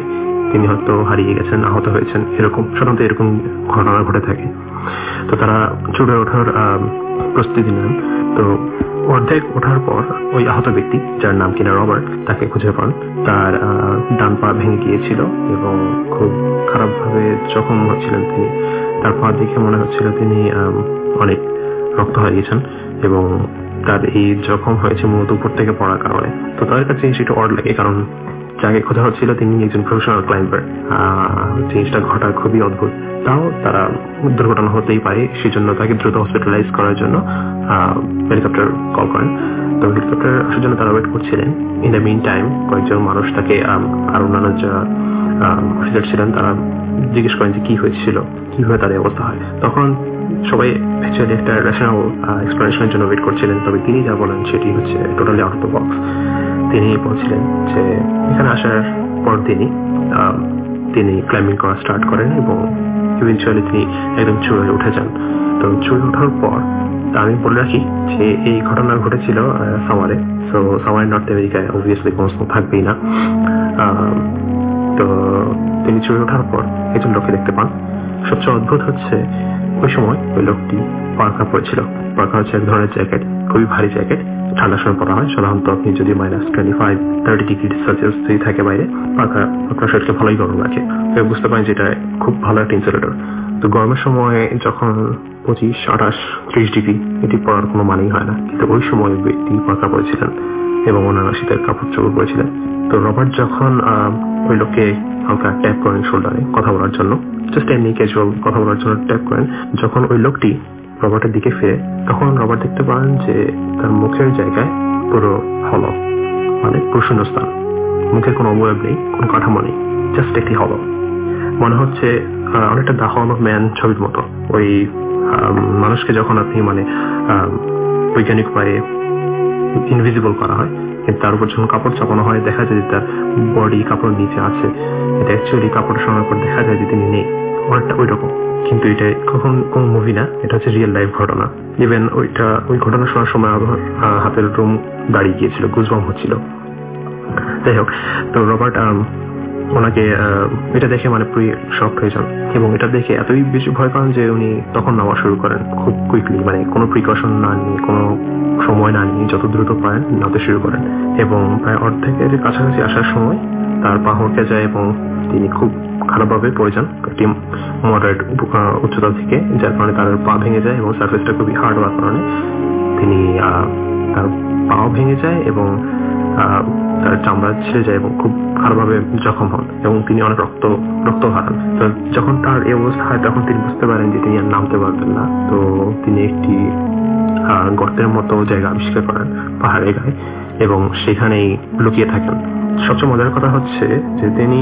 তিনি হয়তো হারিয়ে গেছেন, আহত হয়েছেন, এরকম সাধারণত এরকম ঘটনা ঘটে থাকে। তো তারা চূড়ে ওঠার প্রস্তুতি নেন। তো অর্ধেক ওঠার পর ওই আহত ব্যক্তি, যার নাম কিনা রবার্ট, তাকে খুঁজে পান। তার ডান পা ভেঙে গিয়েছিল এবং খুব খারাপ ভাবে জখম হচ্ছিলেন তিনি। তার পা দেখে মনে হচ্ছিল তিনি অনেক রক্ত হারিয়েছেন এবং তার এই জখম হয়েছে মূলত উপর থেকে পড়ার কারণে। তো তাদের কাছে সেটা অড লাগে, কারণ যাকে খোঁজা হচ্ছিল তিনি একজন প্রফেশনাল ক্লাইম্বার। জিনিসটা ঘটা খুবই অদ্ভুত। তাও তারা দুর্ঘটনা হতেই পারে, সেজন্য তাকে দ্রুত হসপিটালাইজ করার জন্য হেলিকপ্টার কল করেন। তো হেলিকপ্টার আসার জন্য তারা ওয়েট করছিলেন। ইন দ্য মিন টাইম কয়েকজন মানুষ তাকে আর অন্যান্য যারা অফিসার ছিলেন তারা জিজ্ঞেস করেন যে কি হয়েছিল, কিভাবে তাদের অবস্থা হয়। তখন সবাই অ্যাকচুয়ালি একটা রেশনাল এক্সপ্লেনেশনের জন্য ওয়েট করছিলেন, তবে তিনি যা বলেন সেটি হচ্ছে totally out of the box. তিনি বলছিলেন যে এখানে আসার পর তিনি ক্লাইম্বিং করা স্টার্ট করেন এবং ইভেনচুয়ালি তিনি একদম চূড়ায় উঠে যান। তো চূড়ে ওঠার পর আমি বলে রাখি যে এই ঘটনা ঘটেছিল সামারে। সো সামারে নর্থ আমেরিকায় অবভিয়াসলি কোনো স্নো থাকবেই না। তো তিনি চূড়ে ওঠার পর একজন লোককে দেখতে পান। সবচেয়ে অদ্ভুত হচ্ছে ওই সময় ওই লোকটি পার্কা পরেছিল। পার্কা হচ্ছে এক ধরনের জ্যাকেট, খুবই ভারী জ্যাকেট, ঠান্ডার সময় পরা হয়। সাধারণত আপনি যদি -25-30 ডিগ্রি সেলসিয়াস যদি থাকে বাইরে, পার্কা আপনার শরীরকে ভালোই গরম রাখে। বুঝতে পারেন যে এটা খুব ভালো একটা ইনসুলেটর। তো গরমের সময় যখন 25-28-30 ডিগ্রি, এটি পরার কোনো মানেই হয় না, কিন্তু ওই সময় ব্যক্তি পার্কা পরেছিলেন এবং ওনারা শীতের কাপড় চোপড় পরেছিলেন। তো রবার্ট যখন ওই লোককে হালকা ট্যাপ করেন শোল্ডারে কথা বলার জন্য, জাস্ট এমনি ক্যাজুয়াল কথা বলার জন্য ট্যাপ করেন, যখন ওই লোকটি রবার্টের দিকে ফিরে তখন রবার্ট দেখতে পান যে তার মুখের জায়গায় পুরো হলো, মানে প্রশূন্যস্থান। মুখে কোনো অবয়ব নেই, কোনো কাঠামো নেই, জাস্ট একটি হলো। মনে হচ্ছে অনেকটা দ্য হল অফ ম্যান ছবির মতো। ওই মানুষকে যখন আপনি মানে বৈজ্ঞানিক উপায়ে ইনভিজিবল করা হয়, কিন্তু তার উপর যখন কাপড় চাপানো হয় দেখা যায় যে তার বডি কাপড় নিচে আছে, এটা অ্যাকচুয়ালি কাপড় শোনার পর দেখা যায় যে তিনি নেই, অনেকটা ওই রকম। কিন্তু এটা কখন কোন মুভি না, এটা হচ্ছে রিয়েল লাইফ ঘটনা। ইভেন ওই ঘটনা শোনার সময় আমার হাতের রুম দাঁড়িয়ে গিয়েছিল, গুজবাম হচ্ছিল। যাই হোক, তো রবার্ট ওনাকে এটা দেখে মানে পুরো শক হয়ে যান এবং এটা দেখে এতই বেশি ভয় পান যে উনি তখন নামা শুরু করেন খুব কুইকলি, মানে কোনো প্রিকশন না নিয়ে, কোনো সময় না নিয়ে যত দ্রুত পারেন নামতে শুরু করেন। এবং প্রায় অর্ধেকের কাছাকাছি আসার সময় তার পা হড়কে যায় এবং তিনি খুব খারাপভাবে পড়ে যান একটি মডারেট উচ্চতা থেকে, যার কারণে তার পা ভেঙে যায় এবং সার্ফেসটা খুবই হার্ড হওয়ার কারণে তিনি তার পাও ভেঙে যায় এবং তার চামড়া ছিঁড়ে যায় এবং খুব খারাপভাবে জখম হন এবং তিনি অনেক রক্ত হারান। তো যখন তার এই অবস্থা হয় তখন তিনি বুঝতে পারেন যে তিনি আর নামতে পারবেন না। তো তিনি একটি গর্তের মতো জায়গা আবিষ্কার করেন পাহাড়ের গায়ে এবং সেখানেই লুকিয়ে থাকেন। সবচেয়ে মজার কথা হচ্ছে যে তিনি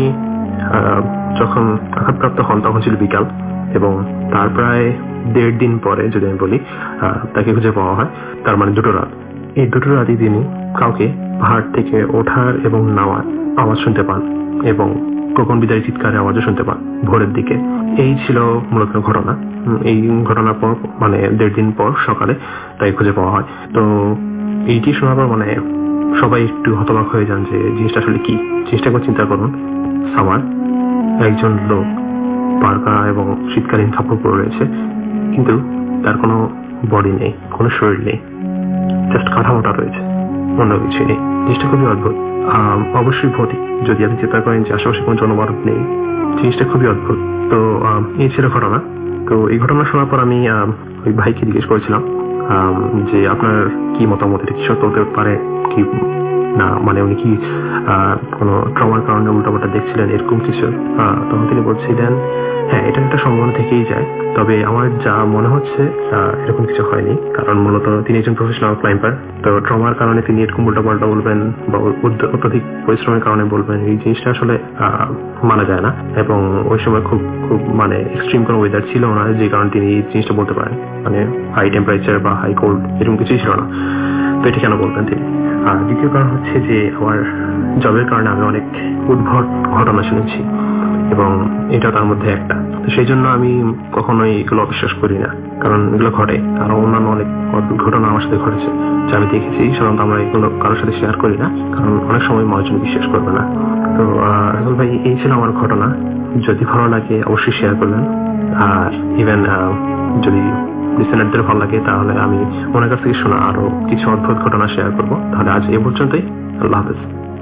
যখন আঘাতপ্রাপ্ত হন তখন ছিল বিকাল এবং তার প্রায় 1.5 দিন পরে, যদি আমি বলি, তাকে খুঁজে পাওয়া হয়। তার মানে 2 রাত। এই 2 রাতই তিনি কাউকে পাহাড় থেকে ওঠার এবং নামার আওয়াজ শুনতে পান এবং গগন বিদারী চিৎকারের আওয়াজও শুনতে পান ভোরের দিকে। এই ছিল মূলত ঘটনা। এই ঘটনার পর মানে 1.5 দিন পর সকালে তাকে খুঁজে পাওয়া হয়। তো এইটি শোনার পর মানে সবাই একটু হতবাক হয়ে যান যে জিনিসটা আসলে কি। জিনিসটা একবার চিন্তা করুন, সামার একজন লোক পার্কা এবং শীতকালীন কাপড় পরে রয়েছে, কিন্তু তার কোনো বডি নেই, কোনো শরীর নেই, জাস্ট কাঠামোটা রয়েছে, অন্য কিছু নেই। জিনিসটা খুবই অদ্ভুত, অবশ্যই ভৌতিক। যদি আপনি চিন্তা করেন যে আশেপাশে কোনো জনমানব নেই, জিনিসটা খুবই অদ্ভুত। তো এই ছিল ঘটনা। তো এই ঘটনা শোনার পর আমি ওই ভাইকে জিজ্ঞেস করেছিলাম যে আপনার কি মতামত, এটা কি সত্য হতে পারে কি না, মানে উনি কি কোনো ট্রমার কারণে উল্টাপাল্টা দেখছিলেন এরকম কিছু। তখন তিনি বলছিলেন হ্যাঁ, এটা একটা সম্ভাবনা থেকেই যায়, তবে আমার যা মনে হচ্ছে এরকম কিছু হয়নি, কারণ মূলত তিনি একজন প্রফেশনাল ক্লাইম্বার। তো ট্রমার কারণে তিনি এরকম উল্টাপাল্টা বলবেন বা অত্যধিক পরিশ্রমের কারণে বলবেন, এই জিনিসটা আসলে মানা যায় না। এবং ওই সময় খুব খুব মানে এক্সট্রিম কোনো ওয়েদার ছিল না, যে কারণে তিনি এই জিনিসটা বলতে পারেন, মানে হাই টেম্পারেচার বা হাই কোল্ড এরকম কিছুই ছিল না। তো এটা কেন বলবেন তিনি? আর দ্বিতীয় কারণ হচ্ছে যে আমার জবের কারণে আমি অনেক উদ্ভট ঘটনা শুনেছি এবং এটা তার মধ্যে একটা। তো সেই জন্য আমি কখনোই এগুলো অবিশ্বাস করি না, কারণ এগুলো ঘটে। আর অন্যান্য অনেক অদ্ভুত ঘটনা আমার সাথে ঘটেছে যা আমি দেখেছি। সাধারণত আমরা এগুলো কারোর সাথে শেয়ার করি না, কারণ অনেক সময় মানুষজন বিশ্বাস করবে না। তো রাসেল ভাই এই ছিল আমার ঘটনা। যদি ভালো লাগে অবশ্যই শেয়ার করবেন, আর ইভেন যদি লিসেনারদের ভালো লাগে তাহলে আমি ওনার কাছ থেকে শোনা আরো কিছু অদ্ভুত ঘটনা শেয়ার করবো। তাহলে আজ এ পর্যন্তই, আল্লাহ হাফেজ।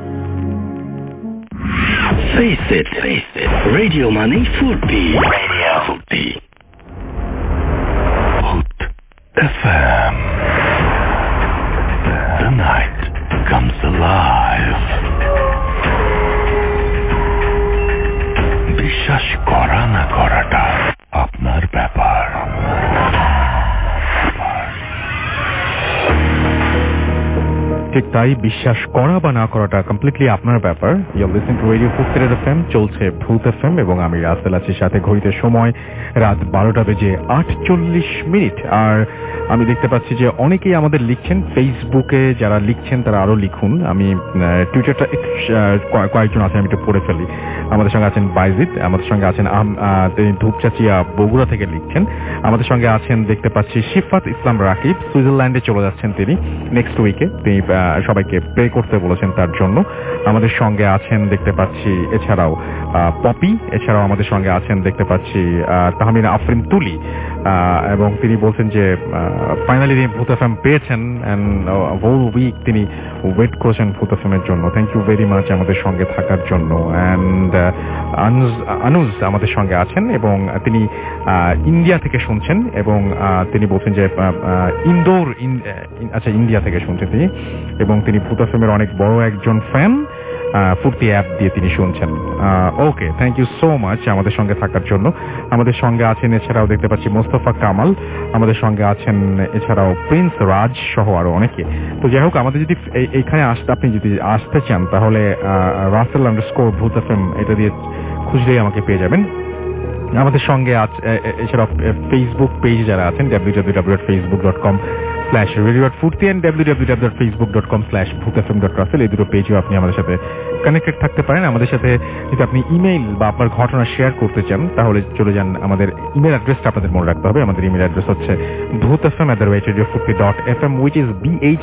Face it, Radio Money Foodie. Radio Foodie. Hoot FM. The night comes alive. বিশ্বাস করা না করাটা আপনার ব্যাপার। ঠিক তাই, বিশ্বাস করা বা না করাটা কমপ্লিটলি আপনার ব্যাপার। You listen to radio Foorti FM, চলছে ভূত এফএম এবং আমি রাসেল আছি সাথে। ঘড়িতে সময় রাত 12:48। আর আমি দেখতে পাচ্ছি যে অনেকেই আমাদের লিখছেন ফেসবুকে, যারা লিখছেন তারা আরো লিখুন। আমি টুইটারটা কয়েকজন আছেন, আমি একটু পড়ে ফেলি। আমাদের সঙ্গে আছেন বাইজিদ, আমাদের সঙ্গে আছেন তিনি ধূপচাচিয়া বগুড়া থেকে লিখছেন। আমাদের সঙ্গে আছেন দেখতে পাচ্ছি শিফাত ইসলাম রাকিব, সুইজারল্যান্ডে চলে যাচ্ছেন তিনি নেক্সট উইকে। তিনি সবাইকে প্রে করতে বলেছেন তার জন্য। আমাদের সঙ্গে আছেন দেখতে পাচ্ছি এছাড়াও পপি, এছাড়াও আমাদের সঙ্গে আছেন দেখতে পাচ্ছি তাহমিনা আফরিন তুলি, এবং তিনি বলছেন যে ফাইনালি তিনি ভূত এফএম পেয়েছেন এন্ড হোল উইক তিনি ওয়েট করেছেন ভূত এফএমের জন্য। থ্যাংক ইউ ভেরি মাচ আমাদের সঙ্গে থাকার জন্য। এন্ড আনুজ আমাদের সঙ্গে আছেন এবং তিনি ইন্ডিয়া থেকে শুনছেন এবং তিনি বলছেন যে ইন্দোর ইন্ডিয়া থেকে শুনছেন তিনি, এবং তিনি ভূত এফএমের অনেক বড় একজন ফ্যান। ফুর্তি অ্যাপ দিয়ে তিনি শুনছেন। Okay, thank you so much আমাদের সঙ্গে থাকার জন্য। আমাদের সঙ্গে আছেন এছাড়াও দেখতে পাচ্ছি মোস্তফা কামাল, আমাদের সঙ্গে আছেন এছাড়াও প্রিন্স রাজ সহ আরো অনেকে। তো যাই হোক, আমাদের যদি এইখানে আপনি যদি আসতে চান তাহলে রাসেল_ ভূত এফএম এটা দিয়ে খুঁজলেই আমাকে পেয়ে যাবেন। আমাদের সঙ্গে এছাড়াও ফেসবুক পেজ যারা আছেন www.facebook.com/radio.furti and www.facebook.com/bhutfm.russell, এই দুটো পেজেও আপনি আমাদের সাথে কানেক্টেড থাকতে পারেন। আমাদের সাথে যদি আপনি ইমেইল বা আপনার ঘটনা শেয়ার করতে চান তাহলে চলে যান, আমাদের ইমেল অ্যাড্রেসটা আপনাদের মনে রাখতে হবে। আমাদের ইমেল অ্যাড্রেস হচ্ছে bhutfm@radiofurti.fm, which is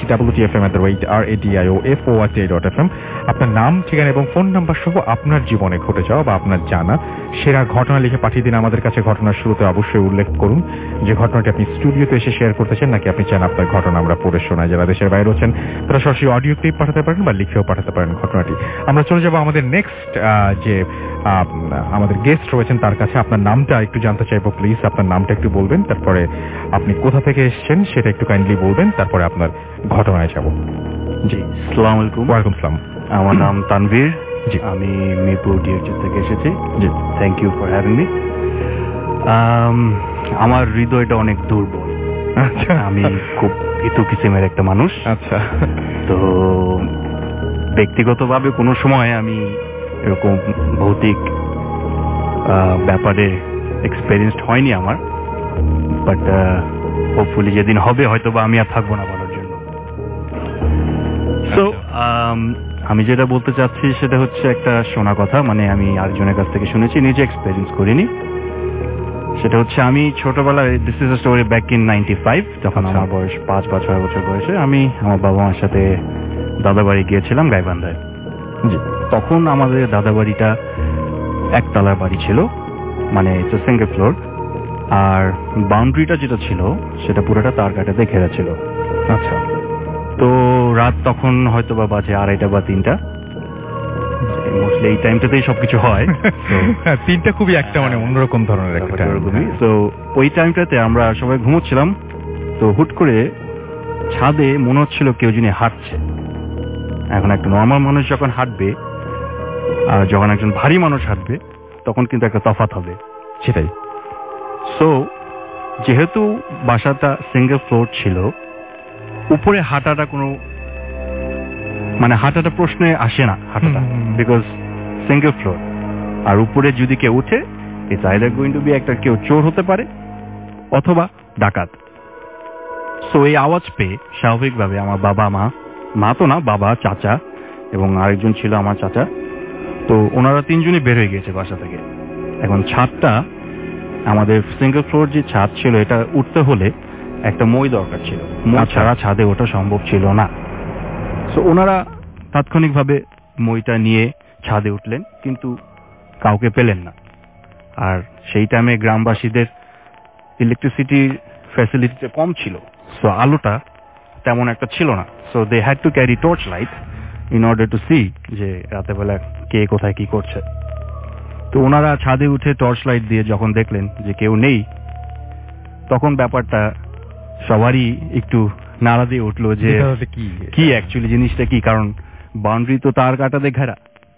bhwtfm@radio.fm। আপনার নাম, ঠিকানা এবং ফোন নাম্বার সহ আপনার জীবনে ঘটে যাওয়া বা আপনার জানা সেরা ঘটনা লিখে পাঠিয়ে দিন আমাদের কাছে। ঘটনার শুরুতে অবশ্যই উল্লেখ করুন যে ঘটনাটি আপনি স্টুডিওতে এসে শেয়ার করতে চান, নাকি আপনি চান আপনার ঘটনা আমরা পড়ে শোনাই। যারা দেশের বাইরে আছেন তারা সরাসরি অডিও ক্লিপ পাঠাতে পারেন বা লিখেও পাঠাতে পারেন ঘটনাটি। আমরা চলে যাব আমাদের নেক্সট যে আমাদের গেস্ট রয়েছেন তার কাছে। আপনার নামটা একটু জানতে চাইবো, প্লিজ আপনার নামটা একটু বলবেন, তারপরে আপনি কোথা থেকে এসেছেন সেটা একটু কাইন্ডলি বলবেন, তারপরে আপনার ঘটনায় যাব। জি, আসসালামু আলাইকুম। ওয়ালাইকুম আসসালাম। আমার নাম তানভীর। জি, আমি মিরপুর ডিএচএস থেকে এসেছি। জি, thank you for having me. আমার হৃদয়টা অনেক দুর্বল। আচ্ছা, আমি খুব ভীতু কিসিমের একটা মানুষ। আচ্ছা, তো ব্যক্তিগতভাবে কোনো সময় আমি এরকম ভৌতিক ব্যাপারে এক্সপেরিয়েন্সড হয়নি আমার, বাট হোপফুলি যেদিন হবে হয়তো বা আমি আর থাকবো না বলার জন্য। সো আমি যেটা বলতে চাচ্ছি সেটা হচ্ছে একটা শোনা কথা, মানে আমি আরেকজনের কাছ থেকে শুনেছি, নিজে এক্সপেরিয়েন্স করিনি। সেটা হচ্ছে আমি ছোটবেলায়, this is a story back in 95, যখন আমার বয়স 5 বা 6 বছর বয়সে, আমি আমার বাবা মার সাথে দাদাবাড়ি গিয়েছিলাম গাইবান্ধায়। জি, তখন আমাদের দাদাবাড়িটা একতলার বাড়ি ছিল, মানে ইটস আ সিঙ্গেল ফ্লোর, আর বাউন্ডারিটা যেটা ছিল সেটা পুরোটা তার কাটাতে ঘেরা ছিল। আচ্ছা, তো রাত তখন হয়তো বা বাজে 2:30 বা 3টা, মোস্টলি এই টাইমটাতেই সবকিছু হয়। 3টা খুবই একটা মানে অন্যরকম ধরনের একটা টাইম। তো ওই টাইমটাতে আমরা সবাই ঘুমোচ্ছিলাম, তো হুট করে ছাদে মনে হচ্ছিল কেউ যিনি হাঁটছে। এখন একটা নর্মাল মানুষ যখন হাঁটবে আর যখন একজন ভারী মানুষ হাঁটবে তখন কিন্তু একটা তফাৎ হবে, সেটাই। সো যেহেতু বাসাটা সিঙ্গেল ফ্লোর ছিল, উপরে হাঁটাটা কোনো মানে হাঁটাটা প্রশ্নে আসে না, হাঁটাটা, বিকজ সিঙ্গেল ফ্লোর। আর উপরে যদি কেউ উঠে, it's either going to be একটা কেউ চোর হতে পারে অথবা ডাকাত। সো এই আওয়াজ পেয়ে স্বাভাবিকভাবে আমার বাবা, মা তো না, বাবা, চাচা এবং আরেকজন ছিল আমার চাচা, তো ওনারা 3 জনই বের হয়ে গিয়েছে বাসা থেকে। এখন ছাদটা, আমাদের সিঙ্গেল ফ্লোর যে ছাদ ছিল, এটা উঠতে হলে একটা মই দরকার ছিল, মই ছাড়া ছাদে ওঠা সম্ভব ছিল না। সো ওনারা তাৎক্ষণিকভাবে মইটা নিয়ে ছাদে উঠলেন, কিন্তু কাউকে পেলেন না। আর সেই টাইমে গ্রামবাসীদের ইলেকট্রিসিটির ফ্যাসিলিটিটা কম ছিল, সো আলোটা তেমন একটা ছিল না। So they had to carry torch light in order to see যে রাতেবেলা কে কোথায় কি করছে। তো ওনারা ছাদে উঠে টর্চ লাইট দিয়ে যখন দেখলেন যে কেউ নেই, তখন ব্যাপারটা সবারই একটু নাড়া দিয়ে উঠলো যে কি অ্যাকচুয়ালি জিনিসটা কি, কারণ বাউন্ডারি তো তার কাটাতে ঘেরা,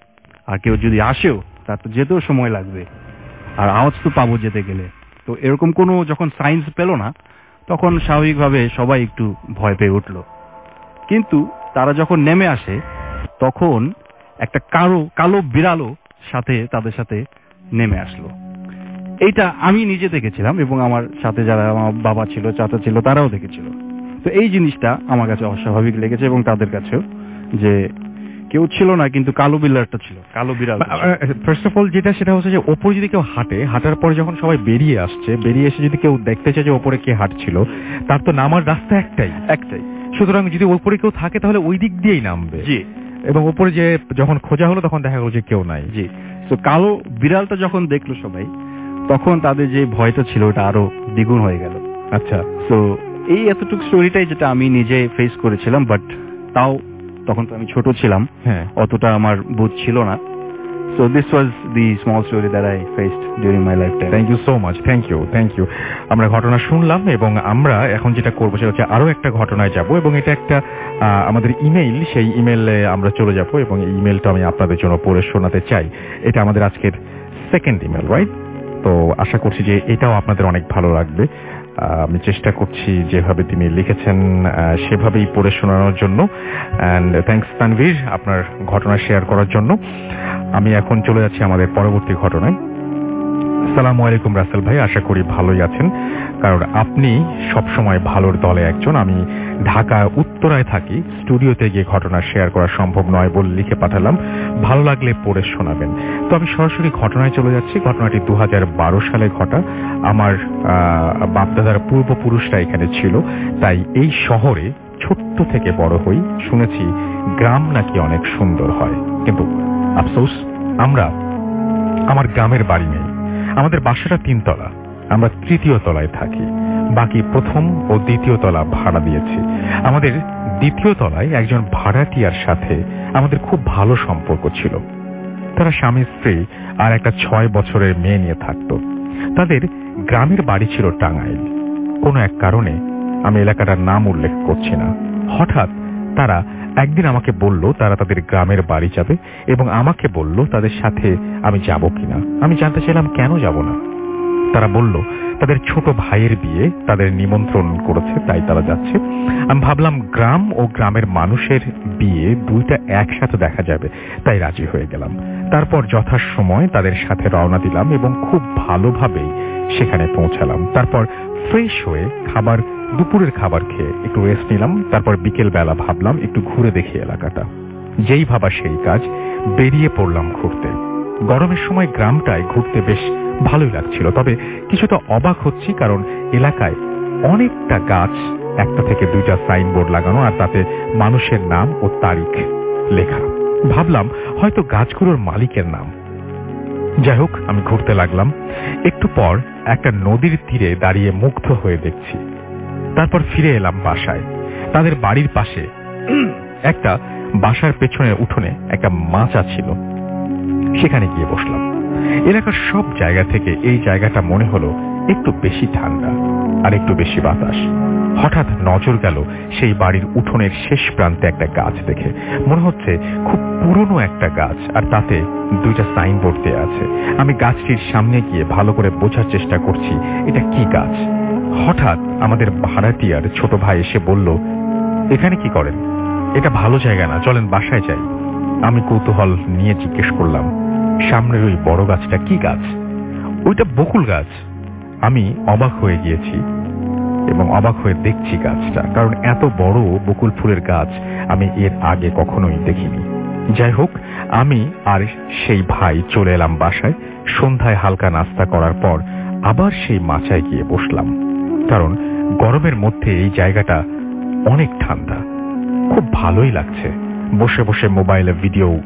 আর কেউ যদি আসেও তার তো যেতেও সময় লাগবে, আর আওয়াজ তো পাবো যেতে গেলে। তো এরকম কোনো যখন সাইন্স পেল না, তখন স্বাভাবিকভাবে সবাই একটু ভয় পেয়ে উঠল। কিন্তু তারা যখন নেমে আসে, তখন একটা কালো বিড়ালও তাদের সাথে নেমে আসলো। এইটা আমি নিজে দেখেছিলাম এবং আমার সাথে যারা আমার বাবা ছিল, চাচা ছিল, তারাও দেখেছিল। তো এই জিনিসটা আমার কাছে অস্বাভাবিক লেগেছে এবং তাদের কাছেও, যে কেউ ছিল না কিন্তু কালো বিড়ালটা ছিল, কালো বিড়াল। ফার্স্ট অফ অল সেটা হচ্ছে যে ওপরে যদি কেউ হাঁটার পরে যখন সবাই বেরিয়ে এসে যদি কেউ দেখতে চায় যে ওপরে কে হাঁটছিল, তার তো নামার রাস্তা একটাই। সুতরাং যদি ওপরে কেউ থাকে তাহলে ওই দিক দিয়েই নামবে। জি। এবং ওপরে যে যখন খোঁজা হলো তখন দেখা গেল যে কেউ নাই। জি। তো কালো বিড়ালটা যখন দেখলো সবাই, তখন তাদের যে ভয়টা ছিল ওটা আরো দ্বিগুণ হয়ে গেল। আচ্ছা, সো এই এতটুকু স্টোরিটাই যেটা আমি নিজে ফেস করেছিলাম, বাট তাও তখন তো আমি ছোট ছিলাম, অতটা আমার বুঝ ছিল না। So this was the small story that I faced during my life time. Thank you so much, thank you. আমরা ঘটনা শুনলাম এবং আমরা এখন যেটা করবো সেটা হচ্ছে আরো একটা ঘটনায় যাব, এবং এটা একটা আমাদের ইমেইল, সেই ইমেইলে আমরা চলে যাব এবং এই ইমেইলটা আমি আপনাদের জন্য পড়ে শোনাতে চাই। এটা আমাদের আজকের সেকেন্ড ইমেইল, রাইট? তো আশা করছি যে এটাও আপনাদের অনেক ভালো লাগবে। আমি চেষ্টা করছি যেভাবে তিনি লিখেছেন সেভাবেই পড়ে শোনানোর জন্য। অ্যান্ড থ্যাঙ্কস তানভীর আপনার ঘটনা শেয়ার করার জন্য। আমি এখন চলে যাচ্ছি আমাদের পরবর্তী ঘটনায়। আসসালামু আলাইকুম রাসেল ভাই, আশা করি ভালোই আছেন, কারণ আপনি সবসময় ভালোর দলে একজন। আমি ঢাকা উত্তরায় থাকি, স্টুডিওতে গিয়ে ঘটনা শেয়ার করা সম্ভব নয় বলে লিখে পাঠালাম, ভালো লাগলে পড়ে শোনাবেন। তো আমি সরাসরি ঘটনায় চলে যাচ্ছি। ঘটনাটি 2012 সালে ঘটা। আমার বাপদাদার পূর্বপুরুষরা এখানে ছিল, তাই এই শহরে ছোট্ট থেকে বড় হই। শুনেছি গ্রাম নাকি অনেক সুন্দর হয়, কিন্তু আফসোস আমার গ্রামের বাড়ি নেই। আমাদের বাসাটা 3 তলা, আমরা 3য় তলায় থাকি, বাকি 1ম ও 2য় তলা ভাড়া দিয়েছি। আমাদের 2য় তলায় একজন ভাড়াটিয়ার সাথে আমাদের খুব ভালো সম্পর্ক ছিল। তারা স্বামী স্ত্রী আর একটা 6 বছরের মেয়ে নিয়ে থাকত। তাদের গ্রামের বাড়ি ছিল টাঙ্গাইল। কোনো এক কারণে, আমি এলাকাটার নাম উল্লেখ করছি না, হঠাৎ তারা একদিন আমাকে বলল তারা তাদের গ্রামের বাড়ি যাবে এবং আমাকে বলল তাদের সাথে আমি যাব কিনা। আমি জানতে চাইলাম কেন যাব না। তারা বলল তাদের ছোট ভাইয়ের বিয়ে, তাদের নিমন্ত্রণ করেছে, তাই তারা যাচ্ছে। আমি ভাবলাম গ্রাম ও গ্রামের মানুষের বিয়ে দুইটা একসাথে দেখা যাবে, তাই রাজি হয়ে গেলাম। তারপর যথাসময় তাদের সাথে রওনা দিলাম এবং খুব ভালোভাবেই সেখানে পৌঁছালাম। তারপর ফ্রেশ হয়ে দুপুরের খাবার খেয়ে একটু রেস্ট নিলাম। তারপর বিকেল বেলা ভাবলাম একটু ঘুরে দেখি এলাকাটা। যেই ভাবা সেই কাজ, বেরিয়ে পড়লাম ঘুরতে। গরমের সময় গ্রামটায় ঘুরতে বেশ ভালোই লাগছিল, তবে কিছুটা অবাক হচ্ছি, কারণ এলাকায় অনেকটা গাছ, 1 থেকে 2টা সাইনবোর্ড লাগানো, আর তাতে মানুষের নাম ও তারিখ লেখা। ভাবলাম হয়তো গাছগুলোর মালিকের নাম। যাই হোক, আমি ঘুরতে লাগলাম। একটু পর একটা নদীর তীরে দাঁড়িয়ে মুগ্ধ হয়ে দেখছি। তারপর ফিরে এলাম বাসায়। তাদের বাড়ির পাশে একটা বাসার পেছনের উঠোনে একটা মাচা ছিল, সেখানে গিয়ে বসলাম। এলাকার সব জায়গা থেকে এই জায়গাটা মনে হলো একটু বেশি ঠান্ডা আর একটু বেশি বাতাস। হঠাৎ নজর গেল সেই বাড়ির উঠোনের শেষ প্রান্তে একটা গাছ দেখে। মনে হচ্ছে খুব পুরনো একটা গাছ, আর তাতে 2টা সাইনবোর্ড দেয়া আছে। আমি গাছটির সামনে গিয়ে ভালো করে বোঝার চেষ্টা করছি এটা কি গাছ। হঠাৎ আমাদের ভাড়াটিয়ার ছোট ভাই এসে বলল, এখানে কি করেন? এটা ভালো জায়গা না, চলেন বাসায় যাই। আমি কৌতূহল নিয়ে জিজ্ঞেস করলাম, সামনের ওই বড় গাছটা কি গাছ? ওইটা বকুল গাছ। আমি অবাক হয়ে গিয়েছি এবং অবাক হয়ে দেখছি গাছটা, কারণ এত বড় বকুল ফুলের গাছ আমি এর আগে কখনোই দেখিনি। যাই হোক, আমি আর সেই ভাই চলে এলাম বাসায়। সন্ধ্যায় হালকা নাস্তা করার পর আবার সেই মাচায় গিয়ে বসলাম, কারণ গরমের মধ্যে এই জায়গাটা অনেক ঠান্ডা, খুব ভালোই লাগছে। বসে বসে মোবাইলে ভিডিও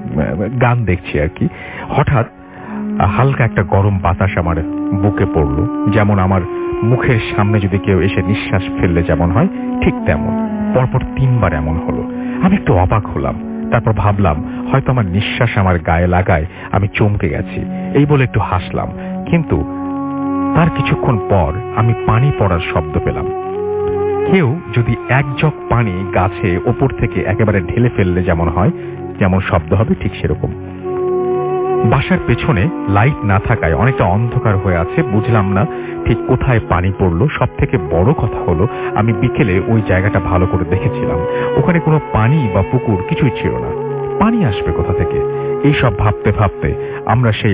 গান দেখছি আর কি। হঠাৎ হালকা একটা গরম বাতাস আমার বুকে পড়লো, যেমন আমার মুখের সামনে যদি কেউ এসে নিঃশ্বাস ফেললে যেমন হয় ঠিক তেমন। পরপর 3 বার এমন হলো। আমি একটু অবাক হলাম, তারপর ভাবলাম হয়তো আমার নিঃশ্বাস আমার গায়ে লাগায় আমি চমকে গেছি, এই বলে একটু হাসলাম। কিন্তু তার কিছুক্ষণ পর আমি পানি পড়ার শব্দ পেলাম। কেউ যদি 1 জগ পানি গাছে ওপর থেকে একেবারে ঢেলে ফেললে যেমন হয়, যেমন শব্দ হবে ঠিক সেরকম। বাসার পেছনে লাইট না থাকায় অনেকটা অন্ধকার হয়ে আছে, বুঝলাম না ঠিক কোথায় পানি পড়লো। সব থেকে বড় কথা হলো আমি বিকেলে ওই জায়গাটা ভালো করে দেখেছিলাম, ওখানে কোনো পানি বা পুকুর কিছুই ছিল না। পানি আসবে কোথা থেকে? এইসব ভাবতে ভাবতে আমরা সেই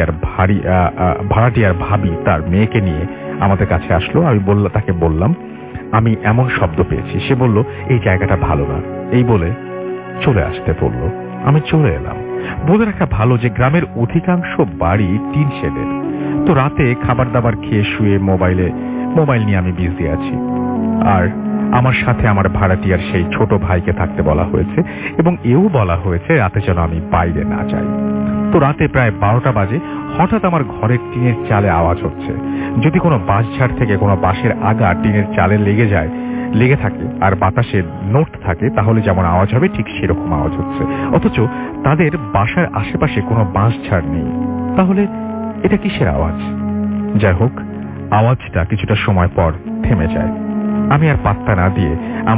ভাড়াটিয়ার ভাবি তার মেয়েকে নিয়ে আমাদের কাছে আসলো। আমি তাকে বললাম আমি এমন শব্দ পেয়েছি। সে বলল এই জায়গাটা ভালো না, এই বলে চলে আসতে বলল। আমি চলে এলাম। বলে রাখা ভালো যে গ্রামের অধিকাংশ বাড়ি টিন শেডের। তো রাতে খাবার দাবার খেয়ে শুয়ে মোবাইল নিয়ে আমি বিজি আছি। আর আমার সাথে আমার ভাড়াটিয়ার সেই ছোট ভাইকে থাকতে বলা হয়েছে এবং এও বলা হয়েছে রাতে যেন আমি বাইরে না যাই। তো রাতে প্রায় 12টা বাজে হঠাৎ আমার ঘরের টিনের চালে আওয়াজ হচ্ছে। যদি কোনো বাঁশঝাড় থেকে কোনো বাঁশের আগা টিনের চালে লেগে থাকে আর বাতাসে নড়তে থাকে তাহলে যেমন আওয়াজ হবে ঠিক সেরকম আওয়াজ হচ্ছে, অথচ তাদের বাসার আশেপাশে কোনো বাঁশঝাড় নেই। তাহলে এটা কিসের আওয়াজ? যাই হোক, আওয়াজটা কিছুটা সময় পর থেমে যায়। আমি আর পাত্তা না দিয়ে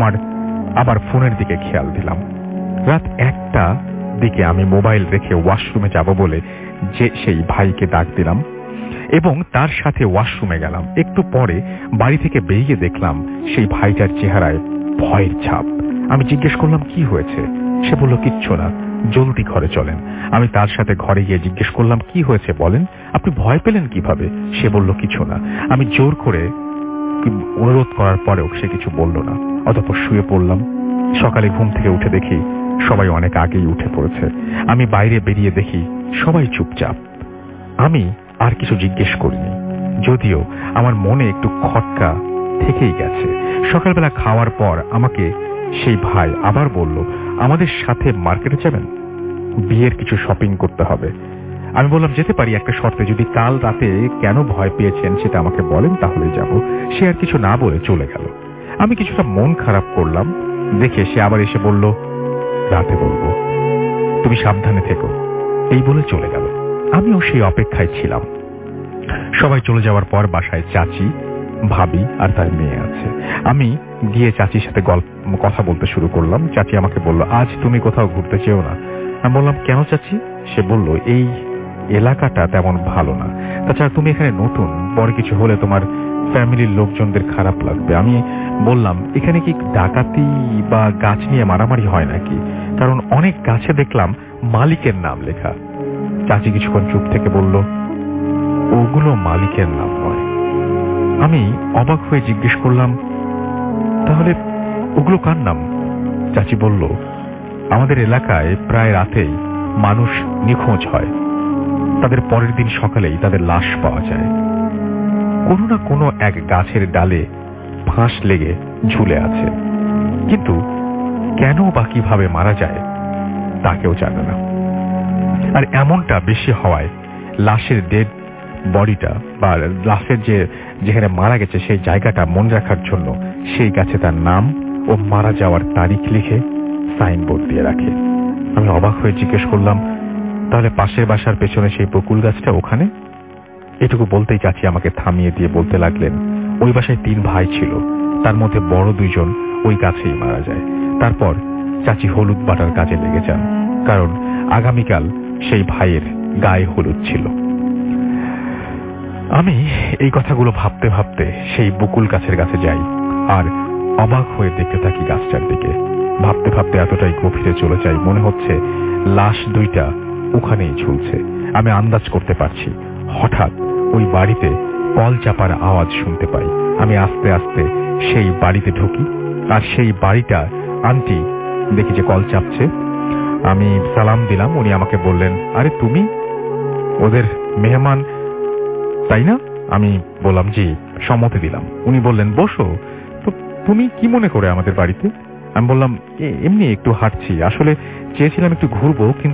আবার ফোনের দিকে খেয়াল দিলাম। রাত 1টা দিকে আমি মোবাইল রেখে ওয়াশরুমে যাব বলে যে সেই ভাইকে ডাক দিলাম এবং তার সাথে ওয়াশরুমে গেলাম। একটু পরে বাড়ি থেকে বেরিয়ে দেখলাম সেই ভাইটার চেহারায় ভয়ের ছাপ। আমি জিজ্ঞেস করলাম কি হয়েছে? সে বলল কিচ্ছু না, জলদি ঘরে চলেন। আমি তার সাথে ঘরে গিয়ে জিজ্ঞেস করলাম কি হয়েছে বলেন, আপনি ভয় পেলেন কিভাবে? সে বলল কিছু না। আমি জোর করে অনুরোধ করার পরেও সে কিছু বলল না। অতঃপর শুয়ে পড়লাম। সকালে ঘুম থেকে উঠে দেখি সবাই অনেক আগেই উঠে পড়েছে। আমি বাইরে বেরিয়ে দেখি সবাই চুপচাপ। আমি আর কিছু জিজ্ঞেস করিনি, যদিও আমার মনে একটু খটকা থেকেই গেছে। সকালবেলা খাওয়ার পর আমাকে সেই ভাই আবার বলল আমাদের সাথে মার্কেটে যাবেন, বিয়ের কিছু শপিং করতে হবে। আমি বললাম যেতে পারি একটা শর্তে, যদি কাল রাতে কেন ভয় পেয়েছেন সেটা আমাকে বলেন তাহলে যাব। সে আর কিছু না বলে চলে গেল। আমি কিছুটা মন খারাপ করলাম দেখে সে আবার এসে বলল রাতে বলবো, তুমি সাবধানে থেকো, এই বলে চলে গেল। আমিও সেই অপেক্ষায় ছিলাম। সবাই চলে যাওয়ার পর বাসায় চাচি, ভাবি আর তার মেয়ে আছে। আমি গিয়ে চাচির সাথে কথা বলতে শুরু করলাম। চাচি আমাকে বলল আজ তুমি কোথাও ঘুরতে চেও না? আমি বললাম কেন চাচি? সে বলল এই এলাকাটা তেমন ভালো না, তাছাড়া তুমি এখানে নতুন, পরে কিছু হলে তোমার ফ্যামিলির লোকজনদের খারাপ লাগবে। আমি বললাম এখানে কি ডাকাতি বা গাছ নিয়ে মারামারি হয় নাকি? কারণ অনেক গাছে দেখলাম মালিকের নাম লেখা। চাচি কিছুক্ষণ চুপ থেকে বলল ওগুলো মালিকের নাম নয়। আমি অবাক হয়ে জিজ্ঞেস করলাম তাহলে ওগুলো কার নাম? চাচি বলল আমাদের এলাকায় প্রায় রাতেই মানুষ নিখোঁজ হয়, তাদের পরের দিন সকালেই তাদের লাশ পাওয়া যায়। কোনো না কোনো এক গাছের ডালে ফাঁস লেগে ঝুলে আছে, কিন্তু কেন বা কিভাবে মারা যায় তা কেউ জানে না। আর এমনটা বেশি হওয়ায় লাশের ডেড বডিটা বা লাশের যেখানে মারা গেছে সেই জায়গাটা মনে রাখার জন্য সেই গাছে তার নাম ও মারা যাওয়ার তারিখ লিখে সাইনবোর্ড দিয়ে রাখে। আমি অবাক হয়ে জিজ্ঞেস করলাম তাহলে পাশের বাসার পেছনে সেই বকুল গাছটা ওখানে? এটুকু বলতেই চাচি আমাকে থামিয়ে দিয়ে বলতে লাগলেন ওই বাসায় 3 ভাই ছিল, তার মধ্যে বড় 2 জন ওই গাছেই মারা যায়। তারপর চাচি হলুদ বাটার কাজে লেগে যান, কারণ আগামীকাল সেই ভাইয়ের গায়ে হলুদ ছিল। আমি এই কথাগুলো ভাবতে ভাবতে সেই বকুল গাছের কাছে যাই আর অবাক হয়ে দেখতে থাকি গাছটার দিকে। ভাবতে ভাবতে এতটাই গভীরে চলে যাই, মনে হচ্ছে লাশ 2টা ওখানেই ঝুলছে। আমি আন্দাজ করতে পারছি। হঠাৎ ওই বাড়িতে কল চাপার আওয়াজ শুনতে পাই। আমি আস্তে আস্তে সেই বাড়িতে ঢুকি আর সেই বাড়িটা আন্টি দেখি যে কল চাপছে। আমি সালাম দিলাম। উনি আমাকে বললেন আরে তুমি ওদের মেহমান তাই না? আমি বললাম জি, সম্মতি দিলাম। উনি বললেন বসো। তো তুমি কি মনে করে আমাদের বাড়িতে? আমি বললাম এমনি একটু হাঁটছি, আসলে চেয়েছিলাম একটু ঘুরবো, কিন্তু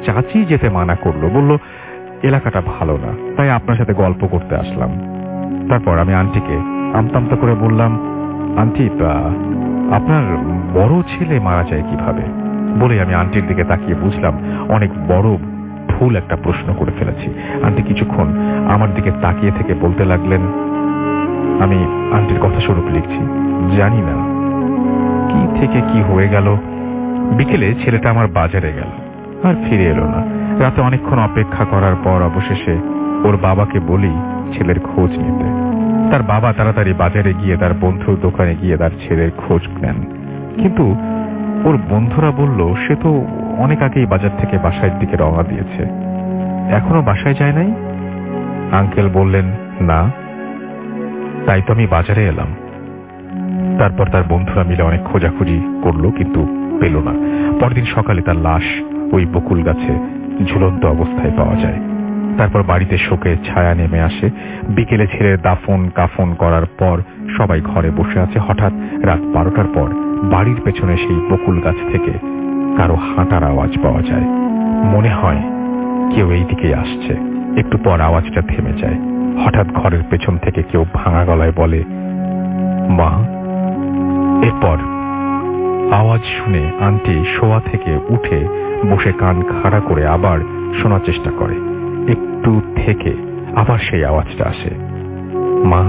চাচি যেতে মানা করলো, বলল এলাকাটা ভালো না, তাই আপনার সাথে গল্প করতে আসলাম। তারপর আমি আন্টিকে আমতামতা করে বললাম, আন্টি আপনার বড় ছেলে মারা যায় কিভাবে? বলে আমি আন্টির দিকে তাকিয়ে বুঝলাম অনেক বড় ভুল একটা প্রশ্ন করে ফেলেছি। আন্টি কিছুক্ষণ আমার দিকে তাকিয়ে থেকে বলতে লাগলেন, আমি আন্টির কথা স্বরূপ লিখছি, জানি না কি থেকে কি হয়ে গেল। বিকেলে ছেলেটা আমার বাজারে গেল, আর ফিরে এলো না। রাতে অনেকক্ষণ অপেক্ষা করার পর অবশেষে ওর বাবাকে বলি ছেলের খোঁজ নিতে। তার বাবা তাড়াতাড়ি বাজারে গিয়ে তার বন্ধুর দোকানে গিয়ে তার ছেলের খোঁজ নেন, কিন্তু ওর বন্ধুরা বলল সে তো অনেক আগেই বাজার থেকে বাসার দিকে রওনা দিয়েছে, এখনো বাসায় যায় নাই। আঙ্কেল বললেন, না, তাই তো আমি বাজারে এলাম। তারপর তার বন্ধুরা মিলে অনেক খোঁজাখুঁজি করলো, কিন্তু পেল না। পরদিন সকালে তার লাশ ওই বকুল গাছে ঝুলন্ত অবস্থায় পাওয়া যায়। তারপর বাড়িতে শোকের ছায়া নেমে আসে। বিকেলে ছেলের দাফন কাফন করার পর সবাই ঘরে বসে আছে। হঠাৎ রাত 12টার পর বাড়ির পেছনে সেই বকুল গাছ থেকে কারো হাঁটার আওয়াজ পাওয়া যায়। মনে হয় কেউ এই দিকে আসছে। একটু পর আওয়াজটা থেমে যায়। হঠাৎ ঘরের পেছন থেকে কেউ ভাঙা গলায় বলে, মা। এরপর আওয়াজ শুনে আন্টি শোয়া থেকে উঠে বসে কান খাড়া করে আবার শোনার চেষ্টা করে। একটু থেকে আবার সেই আওয়াজটা আসে, মা।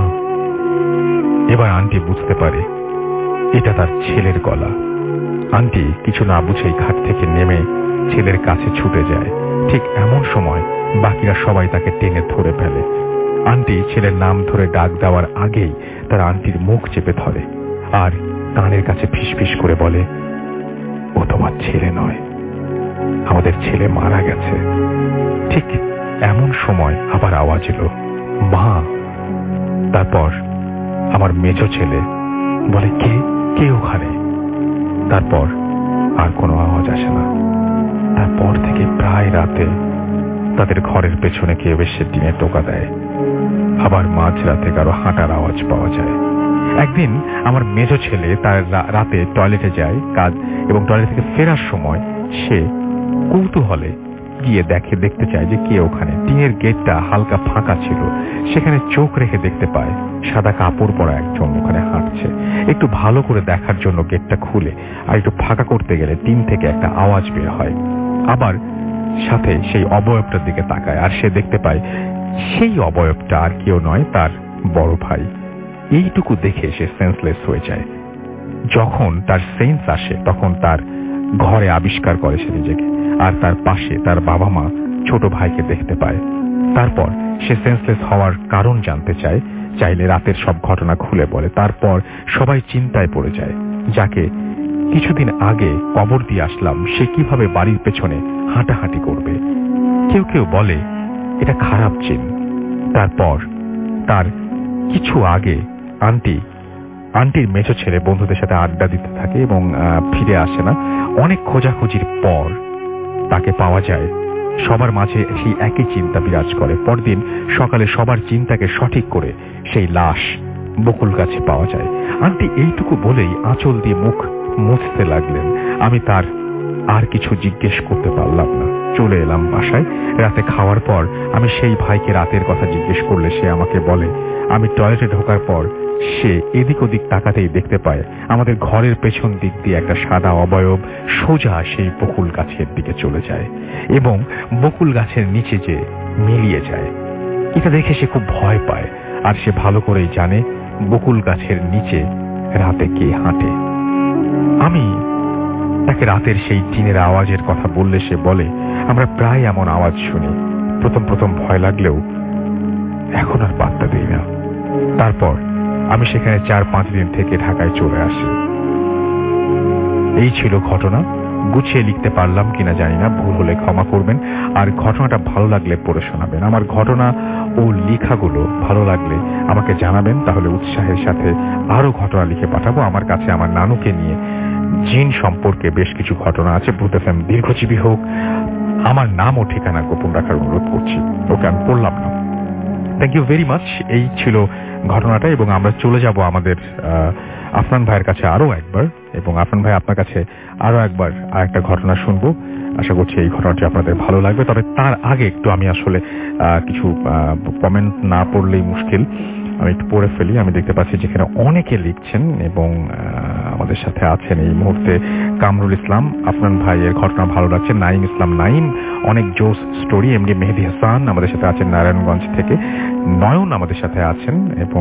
এবার আন্টি বুঝতে পারে এটা তার ছেলের গলা। আন্টি কিছু না বুঝেই ঘাট থেকে নেমে ছেলের কাছে ছুটে যায়। ঠিক এমন সময় বাকিরা সবাই তাকে টেনে ধরে ফেলে। আন্টি ছেলের নাম ধরে ডাক দেওয়ার আগেই তারা আন্টির মুখ চেপে ধরে আর কানের কাছে ফিসফিস করে বলে, ও তোমার ছেলে নয়, আমাদের ছেলে মারা গেছে। ঠিক এমন সময় আবার আওয়াজ এলো, মা। তারপর আমার মেজো ছেলে বলে, কে কে ওখানে? তারপর আর কোনো আওয়াজ আসে না। তারপর থেকে প্রায় রাতে তাদের ঘরের পেছনে কেউ এসে টিনে টোকা দেয়। আবার মাঝরাতে কারো হাঁটার আওয়াজ পাওয়া যায়। একদিন আমার মেজো ছেলে তার রাতে টয়লেটে যায় কাজ, এবং টয়লেট থেকে ফেরার সময় সে কৌতূহলে গিয়ে দেখতে চায় যে কে ওখানে। টিনের গেটটা হালকা ফাঁকা ছিল, সেখানে চোখ রেখে দেখতে পায় সাদা কাপড় পরা একজন ওখানে হাঁটছে। একটু ভালো করে দেখার জন্য গেটটা খুলে আর একটু ফাঁকা করতে গেলে টিন থেকে একটা আওয়াজ বের হয়। আবার সাথে সেই অবয়বটার দিকে তাকায়, আর সে দেখতে পায় সেই অবয়বটা আর কেউ নয়, তার বড় ভাই। এইটুকু দেখে সে সেন্সলেস হয়ে যায়। যখন তার সেন্স আসে তখন তার ঘরে আবিষ্কার করে সে নিজেকে, আর তার পাশে তার বাবা মা ছোট ভাইকে দেখতে পায়। তারপর সে সেন্সলেস হওয়ার কারণ জানতে চাইলে রাতের সব ঘটনা খুলে বলে। তারপর সবাই চিন্তায় পড়ে যায়, যাকে কিছুদিন আগে কবর দিয়ে আসলাম সে কিভাবে বাড়ির পেছনে হাঁটাহাঁটি করবে। কেউ কেউ বলে এটা খারাপ চিন। তারপর তার কিছু আগে আন্টির মেজো ছেলে বন্ধুদের সাথে আড্ডা দিতে থাকে এবং ফিরে আসে না। অনেক খোঁজাখুঁজির পর তাকে পাওয়া যায়। সবার মাঝে সেই একই চিন্তা বিরাজ করে। পরদিন সকালে সবার চিন্তাকে সঠিক করে সেই লাশ বকুল গাছে পাওয়া যায়। আন্টি এইটুকু বলেই আঁচল দিয়ে মুখ মুছতে লাগলেন। আমি তার আর কিছু জিজ্ঞেস করতে পারলাম না। চলে এলাম বাসায়। রাতে খাওয়ার পর আমি সেই ভাইকে রাতের কথা জিজ্ঞেস করলে সে আমাকে বলে, আমি টয়লেটে ঢোকার পর সে এদিক ওদিক তাকাতেই দেখতে পায় আমাদের ঘরের পেছন দিক দিয়ে একটা সাদা অবয়ব সোজা সেই বকুল গাছের দিকে চলে যায় এবং বকুল গাছের নিচে যে মিলিয়ে যায়। এটা দেখে সে খুব ভয় পায়, আর সে ভালো করেই জানে বকুল গাছের নিচে রাতে কে হাঁটে। আমি তাকে রাতের সেই টিনের আওয়াজের কথা বললে সে বলে, আমরা প্রায় এমন আওয়াজ শুনি। প্রথম ভয় লাগলেও এখন আর পাত্তা দিই না। তারপর আমি সেখানে 4-5 দিন থেকে ঢাকায় চলে আসি। এই ছিল ঘটনা। গুছিয়ে লিখতে পারলাম কিনা জানি না, ভুল হলে ক্ষমা করবেন। আর ঘটনাটা ভালো লাগলে পড়ে শোনাবেন। আমার ঘটনা ও লেখাগুলো ভালো লাগলে আমাকে জানাবেন, তাহলে উৎসাহের সাথে আরো ঘটনা লিখে পাঠাবো। আমার কাছে আমার নানুকে নিয়ে জিন সম্পর্কে বেশ কিছু ঘটনা আছে। ভূত এফএম দীর্ঘজীবী হোক। আমার নাম ও ঠিকানা গোপন রাখার অনুরোধ করছি। ওকে আমি পড়লাম না। Thank you very much. এই ছিল ঘটনাটা, এবং আমরা চলে যাব আমাদের আফনান ভাইয়ের কাছে আরো একবার, এবং আফনান ভাই আপনার কাছে আরো একবার আরেকটা ঘটনা শুনবো। আশা করছি এই ঘটনাটি আপনাদের ভালো লাগবে। তবে তার আগে একটু আমি আসলে কিছু কমেন্ট না পড়লেই মুশকিল, আমি একটু পড়ে ফেলি। আমি দেখতে পাচ্ছি যেখানে অনেকে লিখছেন এবং আমাদের সাথে আছেন এই মুহূর্তে কামরুল ইসলাম, আফনান ভাইয়ের ঘটনা ভালো লাগছে। নাইম ইসলাম নাইম, অনেক জোস স্টোরি। এমডি মেহেদি হাসান আমাদের সাথে আছেন নারায়ণগঞ্জ থেকে। নয়ন আমাদের সাথে আছেন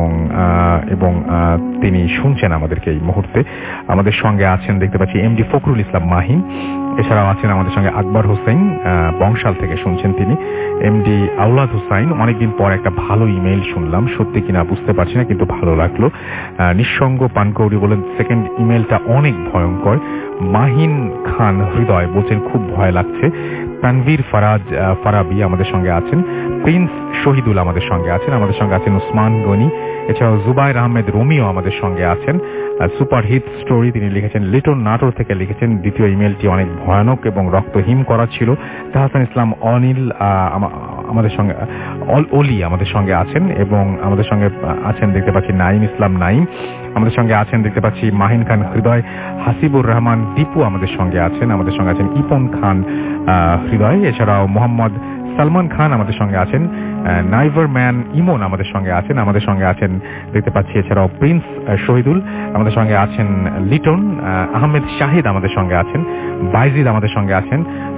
এবং তিনি শুনছেন আমাদেরকে এই মুহূর্তে। আমাদের সঙ্গে আছেন দেখতে পাচ্ছি এমডি ফখরুল ইসলাম মাহিম, এছাড়াও আছেন আমাদের সঙ্গে আকবর হোসেন, বংশাল থেকে শুনছেন তিনি। এমডি আউলাদ হুসাইন, অনেকদিন পর একটা ভালো ইমেল শুনলাম, সত্যি কিনা বুঝতে পারছি না কিন্তু ভালো লাগলো। নিঃসঙ্গ পানকৌড়ি বলেন সেকেন্ড ইমেলটা অনেক ভয়ঙ্কর। মাহিন খান হৃদয় বলছেন খুব ভয় লাগছে। তানভীর ফারাবি আমাদের সঙ্গে আছেন। প্রিন্স শহীদুল আমাদের সঙ্গে আছেন। আমাদের সঙ্গে আছেন উসমান গনি, এছাড়াও জুবাইর আহমেদ রোমিও আমাদের সঙ্গে আছেন। সুপার হিট স্টোরি তিনি লিখেছেন, লিটন নাটোর থেকে লিখেছেন। দ্বিতীয় ইমেলটি অনেক ভয়ানক এবং রক্তহীন করা ছিল। তাহসান ইসলাম অনিল আমাদের সঙ্গে অলি আমাদের সঙ্গে আছেন এবং আমাদের সঙ্গে আছেন দেখতে পাচ্ছি নাইম ইসলাম নাইম, আমাদের সঙ্গে আছেন দেখতে পাচ্ছি মাহিন খান হৃদয়। হাসিবুর রহমান দীপু আমাদের সঙ্গে আছেন। আমাদের সঙ্গে আছেন ইপন খান হৃদয়, এছাড়াও মোহাম্মদ সালমান খান আমাদের সঙ্গে আছেন। নাইভার ম্যান ইমন আমাদের সঙ্গে আছেন। আমাদের সঙ্গে আছেন দেখতে পাচ্ছি এছাড়াও প্রিন্স শহীদুল, আমাদের সঙ্গে আছেন লিটন। আহমেদ শাহিদ আমাদের সঙ্গে আছেন। বাইজিদ আমাদের সঙ্গে আছেন।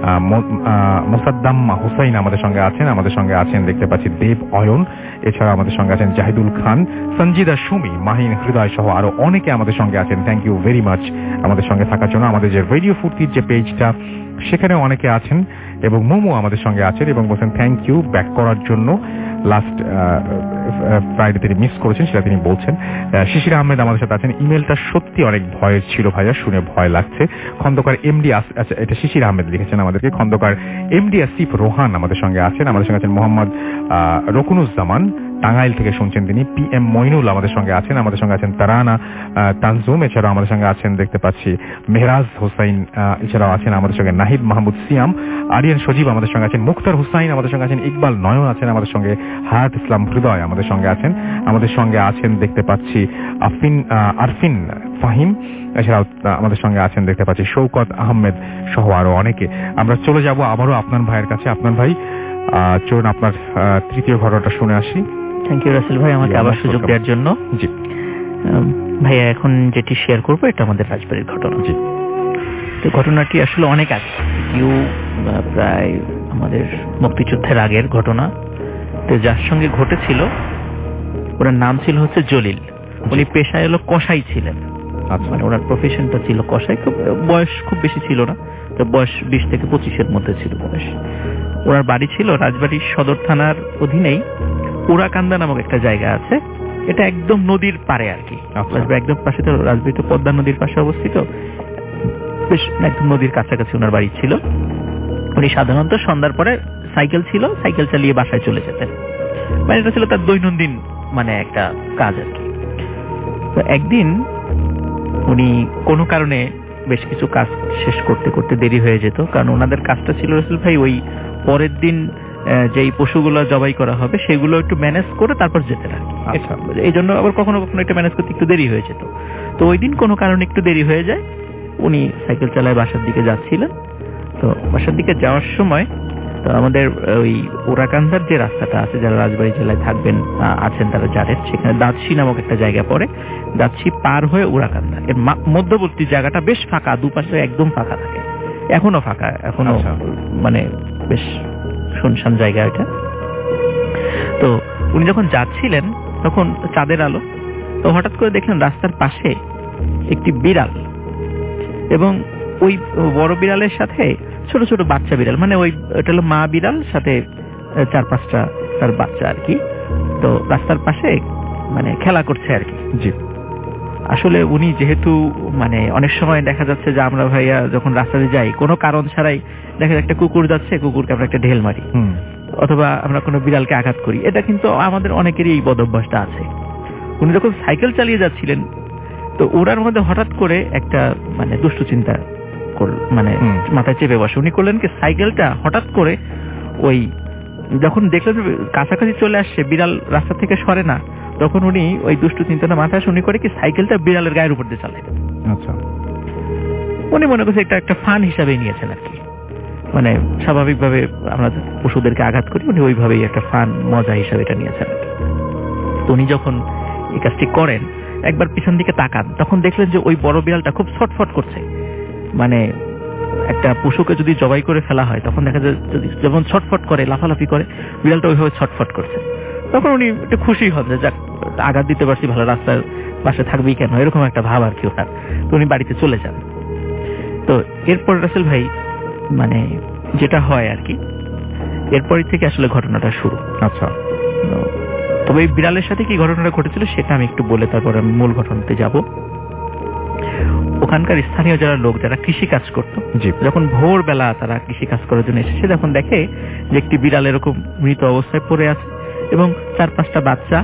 মোসাদ্দাম হুসাইন আমাদের সঙ্গে আছেন। আমাদের সঙ্গে আছেন দেখতে পাচ্ছি দেব অয়ন, এছাড়া আমাদের সঙ্গে আছেন জাহিদুল খান, সঞ্জিদা সুমি, মাহিন হৃদয় সহ আরো অনেকে আমাদের সঙ্গে আছেন। থ্যাংক ইউ ভেরি মাচ আমাদের সঙ্গে থাকার জন্য। আমাদের যে রেডিও ফুর্তির যে পেজটা সেখানে অনেকে আছেন এবং মোমো আমাদের সঙ্গে আছেন এবং বলছেন থ্যাংক ইউ ব্যাক করার জন্য। লাস্ট ফ্রাইডে তিনি মিস করেছেন সেটা তিনি বলছেন। শিশির আহমেদ আমাদের সাথে আছেন। ইমেলটা সত্যি অনেক ভয়ের ছিল ভাইয়া, শুনে ভয় লাগছে। খন্দকার এমডি, আচ্ছা এটা শিশির আহমেদ লিখেছেন আমাদেরকে। খন্দকার এমডি আসিফ রোহান আমাদের সঙ্গে আছেন। আমাদের সঙ্গে আছেন মোহাম্মদ রকুনুজ্জামান, টাঙ্গাইল থেকে শুনছেন তিনি। PM মইনুল আমাদের সঙ্গে আছেন। আমাদের সঙ্গে আছেন তারানা তানজুম, এছাড়াও আমাদের সঙ্গে আছেন দেখতে পাচ্ছি মেহরাজ হোসাইন, এছাড়াও আছেন আমাদের সঙ্গে নাহিদ মাহমুদ সিয়াম, আরিয়ান সজীব আমাদের সঙ্গে আছেন। মুখতার হুসাইন আমাদের সঙ্গে আছেন। ইকবাল নয়ন আছেন আমাদের সঙ্গে। হায়াত ইসলাম হৃদয় আমাদের সঙ্গে আছেন। আমাদের সঙ্গে আছেন দেখতে পাচ্ছি আরফিন ফাহিম, এছাড়াও আমাদের সঙ্গে আছেন দেখতে পাচ্ছি শৌকত আহমেদ সহ আরো অনেকে। আমরা চলে যাব আবারও আপনার ভাইয়ের কাছে। আপনার ভাই চলুন আপনার তৃতীয় ঘটনাটা শুনে আসি। থ্যাংক ইউ রাসেল ভাই আমাকে আবার সুযোগ দেওয়ার জন্য। জি ভাইয়া, এখন যেটি শেয়ার করবো এটা আমাদের রাজবাড়ির ঘটনা। জি, তো ঘটনাটি আসলে অনেক আগে, প্রায় আমাদের মুক্তিযুদ্ধের আগের ঘটনা। তো যার সঙ্গে ঘটেছিল ওনার নাম ছিল হচ্ছে জলিল। উনি পেশায় হলো কসাই ছিলেন, মানে ওনার প্রফেশনটা ছিল কসাই। বয়স খুব বেশি ছিল না, তো বয়স 20 থেকে 25-এর মধ্যে ছিল বয়স। ওনার বাড়ি ছিল রাজবাড়ির সদর থানার অধীনেই উড়াকান্দা নামক একটা জায়গা আছে। এটা একদম নদীর পারে আর কি, একদম পাশে। তো রাজবাড়ি তো পদ্মা নদীর পাশে অবস্থিত, বেশ একদম নদীর কাছাকাছি ওনার বাড়ি ছিল। উনি সাধারণত সন্ধ্যার পরে সাইকেল ছিল, সাইকেল চালিয়ে বাসায় চলে যেতেন। মানে এটা ছিল তার দৈনন্দিন মানে একটা কাজ আর কি। তো একদিন উনি কোনো কারণে বেশ কিছু কাজ শেষ করতে করতে দেরি হয়ে যেত, কারণ ওনাদের কাজটা ছিল রসুল ভাই ওই পরের দিন যেই পশুগুলো জবাই করা হবে সেগুলো একটু ম্যানেজ করে তারপর যেতে না। এই জন্য আবার কখনো কখনো এটা ম্যানেজ করতে একটু দেরি হয়ে যেত। তো ওই দিন কোনো কারণে একটু দেরি হয়ে যায়, উনি সাইকেল চালায় বাসার দিকে যাচ্ছিলেন। তো বাসার দিকে যাওয়ার সময় তো আমাদের ওই ওরাকান্দার যে রাস্তাটা আছে, যারা রাজবাড়ী জেলায় থাকবেন আছেন তারা জানেন, সেখানে দাঁতশি নামক একটা জায়গা পড়ে। দাঁতশি পার হয়ে ওরাকান্দা, এর মধ্যবর্তী জায়গাটা বেশ ফাঁকা, দুপাশে একদম ফাঁকা থাকে, এখনো ফাঁকা, এখনো মানে বেশ শুনশান জায়গা এটা। তো উনি যখন যাচ্ছিলেন তখন চাঁদের আলো, তো হঠাৎ করে দেখলেন রাস্তার পাশে একটি বিড়াল এবং ওই বড় বিড়ালের সাথে ছোট ছোট বাচ্চা বিড়াল, মানে ওই এটা হলো মা বিড়াল, সাথে 4-5টা তার বাচ্চা আর কি। তো রাস্তার পাশে মানে খেলা করছে আর কি। জি, আসলে উনি যেহেতু মানে অনেক সময় দেখা যাচ্ছে যে আমরা ভাইয়া যখন রাস্তাতে যাই কোনো কারণ ছাড়াই দেখা যায় একটা কুকুর যাচ্ছে, কুকুরকে আমরা একটা ঢেল মারি, অথবা আমরা কোনো বিড়ালকে আঘাত করি। এটা কিন্তু আমাদের অনেকেরই এই বদ অভ্যাসটা আছে। উনি যখন সাইকেল চালিয়ে যাচ্ছিলেন তো ওরার মধ্যে হঠাৎ করে একটা মানে দুষ্ট চিন্তা মানে মাথায় চেপে বসে। উনি করলেন কি, সাইকেলটা হঠাৎ করে ওই যখন দেখলেন কাছাকাছি চলে আসছে, বিড়াল রাস্তা থেকে সরে না, তখন উনি ওই দুষ্ট চিন্তাটা মাথায় শুনি করে কি সাইকেলটা বিড়ালের গায়ের উপর দিয়ে চালায়। আচ্ছা, উনি মনে করছে এটা একটা ফান হিসাবে নিয়েছেন আর কি। মানে স্বাভাবিকভাবে আমরা পশুদেরকে আঘাত করি, উনি ওইভাবেই একটা ফান মজা হিসাবে এটা নিয়েছেন। তো উনি যখন এই কাজটি করেন, একবার পিছন দিকে তাকান, তখন দেখলেন যে ওই বড় বিড়ালটা খুব ছটফট করছে। মানে একটা পশুকে যদি জবাই করে ফেলা হয় তখন দেখা যায় যেমন ছটফট করে, লাফালাফি করে, বিড়ালটা ওইভাবে ছটফট করছে। তখন উনি একটু খুশি হন যে যাক, আঘাত দিতে পারছি, ভালো, রাস্তার পাশে থাকবেই কেন, এরকম একটা ভাব আর কি ওনার। তো উনি বাড়িতে চলে যান। তো এরপর রাসেল ভাই মানে যেটা হয় আর কি, এরপরই থেকে আসলে ঘটনাটা শুরু। আচ্ছা, তবে এই বিড়ালের সাথে কি ঘটনাটা ঘটেছিল সেটা আমি একটু বলে তারপর আমি মূল ঘটনাতে যাব। ওখানকার স্থানীয় যারা লোক, যারা কৃষি কাজ করতো, যখন ভোরবেলা তারা কৃষি কাজ করার জন্য এসেছে, যখন দেখে যে একটি বিড়াল এরকম মৃত অবস্থায় পড়ে আছে এবং 4-5টা বাচ্চা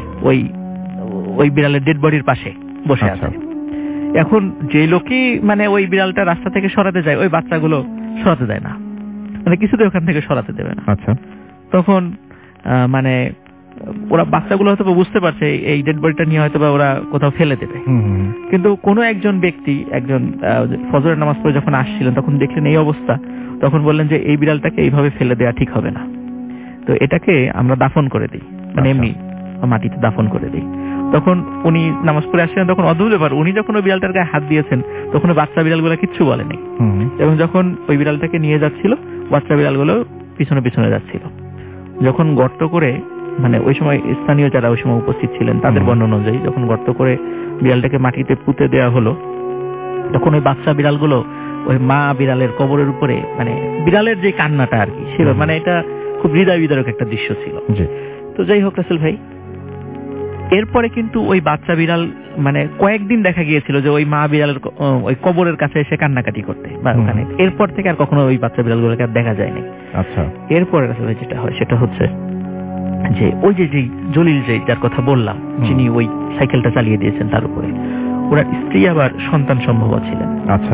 ওই বিড়ালের ডেড বডির পাশে বসে আছে। এখন যে লোকই মানে ওই বিড়ালটা রাস্তা থেকে সরাতে যায়, ওই বাচ্চাগুলো সরাতে দেয় না, মানে কিছুতেই ওখান থেকে সরাতে দেবে না। আচ্ছা, তখন মানে ওরা বাচ্চাগুলো হয়তো বুঝতে পারছে এই ডেড বডিটা নিয়ে হয়তো বা ওরা কোথাও ফেলে দেবে, কিন্তু কোনো একজন ব্যক্তি, একজন ফজরের নামাজ পড়ে যখন আসছিলেন তখন দেখলেন এই অবস্থা, তখন বললেন যে এই বিড়ালটাকে এইভাবে ফেলে দেওয়া ঠিক হবে না, তো এটাকে আমরা দাফন করে দিই, মানে এমনি মাটিতে দাফন করে দিই। তখন উনি নামাজ পড়ে আসছিলেন, তখন অদ্ভুত ব্যাপার, উনি যখন ওই বিড়ালটার গায়ে হাত দিয়েছেন তখন বাচ্চা বিড়ালগুলো কিচ্ছু বলেনি, এবং যখন ওই বিড়ালটাকে নিয়ে যাচ্ছিল বাচ্চা বিড়ালগুলো পিছনে পিছনে যাচ্ছিল। যখন গর্ত করে, মানে ওই সময় স্থানীয় যারা ওই সময় উপস্থিত ছিলেন তাদের বর্ণনা অনুযায়ী যখন গর্ত করে বিড়ালটাকে মাটিতে পুঁতে দেওয়া হলো, তখন ওই বাচ্চা বিড়ালগুলো ওই মা বিড়ালের কবরের উপরে, মানে বিড়ালের যে কান্নাটা আর কি, সেটা মানে এটা খুব হৃদয় বিদারক একটা দৃশ্য ছিল। তো যাই হোক রাসেল ভাই, এরপরে কিন্তু ওই বাচ্চা বিড়াল মানে কয়েকদিন দেখা গিয়েছিল যে ওই মা বিড়ালের ওই কবরের কাছে এসে কান্নাকাটি করতে বা ওখানে, এরপর থেকে আর কখনো ওই বাচ্চা বিড়ালগুলোকে আর দেখা যায়নি। আচ্ছা, এরপরে রাসেল ভাই যেটা হয় সেটা হচ্ছে যে ওই যে জলিল, যে যার কথা বললাম, যিনি ওই সাইকেলটা চালিয়ে দিয়েছেন, তার উপরে ওনার স্ত্রী আবার সন্তান সম্ভব ছিলেন। আচ্ছা,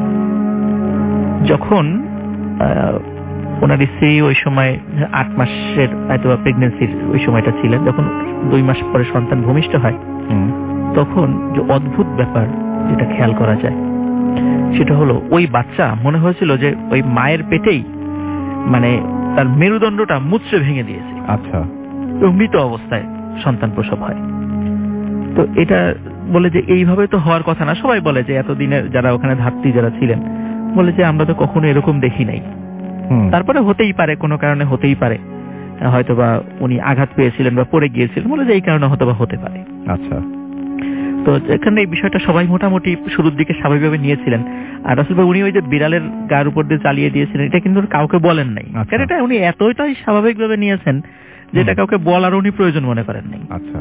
যখন ওনার স্ত্রী ওই সময় 8 মাসের হয়তো প্রেগনেন্সির ওই সময়টা ছিলেন, যখন 2 মাস পরে সন্তান ভূমিষ্ঠ হয়, তখন যে অদ্ভুত ব্যাপার যেটা খেয়াল করা যায় সেটা হলো ওই বাচ্চা মনে হয়েছিল যে ওই মায়ের পেটেই মানে তার মেরুদণ্ডটা মুচড়ে ভেঙে দিয়েছে। আচ্ছা, এবং মৃত অবস্থায় সন্তান প্রসব হয়। তো এটা বলে যে এইভাবে তো হওয়ার কথা না, সবাই বলে যে এতদিনের যারা ওখানে ধাত্রী যারা ছিলেন বলে যে আমরা তো কখনো এরকম দেখি নাই। তারপরে হতেই পারে, কোনো কারণে হতেই পারে, হয়তো বা উনি আঘাত পেয়েছিলেন বা পড়ে গিয়েছিলেন, বলে যে এই কারণে হয়তো বা হতে পারে। আচ্ছা, তো এখানে এই বিষয়টা সবাই মোটামুটি শুরুর দিকে স্বাভাবিকভাবে নিয়েছিলেন। আর রাসেল ভাই উনি ওই যে বিড়ালের গায়ের উপর দিয়ে চালিয়ে দিয়েছিলেন, এটা কিন্তু কাউকে বলেন নাই, কারণ এটা উনি এতটাই স্বাভাবিকভাবে নিয়েছেন যে এটা কাউকে বলার উনি প্রয়োজন মনে করেন নাই। আচ্ছা,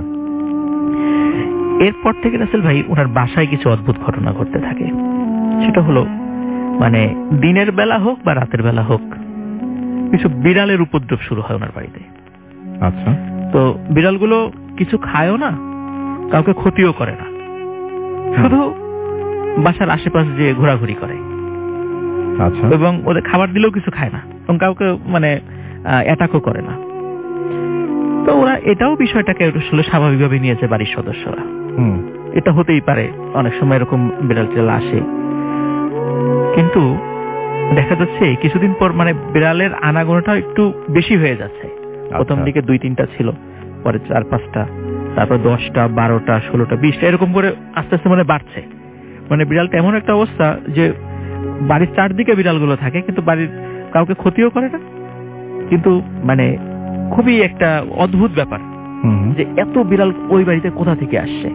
এরপর থেকে রাসেল ভাই ওনার বাসায় কিছু অদ্ভুত ঘটনা ঘটতে থাকে। সেটা হলো মানে দিনের বেলা হোক বা রাতের বেলা হোক, কিছু বিড়ালের উপদ্রব শুরু হয় ওনার বাড়িতে। আচ্ছা, তো বিড়ালগুলো কিছু খায়ও না, কাউকে ক্ষতিও করে না, শুধু বাসার আশেপাশে যে ঘোরাঘুরি করে। আচ্ছা, এবং ওদের খাবার দিলেও কিছু খায় না এবং কাউকে মানে অ্যাটাকও করে না। তো ওরা এটাও বিষয়টাকে আসলে স্বাভাবিকভাবে নিয়েছে বাড়ির সদস্যরা। এটা হতেই পারে, অনেক সময় এরকম বিড়াল টিড়াল আসে। কিন্তু দেখা যাচ্ছে কিছুদিন পর মানে বিড়ালের আনাগোনাটা একটু বেশি হয়ে যাচ্ছে। প্রথম দিকে 2-3টা ছিল, পরে 4-5টা, তারপর 10টা, 12টা, 16টা, 20টা, এরকম করে আস্তে আস্তে মানে বাড়ছে। মানে বিড়ালটা এমন একটা অবস্থা যে বাড়ির চারদিকে বিড়ালগুলো থাকে, কিন্তু বাড়ির কাউকে ক্ষতিও করে না। কিন্তু মানে খুবই একটা অদ্ভুত ব্যাপার যে এত বিড়াল ওই বাড়িতে কোথা থেকে আসছে।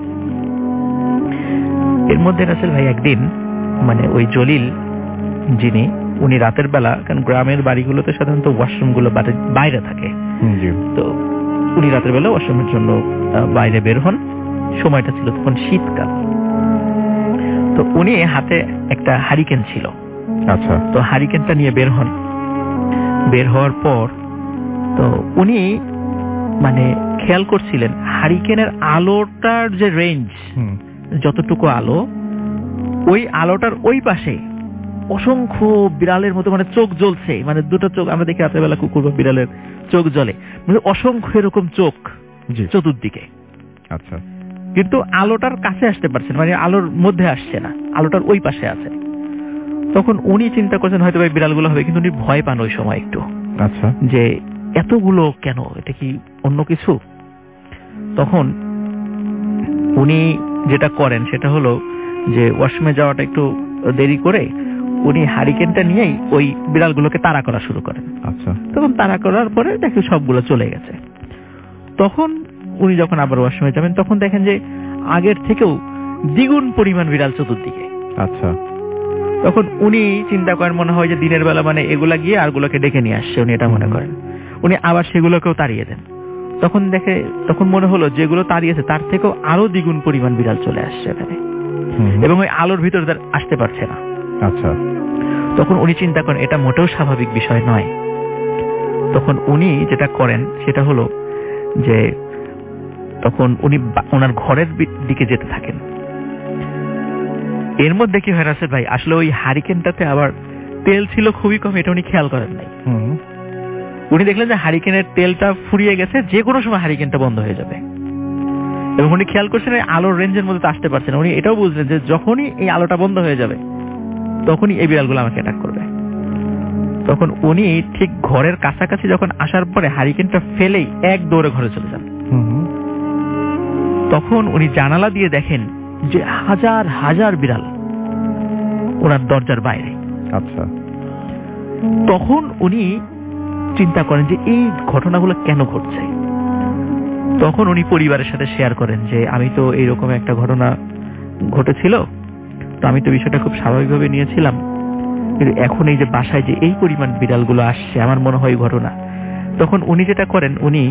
এর মধ্যে রাসেল ভাই একদিন মানে ওই জলিল যিনি, উনি রাতের বেলা, কারণ গ্রামের বাড়িগুলোতে সাধারণত ওয়াশরুম গুলো বাইরে থাকে, তো উনি রাতের বেলা ওয়াশরুমের জন্য বাইরে বের হন। সময়টা ছিল তখন শীতকাল। তো উনি হাতে একটা হারিকেন ছিল। আচ্ছা, তো হারিকেনটা নিয়ে বের হন। বের হওয়ার পর তো উনি মানে খেয়াল করছিলেন হারিকেনের আলোটার যে রেঞ্জ, যতটুকু আলো, ওই আলোটার ওই পাশে অসংখ্য বিড়ালের মতো মানে চোখ জ্বলছে। মানে দুটো চোখ, আমরা দেখি রাতের কুকুর বা বিড়ালের চোখ জ্বলে, মানে অসংখ্য এরকম চোখ চতুর্দিকে। আচ্ছা, কিন্তু আলোটার কাছে আসতে পারছে না, মানে আলোর মধ্যে আসছে না, আলোটার ওই পাশে আছে। তখন উনি চিন্তা করছেন হয়তো ভাই বিড়ালগুলো হবে, কিন্তু উনি ভয় পান ওই সময় একটু, আচ্ছা, যে এতগুলো কেন, এটা কি অন্য কিছু? তখন উনি যেটা করেন সেটা হলো যে ওয়াশরুমে যাওয়াটা একটু দেরি করে উনি হারিকেনটা নিয়েই ওই বিড়ালগুলোকে তাড়া করা শুরু করেন। আচ্ছা, তখন তাড়া করার পরে দেখে সবগুলো চলে গেছে। তখন উনি যখন আবার ওয়াশরুমে যাবেন তখন দেখেন যে আগের থেকেও দ্বিগুণ পরিমাণ বিড়াল চতুর্দিকে। আচ্ছা, তখন উনি চিন্তা করেন মনে হয় যে দিনের বেলা মানে এগুলা গিয়ে আরগুলোকে ডেকে নিয়ে আসছে, উনি এটা মনে করেন। উনি আবার সেগুলোকেও তাড়িয়ে দেন। তখন মনে হলো যেগুলো তাড়িয়েছে তার থেকেও আরো দ্বিগুণ পরিমাণ বিড়াল চলে আসছে এখানে, এবং ওই আলোর ভিতরে তার আসতে পারছে না। আচ্ছা, তখন উনি চিন্তা করেন এটা মোটেও স্বাভাবিক বিষয় নয়। তখন উনি যেটা করেন সেটা হলো যে তখন উনি ওনার ঘরের দিকে যেতে থাকেন। এর মধ্যে কি হয় রাসেল ভাই, আসলে ওই হারিকেনটাতে আবার তেল ছিল খুবই কম, এটা উনি খেয়াল করেন নাই। উনি দেখলেন যে হারিকেনের তেলটা ফুরিয়ে গেছে, যে কোনো সময় হারিকেনটা বন্ধ হয়ে যাবে, এবং উনি খেয়াল করছেন এই আলোর রেঞ্জের মধ্যে তো আসতে পারছে না। উনি এটাও বুঝলেন যে যখনই এই আলোটা বন্ধ হয়ে যাবে তখনই এই বিড়ালগুলো আমাকে অ্যাটাক করবে। তখন উনি ঠিক ঘরের কাছাকাছি যখন আসার পরে হারিকেনটা ফেলেই এক দৌড়ে ঘরে চলে যান। তখন উনি জানালা দিয়ে দেখেন যে হাজার হাজার বিড়াল ওনার দরজার বাইরে। আচ্ছা, তখন উনি চিন্তা করেন যে এই ঘটনাগুলো কেন ঘটছে। তখন উনি পরিবারের সাথে শেয়ার করেন যে আমি তো এইরকম একটা ঘটনা ঘটেছিল, তো আমি তো বিষয়টা খুব স্বাভাবিকভাবে নিয়েছিলাম, কিন্তু এখন এই যে বাসায় যে এই পরিমাণ বিড়ালগুলো আসছে আমার মনে হয় ঘটনা। তখন উনি যেটা করেন, উনি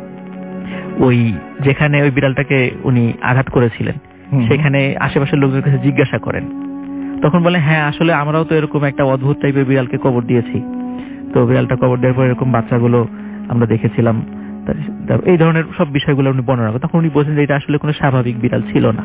ওই যেখানে ওই বিড়ালটাকে উনি আঘাত করেছিলেন সেখানে আশেপাশের লোকদের কাছে জিজ্ঞাসা করেন। তখন বলে হ্যাঁ আসলে আমরাও তো এরকম একটা অদ্ভুত টাইপের বিড়ালকে কবর দিয়েছি, তো বিড়ালটা কবর দেওয়ার পর এরকম বাচ্চাগুলো আমরা দেখেছিলাম, এই ধরনের সব বিষয়গুলো উনি বর্ণনা করেন। তখন উনি বলছেন যে এটা আসলে কোনো স্বাভাবিক বিড়াল ছিল না।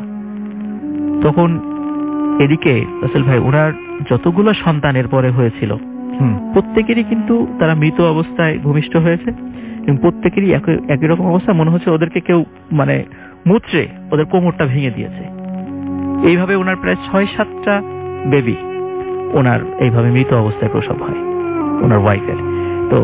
তখন এদিকে রাসেল ভাই ওনার যতগুলো সন্তানের পরে হয়েছিল প্রত্যেকেরই কিন্তু তারা মৃত অবস্থায় ভূমিষ্ঠ হয়েছে, এবং প্রত্যেকেরই একই রকম অবস্থা, মনে হচ্ছে ওদেরকে কেউ মানে মুচড়ে ওদের কোমরটা ভেঙে দিয়েছে। এইভাবে ওনার প্রায় 6-7টা বেবি ওনার এইভাবে মৃত অবস্থায় প্রসব হয় ওনার ওয়াইফের। তো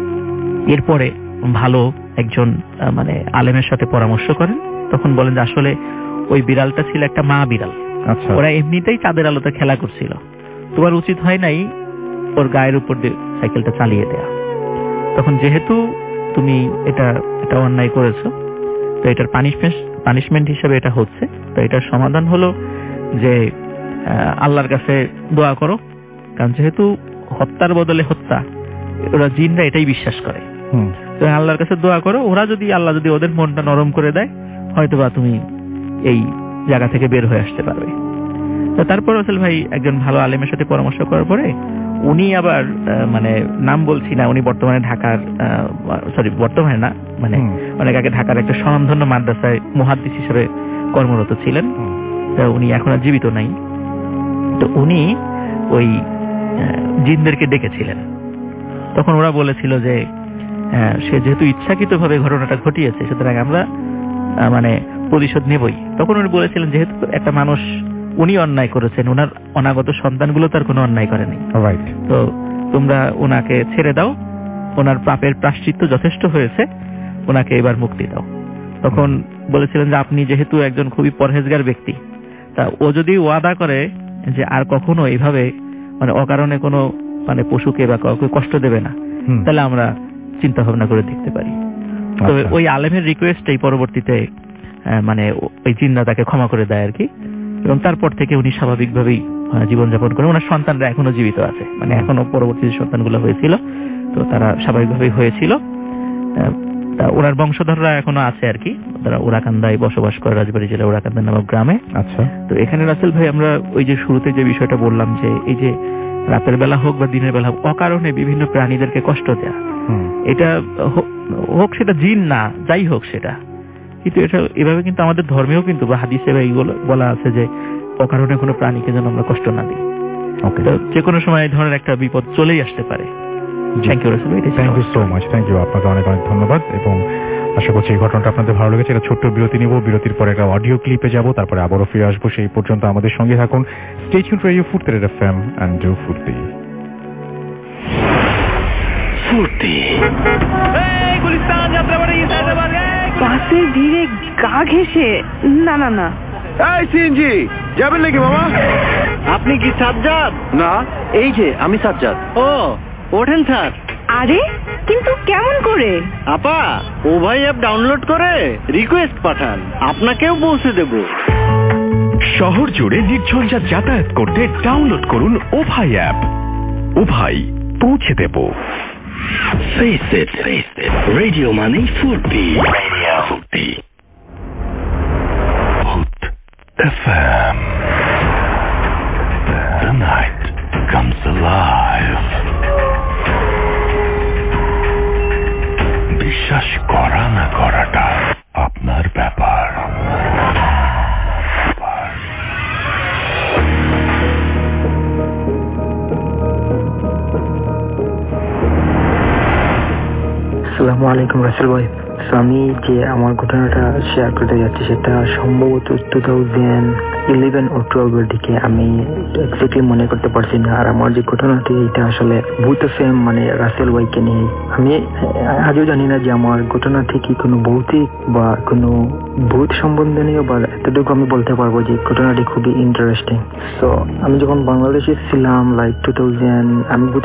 এরপরে ভালো একজন মানে আলেমের সাথে পরামর্শ করেন। তখন বলেন যে আসলে ওই বিড়ালটা ছিল একটা মা বিড়াল, ওরা এমনিতেই চাঁদের আলোতে খেলা করছিল, তোমার উচিত হয় নাই ওর গায়ের উপর দিয়ে সাইকেলটা চালিয়ে দেয়া। তখন যেহেতু তুমি এটা অন্যায় করেছো, তো এটার পানিশমেন্ট হিসেবে এটা হচ্ছে, তো এটার সমাধান হলো যে আল্লাহর কাছে দোয়া করো, কারণ যেহেতু হত্যার বদলে হত্যা, ওরা জিনরা এটাই বিশ্বাস করে। তো আল্লাহর কাছে দোয়া করো, আল্লাহ যদি ওদের মনটা নরম করে দেয় হয়তোবা তুমি এই জায়গা থেকে বের হয়ে আসতে পারবে। তো তারপর রাসেল ভাই একজন ভালো আলেমের সাথে পরামর্শ করার পরে উনি আবার মানে নাম বলছি না, উনি বর্তমানে ঢাকার বর্তমানে না মানে অনেক আগে ঢাকার একটা স্বনামধন্য মাদ্রাসায় মুহাদ্দিস হিসেবে কর্মরত ছিলেন। উনি এখন আর জীবিত নাই। তো উনি ওই জিনদেরকে ডেকেছিলেন। তখন ওরা বলেছিল যে সে যেহেতু ইচ্ছাকৃতভাবে ঘটনাটা ঘটিয়েছে সুতরাং আমরা মানে প্রতিশোধ নেবই। তখন উনি বলেছিলেন যেহেতু একটা মানুষ উনি অন্যায় করেছেন, ওনার অনাগত সন্তানগুলো তার কোনো অন্যায় করেনি, তো তোমরা ওনাকে ছেড়ে দাও, ওনার পাপের প্রায়শ্চিত্ত যথেষ্ট হয়েছে, ওনাকে এবার মুক্তি দাও। তখন বলেছিলেন যে আপনি যেহেতু একজন খুবই পরহেজগার ব্যক্তি, তা ও যদি ওয়াদা করে যে আর কখনো এইভাবে মানে অকারণে কোনো মানে পশুকে বা কাউকে কষ্ট দেবে না, তাহলে আমরা চিন্তা ভাবনা করে দেখতে পারি। তো ওই আলেমের রিকোয়েস্টেই পরবর্তীতে মানে ওই জিন্না তাকে ক্ষমা করে দেয় আর কি, এবং তারপর থেকে উনি স্বাভাবিকভাবেই জীবনযাপন করেন। ওনার সন্তানরা এখনো জীবিত আছে, মানে এখনো পরবর্তী যে সন্তানগুলো হয়েছিল তো তারা স্বাভাবিকভাবেই হয়েছিল। ওনার বংশধররা এখনো আছে আর কি, তারা ওরাকান্দায় বসবাস করে, রাজবাড়ী জেলা ওরাকান্দা নামক গ্রামে। আচ্ছা, তো এখানে রাসেল ভাই আমরা ওই যে শুরুতে যে বিষয়টা বললাম যে এই যে রাতের বেলা হোক বা দিনের বেলা হোক অকারণে বিভিন্ন প্রাণীদেরকে কষ্ট দেয়া, এটা হোক সেটা জিন না যাই হোক সেটা, কিন্তু এটা এভাবে কিন্তু আমাদের ধর্মেও কিন্তু বা হাদিসে এইগুলো বলা আছে যে অকারণে কোনো প্রাণীকে যেন আমরা কষ্ট না দিই। যে কোনো সময় এই ধরনের একটা বিপদ চলেই আসতে পারে। থ্যাংক ইউ রাসেল ভাই। Thank you so much, thank you, আপনাকে অনেক অনেক ধন্যবাদ। এবং আশা করছি এই ঘটনাটা আপনাদের ভালো লেগেছে। একটা ছোট্ট বিরতি নিব, বিরতির পরে একটা অডিও ক্লিপে যাব, তারপরে আবারও ফিরে আসবো। সেই পর্যন্ত আমাদের সঙ্গে থাকুন। Stay tuned radio Foorti FM and do Foorti. বাসের ভিড়ে গা ঘেঁষে না না না। এই সিএনজি যাবেন নাকি মামা? আপনি কি সাজ্জাদ? না, এই যে আমি সাজ্জাদ। ও ওঠেন স্যার। আরে কিন্তু কেমন করে? আপা ওভাই অ্যাপ ডাউনলোড করে রিকোয়েস্ট পাঠান, আপনাকেও পৌঁছে দেব। শহর জুড়ে নির্ঝঞ্ঝাট যাতায়াত করতে ডাউনলোড করুন ওভাই অ্যাপ। ওভাই পৌঁছে দেব। Face it, radio মানে ফুর্তি। ফুর্তি FM. The night comes alive. বিশ্বাস করা না করাটা আপনার ব্যাপার। আসসালামু আলাইকুম রাসেল ভাই। আমি যে আমার ঘটনাটা শেয়ার করতে যাচ্ছি সেটা সম্ভবত 2011 ও 12 দিকে, আমি এক্স্যাক্টলি মনে করতে পারছি না। আর আমার যে ঘটনাটি এটা আসলে ভূত FM মানে রাসেল ভাইকে নিয়ে। আমি আজও জানি না যে আমার ঘটনাটি কি কোনো ভৌতিক বা কোনো ভূত সম্বন্ধনীয়, বা এতটুকু আমি বলতে পারবো যে ঘটনাটি খুবই ইন্টারেস্টিং। সো আমি যখন বাংলাদেশে ছিলাম লাইক 2000, আমি ভূত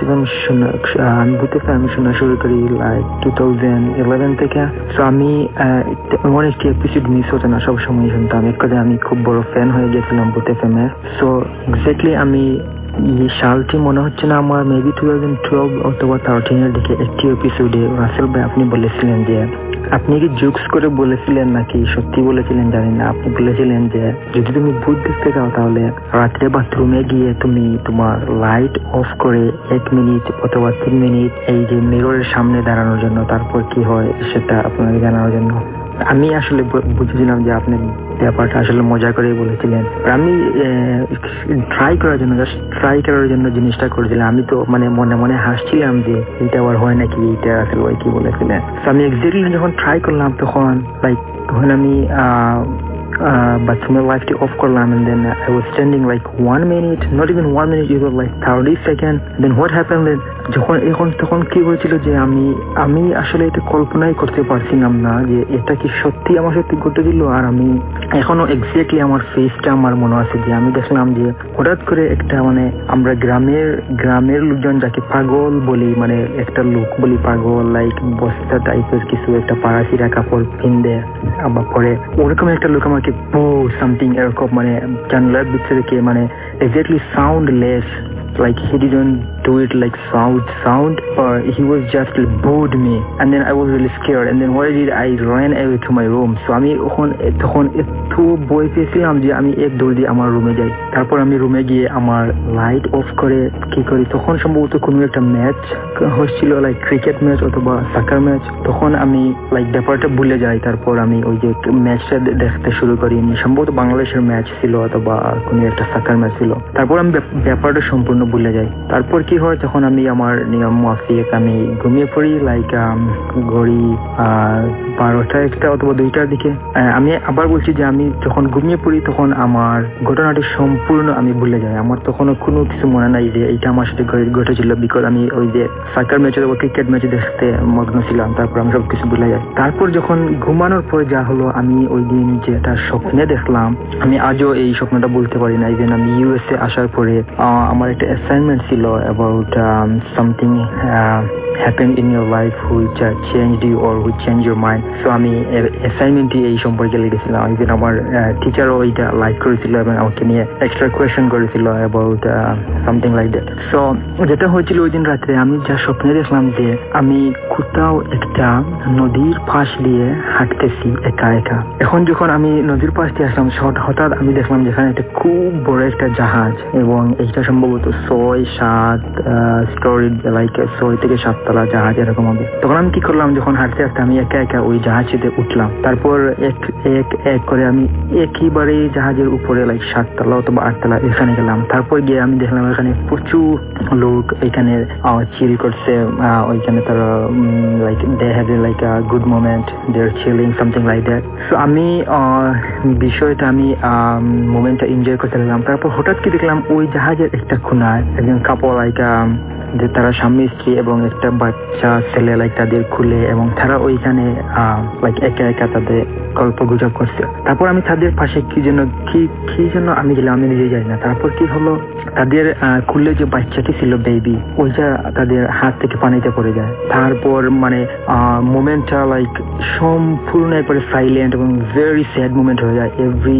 FM শোনা শুরু করি লাইক 2011 থেকে। সো আমি এমন একটি এপিসোড মিস হতো না, সবসময় শুনতাম। এক কথা আমি খুব বড় ফ্যান হয়ে গেছিলাম ভূত FM এর। সো এক্স্যাক্টলি আমি এই সালটি মনে হচ্ছে না আমার, মেবি 2012 অথবা 13 দিকে একটি এপিসোডে রাসেল ভাই আপনি বলেছিলেন যে, আপনি কি জোকস করে বলেছিলেন নাকি সত্যি বলেছিলেন জানি না, আপনি বলেছিলেন যে যদি তুমি ভূত দেখতে চাও তাহলে রাত্রে বাথরুমে গিয়ে তুমি তোমার লাইট অফ করে 1 মিনিট অথবা 3 মিনিট এই যে মিররের সামনে দাঁড়ানোর জন্য, তারপর কি হয় সেটা আপনাকে জানানোর জন্য। আমি আসলে বুঝেছিলাম যে আপনি ব্যাপারটা আসলে মজা করে বলেছিলেন। আমি ট্রাই করার জন্য জিনিসটা করেছিলাম। আমি তো মানে মনে মনে হাসছিলাম যে এটা আবার হয় নাকি, এটা আসলে ওই কি বলেছিলেন। আমি এক্স্যাক্টলি যখন ট্রাই করলাম তখন লাইক তখন আমি বাথরুমের লাইটটি অফ করলাম, and then I was standing like 1 minute, not even 1 minute, it was like 30 seconds. Then what happened, তখন কি হয়েছিল যে আমি আসলে এটা কল্পনাই করতে পারছিলাম না যে এটা কি সত্যি আমার সত্যি ঘটেছিল। আর আমি এখনো এক্স্যাক্টলি আমার ফেসটা আমার মনে আছে যে আমি দেখলাম যে হঠাৎ করে একটা মানে আমরা গ্রামের লোকজন যাকে পাগল বলি, মানে একটা লোক বলি পাগল, লাইক বস্তা টাইপের কিছু একটা পাড়াশিরা কাপড় পিনদে আবার পরে, ওরকম একটা লোক আমাকে সামথিং এরকম মানে জানলার ভিতরে থেকে মানে exactly soundless, like he didn't do it like sound, or he was just booed me, and then I was really scared, and then what I did, I ran away to my room. So আমি তখন একটু ভয় পেয়েছিলাম যে আমি এক দৌড় দিয়ে আমার রুমে যাই। তারপর আমি রুমে গিয়ে আমার লাইট অফ করে কি করি, তখন সম্ভবত কোনো একটা ম্যাচ হচ্ছিল, লাইক ক্রিকেট ম্যাচ অথবা সাকার ম্যাচ। তখন আমি লাইক ব্যাপারটা ভুলে যাই। তারপর আমি ওই যে ম্যাচটা দেখতে শুরু করি, সম্ভবত বাংলাদেশের ম্যাচ ছিল অথবা কোনো একটা সাকার ম্যাচ ছিল। তারপর আমি ব্যাপারটা সম্পূর্ণ ভুলে যাই। তারপর কি হয়, তখন আমি আমার নিয়ম মাফিক আমি ঘুমিয়ে পড়ি লাইক ঘড়ি 12টা 1টা অথবা 2টার দিকে। আমি আবার বলছি যে আমি যখন ঘুমিয়ে পড়ি তখন আমার ঘটনাটি সম্পূর্ণ আমি ভুলে যাই। আমার তখন কোনো কিছু মনে নাই যে এইটা আমার সাথে ঘটেছিল, বিকজ আমি ওই যে সাকার ম্যাচ অথবা ক্রিকেট ম্যাচ দেখতে মগ্ন ছিলাম। তারপর আমি সব কিছু ভুলে যাই। তারপর যখন ঘুমানোর পর যা হলো, আমি ওই দিন যেটা স্বপ্নে দেখলাম, আমি আজও এই স্বপ্নটা বলতে পারি না। ইভেন আমি USA আসার পরে আমার একটা অ্যাসাইনমেন্ট ছিল about something happened in your life which changed you or which changed your mind. So আমি অ্যাসাইনমেন্টটি এই সম্পর্কে লিখেছিলাম। ইভেন আমার টিচারও এইটা লাইক করেছিল এবং আমাকে নিয়ে এক্সট্রা কোয়েশ্চেন করেছিল about something like that. So যেটা হয়েছিল ওই দিন রাত্রে আমি যা স্বপ্নে দেখলাম যে আমি কোথাও একটা নদীর পাশ দিয়ে হাঁটতেছি একা একা। এখন যখন আমি নদীর পাশ দিয়ে আসলাম, হঠাৎ আমি দেখলাম যেখানে একটা খুব বড় একটা জাহাজ, এবং এইটা সম্ভবত 6-7 স্টোরি, লাইক 6 থেকে 7 তলা জাহাজ এরকম হবে। তখন আমি কি করলাম, যখন হাঁটতে হাঁটতে আমি একা একা ওই জাহাজে উঠলাম। তারপর এক করে আমি একইবারে জাহাজের উপরে লাইক 7 তলা অথবা 8 তলা এখানে গেলাম। তারপর গিয়ে আমি দেখলাম এখানে প্রচুর লোক এখানে চিল করছে। ওইখানে তারা like they have like a good moment, they are chilling something like that. So আমি বিষয়টা আমি মোমেন্টটা এনজয় করতে লাগলাম। তারপর হঠাৎ কি দেখলাম ওই জাহাজের একটা কোনায় একজন কাপল লাইক যে তারা স্বামী স্ত্রী এবং একটা বাচ্চা ছেলে লাইক তাদের খুলে এবং তারা ওইখানে লাইক একা একা তাদের গল্প গুজব করছে। তারপর আমি তাদের পাশে কি জন্য আমি গেলাম আমি নিজে যাই না। তারপর কি হলো, তাদের খুলে যে বাচ্চাটি ছিল বেবি, ওইটা তাদের হাত থেকে পানিতে পড়ে যায়। তারপর মানে মোমেন্টটা লাইক সম্পূর্ণ একবারে সাইলেন্ট এবং ভেরি স্যাড মোমেন্ট হয়ে যায়।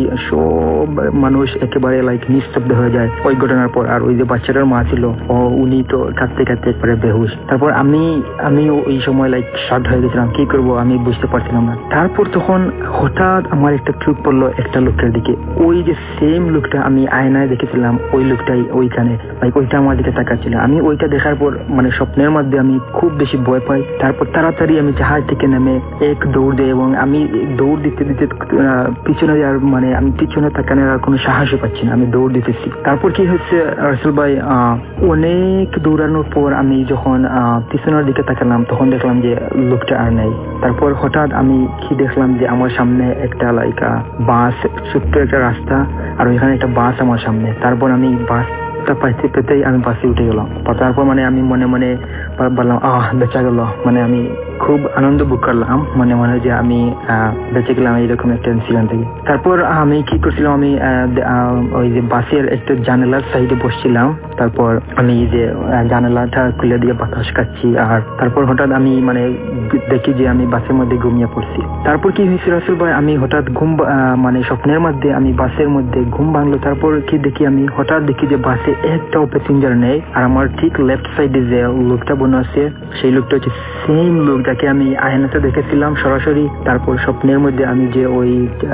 সব মানুষ একেবারে লাইক নিস্তব্ধ হয়ে যায় ওই ঘটনার পর। আর ওই যে বাচ্চাটার মা ছিল উনি তো কাঁদতে কাঁদতে একবারে বেহুশ। তারপর আমি ওই সময় লাইক শর্ট হয়ে গেছিলাম, কি করব আমি বুঝতে পারছিলাম না। তারপর তখন হঠাৎ আমার একটা চোখ পড়লো একটা লোকটার দিকে। ওই যে সেম লোকটা আমি আয়নায় দেখেছিলাম, ওই লোকটাই ওইখানে লাইক ওইটা আমার দিকে তাকাচ্ছিল। আমি ওইটা দেখার পর মানে স্বপ্নের মধ্যে আমি খুব বেশি ভয় পাই। তারপর তাড়াতাড়ি আমি জাহাজ থেকে নেমে দৌড় দিই এবং আমি দৌড় দিতে দিতে পিছনে আর মানে আমি পিছনে তাকানোর আর কোনো সাহসই পাচ্ছি না, আমি দৌড় দিতেছি। তারপর কি হচ্ছে রাসেল ভাই, অনেক দৌড়ানোর পর আমি যখন পিছনের দিকে তাকালাম তখন দেখলাম যে লোকটা আর নেই। তারপর হঠাৎ আমি কি দেখলাম যে আমার সামনে একটা লাইক বাস, ছোট্ট একটা রাস্তা আর ওইখানে একটা বাস আমার সামনে। তারপর আমি বাসটা পাইতে পেতেই আমি বাসে উঠে গেলাম। তারপর মানে আমি মনে মনে বললাম বেঁচে গেল, মানে আমি খুব আনন্দ ভোগ করলাম মনে মনে যে আমি বেঁচে গেলাম এইরকম একটা ইনসিডেন্ট থেকে। তারপর আমি কি করছিলাম, আমি ওই যে বাসের একটা জানালার সাইডে বসছিলাম। তারপর আমি যে জানালাটা খুলে দিয়ে বাতাস খাচ্ছি। আর তারপর হঠাৎ আমি মানে দেখি যে আমি বাসের মধ্যে ঘুমিয়ে পড়ছি। তারপর কি হয়েছে রাসেল ভাই, আমি হঠাৎ মানে স্বপ্নের মধ্যে আমি বাসের মধ্যে ঘুম ভাঙলো। তারপর কি দেখি, আমি হঠাৎ দেখি যে বাসে একটাও প্যাসেঞ্জার নেই। আর আমার ঠিক লেফট সাইডে যে লোকটা বসে আছে সেই লোকটা হচ্ছে সেম লোক যাকে আমি আয়নাতে দেখেছিলাম সরাসরি। তারপর স্বপ্নের মধ্যে আমি যে ওই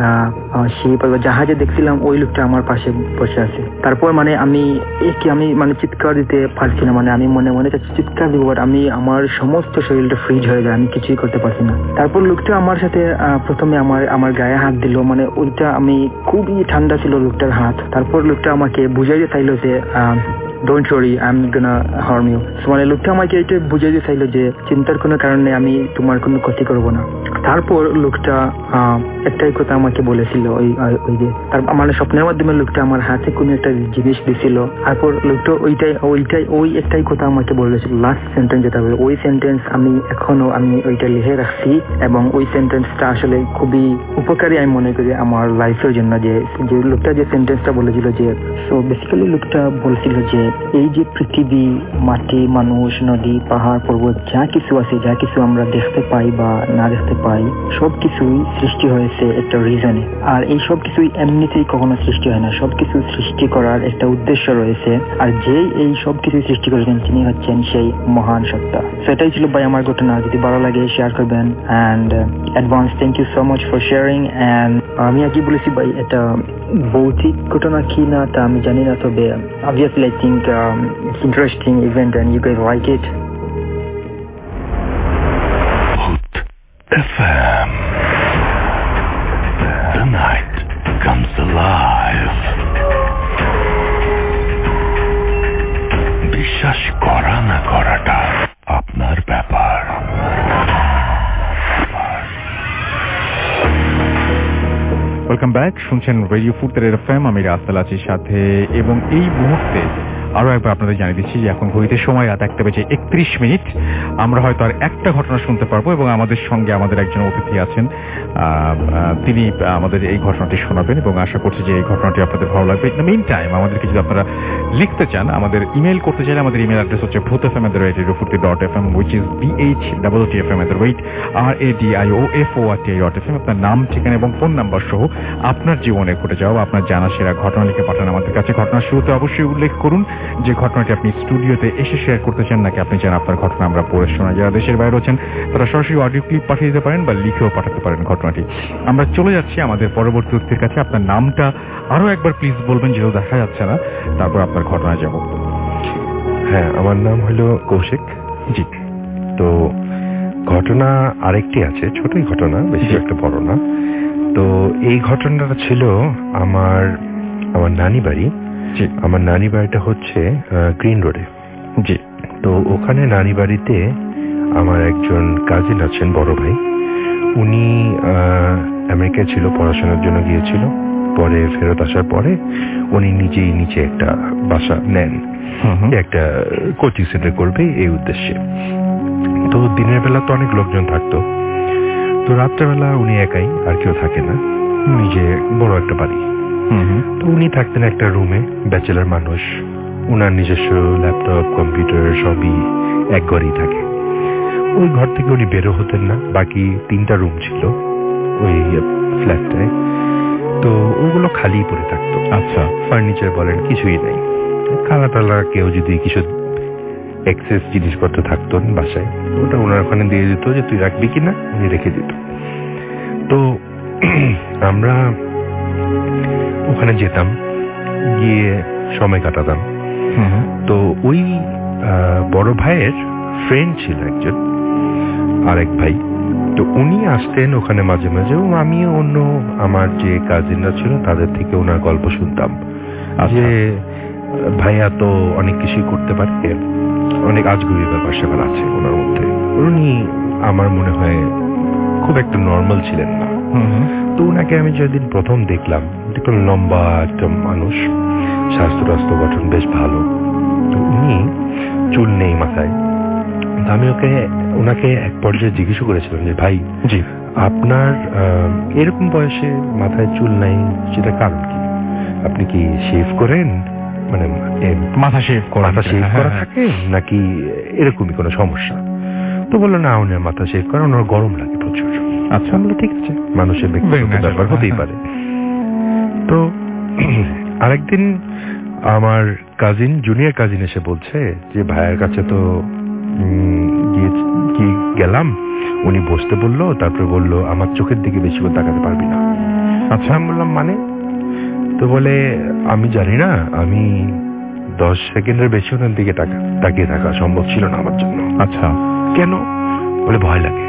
জাহাজে দেখছিলাম ওই লোকটা আমার পাশে বসে আছে। তারপর মানে আমি মানে চিৎকার দিতে পারছি না, মানে আমি মনে মনে চিৎকার দিব, আমি আমার সমস্ত শরীরটা ফ্রিজ হয়ে যায়, আমি কিছুই করতে পারছি না। তারপর লোকটা আমার সাথে প্রথমে আমার গায়ে হাত দিল, মানে ওইটা আমি খুবই ঠান্ডা ছিল লোকটার হাত। তারপর লোকটা আমাকে বুঝাইতে চাইলো যে don't worry, I am gonna harm you. মানে লোকটা আমাকে এটা বুঝাইতে চাইলো যে চিন্তার কোনো কারণে আমি তোমার কোনো ক্ষতি করবো না। তারপর লোকটা একটাই কথা আমাকে বলেছিল, ওই যে মানে স্বপ্নের মাধ্যমে লোকটা আমার হাতে কোনো একটা জিনিস দিছিল। তারপর লোকটা ওই একটাই কথা আমাকে বলেছিল, লাস্ট সেন্টেন্স যেটা বলে, ওই সেন্টেন্স আমি এখনো ওইটা লিখে রাখছি এবং ওই সেন্টেন্সটা আসলে খুবই উপকারী আমি মনে করি আমার লাইফের জন্য। যে লোকটা যে সেন্টেন্সটা বলেছিল যে, সো বেসিক্যালি লোকটা বলছিল যে এই যে পৃথিবী, মাটি, মানুষ, নদী, পাহাড়, পর্বত যা কিছু আছে, যা কিছু আমরা দেখতে পাই বা না দেখতে পাই, সবকিছুই সৃষ্টি হয়েছে একটা রিজনে। আর এই সব কিছুই এমনিতেই কখনো সৃষ্টি হয় না, সবকিছু সৃষ্টি করার একটা উদ্দেশ্য রয়েছে। আর যেই এই সবকিছু সৃষ্টি করেছেন তিনি হচ্ছেন সেই মহান সত্তা। সেটাই ছিল ভাই আমার ঘটনা। যদি ভালো লাগে শেয়ার করবেন। And advance thank you so much for sharing. And আমি আগে বলেছি ভাই এটা ভৌতিক ঘটনা কি না তা আমি জানি না, তবে obviously I think it's interesting event and you guys like it. FM. The night comes alive. বিশ্বাস করা না করাটা আপনার ব্যাপার। ওয়েলকাম ব্যাক, শুনছেন রেডিও ফুটের এফএম। আমি রাসেল আছি সাথে, এবং এই মুহূর্তে আরো একবার আপনাদের জানিয়ে দিচ্ছি যে এখন ঘড়িতে সময় রাত 1:31। আমরা হয়তো আর একটা ঘটনা শুনতে পারবো এবং আমাদের সঙ্গে আমাদের একজন অতিথি আছেন, তিনি আমাদের এই ঘটনাটি শোনাবেন এবং আশা করছি যে এই ঘটনাটি আপনাদের ভালো লাগবে। ইন দ্য মিন টাইম আমাদেরকে যদি আপনারা লিখতে চান, আমাদের ইমেল করতে চাইলে আমাদের ইমেল অ্যাড্রেস হচ্ছে bhutfm@radiofurti.fm, which is bhutfm@radiofurti.fm। আপনার নাম, ঠিকানা এবং ফোন নাম্বার সহ আপনার জীবনে ঘটে যাওয়া আপনার জানা সেরা ঘটনা লিখে পাঠান আমাদের কাছে। ঘটনার শুরুতে অবশ্যই উল্লেখ করুন যে ঘটনাটি আপনি স্টুডিওতে এসে শেয়ার করতে চান নাকি আপনি চান আপনার ঘটনা আমরা পড়ে শোনা। যারা দেশের বাইরে আছেন তারা সরাসরি অডিও ক্লিপ পাঠিয়ে দিতে পারেন বা লিখেও পাঠাতে পারেন ঘটনাটি। আমরা চলে যাচ্ছি আমাদের পরবর্তী অতিথির কাছে। আপনার নামটা আরো একবার প্লিজ বলবেন, যেহেতু দেখা যাচ্ছে না, তারপর আপনার ঘটনায় যাব। হ্যাঁ, আমার নাম হলো কৌশিক। জি। তো ঘটনা আরেকটি আছে, ছোটই ঘটনা, বেশি একটা বড় না। তো এই ঘটনাটা ছিল আমার নানি বাড়ি। আমার নানি বাড়িটা হচ্ছে গ্রিন রোডে। জি। তো ওখানে নানি বাড়িতে আমার একজন কাজিন আছেন, বড় ভাই। উনি আমেরিকায় ছিল, পড়াশোনার জন্য গিয়েছিল। পরে ফেরত আসার পরে উনি নিজেই নিচে একটা বাসা নেন, একটা কোচিং সেন্টার করবে এই উদ্দেশ্যে। তো দিনের বেলা তো অনেক লোকজন থাকতো, তো রাত্রেবেলা উনি একাই, আর কেউ থাকে না, নিজে বড় একটা বাড়ি। তো উনি থাকতেন একটা রুমে, ব্যাচেলার মানুষ, উনার নিজস্ব ল্যাপটপ কম্পিউটার সবই এক ঘরেই থাকে। ওই ঘর থেকে উনি বেরো হতেন না। বাকি 3টা রুম ছিল ওই ফ্ল্যাটটায়, তো ওগুলো খালি পড়ে থাকতো। আচ্ছা। ফার্নিচার বলেন কিছুই নেই। খালা টালা কেউ যদি কিছু এক্সেস জিনিসপত্র থাকতো বাসায়, ওটা ওনার ওখানে দিয়ে দিত যে তুই রাখবি কিনা, উনি রেখে দিত। তো আমরা ওখানে যেতাম, গিয়ে সময় কাটাতাম। তো ওই বড় ভাইয়ের ফ্রেন্ড ছিল একজন, আরেক ভাই। তো উনি আসতেন ওখানে মাঝে মাঝে। আমিও অন্য আমার যে কাজিনরা ছিল তাদের থেকে ওনার গল্প শুনতাম, যে ভাইয়া তো অনেক কিছুই করতে পারে, অনেক আজগুবি ব্যাপার স্যাপার আছে ওনার মধ্যে। উনি আমার মনে হয় খুব একটা নর্মাল ছিলেন না। তো ওনাকে আমি যেদিন প্রথম দেখলাম, লম্বা একটা মানুষ, স্বাস্থ্য রাস্ত্র গঠন বেশ ভালো। তো উনি চুল নেই মাথায়। আমি ওনাকে এক পর্যায়ে জিজ্ঞেস করেছিলাম যে ভাই, জি আপনার এরকম বয়সে মাথায় চুল নাই, সেটা কারণ কি? আপনি কি শেভ করেন, মানে মাথা শেভ করা থাকে নাকি এরকমই কোনো সমস্যা? তো বললো না, ওনার মাথা শেভ করা, ওনার গরম লাগে প্রচুর। আচ্ছা, বললো ঠিক আছে, মানুষের ব্যক্তিগত ব্যাপার হতেই পারে। তো আরেকদিন আমার কাজিন, জুনিয়র কাজিন এসে বলছে যে ভাইয়ের কাছে তো গেলাম, উনি বসতে বললো, তারপরে বললো আমার চোখের দিকে বেশি করে তাকাতে পারবি না। আচ্ছা, আমি বললাম মানে? তো বলে আমি জানি না, আমি 10 সেকেন্ডের বেশি ওনার দিকে তাকিয়ে থাকা সম্ভব ছিল না আমার জন্য। আচ্ছা, কেন? বলে ভয় লাগে।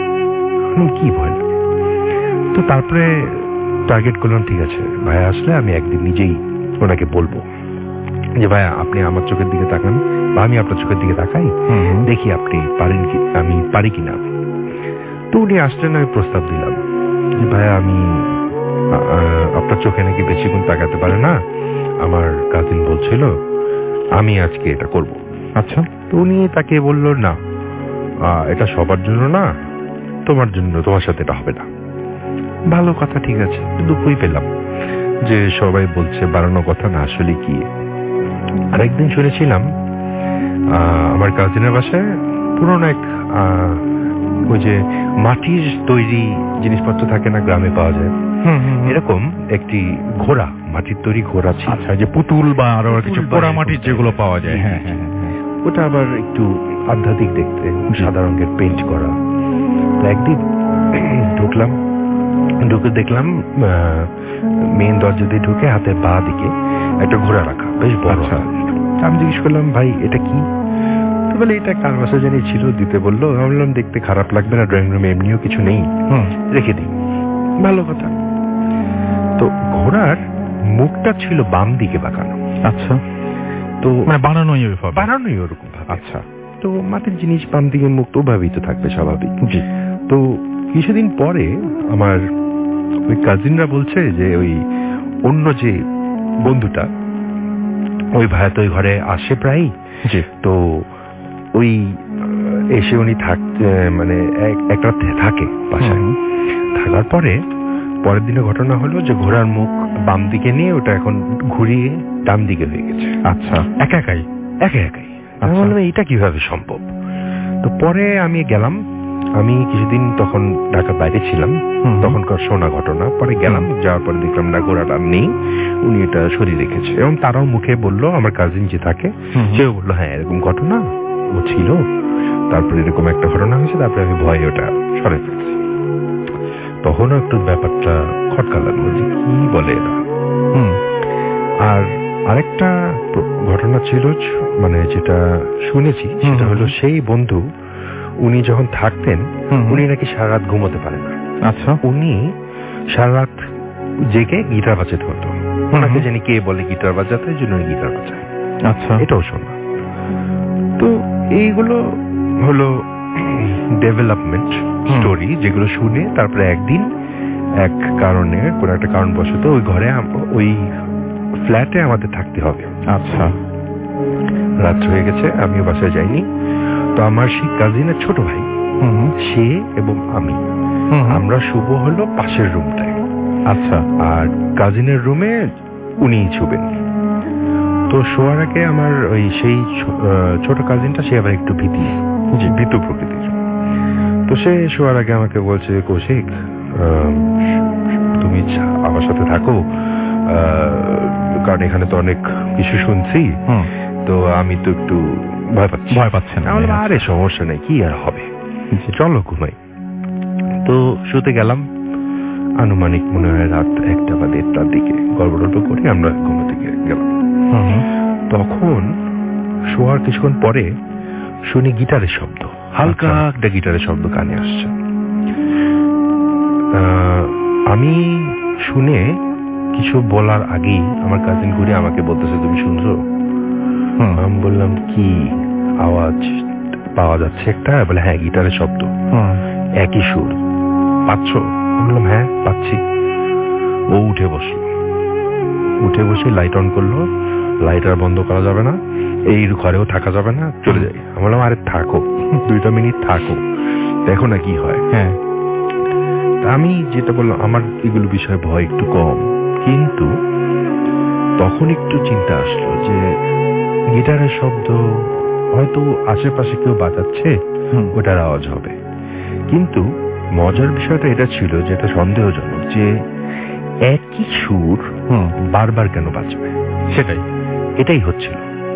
কি ভয় লাগে? তো তারপরে টার্গেট করলাম, ঠিক আছে ভাইয়া আসলে আমি একদিন নিজেই ওনাকে বলবো যে ভাইয়া আপনি আমার চোখের দিকে তাকান, বা আমি আপনার চোখের দিকে তাকাই, দেখি আপনি পারেন কি, আমি পারি কিনা। তো উনি আসলেন, আমি প্রস্তাব দিলাম যে ভাইয়া আমি আপনার চোখে নাকি বেশিক্ষণ তাকাতে পারে না, আমার কাজিন বলছিল আমি আজকে এটা করব। আচ্ছা। তো উনি তাকে বললো না, এটা সবার জন্য না, তোমার জন্য, তোমার সাথে এটা হবে না। ভালো কথা, ঠিক আছে। দুঃখই পেলাম যে সবাই বলছে বাড়ানো কথা না, আসলে কি। আরেকদিন শুনেছিলাম আমার কাজিনের বাসায় পুরনো এক ওই যে মাটির তৈরি জিনিসপত্র থাকে না, গ্রামে পাওয়া যায়, এরকম একটি ঘোড়া, মাটির তৈরি ঘোড়া ছিল। আচ্ছা, যে পুতুল বা আরো কিছু পোড়া মাটির যেগুলো পাওয়া যায়। হ্যাঁ, ওটা আবার একটু আধ্যাত্মিক দেখতে, সাদা রঙের পেইন্ট করা। একদিন ঢুকলাম, ঢুকে দেখলাম মেইন দরজা দিয়ে ঢুকে হাতে বা দিকে একটা ঘোড়া রাখা, বেশ বড়। আমি জিজ্ঞেস করলাম ভাই এটা কি? তো বলে এটা কার বাসা জানি ছিল, দিতে বললো। আমি বললাম দেখতে খারাপ লাগবে না, ড্রয়িং রুমে এমনিও কিছু নেই, রেখে দিই। ভালো কথা। তো ঘোড়ার মুখটা ছিল বাম দিকে বাঁকানো। আচ্ছা। তো মানে বানানোই ওরকম ভাবে। আচ্ছা। তো মাটির জিনিস বাম দিকে মুখ তো ওভাবেই তো থাকবে, স্বাভাবিক। জি। তো কিছুদিন পরে আমার ওই কাজিনরা বলছে যে ওই অন্য যে বন্ধুটা, ওই ভাইয়া তো ওই ঘরে আসে প্রায়ই। জি। তো ওই এসে উনি থাকতে, মানে এক রাত থাকে বাসায়। থাকার পরে পরের দিনে ঘটনা হলো যে ঘোড়ার মুখ বাম দিকে নিয়ে ওটা এখন ঘুরিয়ে ডান দিকে হয়ে গেছে। আচ্ছা। একাই। আমি বললাম এটা কিভাবে সম্ভব? তো পরে আমি গেলাম, আমি কিছুদিন তখন ঢাকার বাইরে ছিলাম, তখনকার শোনা ঘটনা। পরে গেলাম, যাওয়ার পরে দেখলাম না, ঘোড়াটা নেই, উনি এটা সরিয়ে রেখেছে। এবং তারাও মুখে বললো, আমার কাজিন যে থাকে সেও বললো হ্যাঁ এরকম ঘটনা ও ছিল, তারপরে এরকম একটা ঘটনা হয়েছে, তারপরে আমি ভয়ে ওটা সরে ফেলছি। তখনও একটু ব্যাপারটা খটকা লাগলো যে কি বলে এরা। আর আরেকটা ঘটনা ছিল, মানে যেটা শুনেছি সেটা হলো সেই বন্ধু উনি যখন থাকতেন উনি নাকি সারা রাত ঘুমোতে পারেন না। আচ্ছা। উনি সারা রাত জেগে গিটার বাজাতে হতো। ওনাকে জানি কে বলে গিটার বাজাতে, এই জন্য গিটার বাজায়। আচ্ছা, এটাও শোনা। তো এইগুলো হলো ডেভেলপমেন্ট স্টোরি, যেগুলো শুনে তারপরে একদিন এক কারণে, কোন একটা কারণবশত ওই ঘরে, ওই ফ্ল্যাটে আমাদের থাকতে হবে। আচ্ছা। রাত হয়ে গেছে, আমিও বাসায় যাইনি। তো আমার সেই কাজিনের ছোট ভাই, সে এবং আমরা শুভ হলো পাশের রুমটায়। আচ্ছা। আর কাজিনের রুমে উনি শুবেন। তো শোয়ার আগে আমার ওই সেই ছোট কাজিনটা, সে আবার একটু ভীতু প্রকৃতির। তো সে শোয়ার আগে আমাকে বলছে, কৌশিক তুমি আমার সাথে থাকো, কারণ এখানে তো অনেক কিছু শুনছি, তো আমি তো একটু ভয় পাচ্ছি না। আরে সমস্যা নেই, কি আর হবে, চলো ঘুমাই। তো শুতে গেলাম, আনুমানিক মনে হয় রাত 1টা বা 1:30টার দিকে গল্প করে আমরা ঘুমাতে গেলাম। তখন শোয়ার কিছুক্ষণ পরে শুনি গিটারের শব্দ, হালকা একটা গিটারের শব্দ কানে আসছে। আমি শুনে কিছু বলার আগেই আমার কাজিন ঘুরে আমাকে বলতেছে, তুমি শুনছো? আমি বললাম, কি আওয়াজ পাওয়া যাচ্ছে একটা? বলে, হ্যাঁ গিটারের শব্দ, একই সুর, পাচ্ছ? বললাম, হ্যাঁ পাচ্ছি। ও উঠে বসে লাইট অন করলো। লাইট আর বন্ধ করা যাবে না, এই ঘরেও থাকা যাবে না, চলে যাই। আমি বললাম, আরে থাকো, 2টা মিনিট থাকো, দেখো না কি হয়। হ্যাঁ, আমি যেটা বললাম, আমার এগুলো বিষয়ে ভয় একটু কম, কিন্তু তখন একটু চিন্তা আসলো যে গিটারের শব্দ হয়তো আশেপাশে কেউ বাজাচ্ছে, ওটার আওয়াজ হবে। কিন্তু মজার বিষয়টা এটা ছিল, যেটা সন্দেহজনক, যে একই সুর বারবার কেন বাজবে, এটাই হচ্ছিল।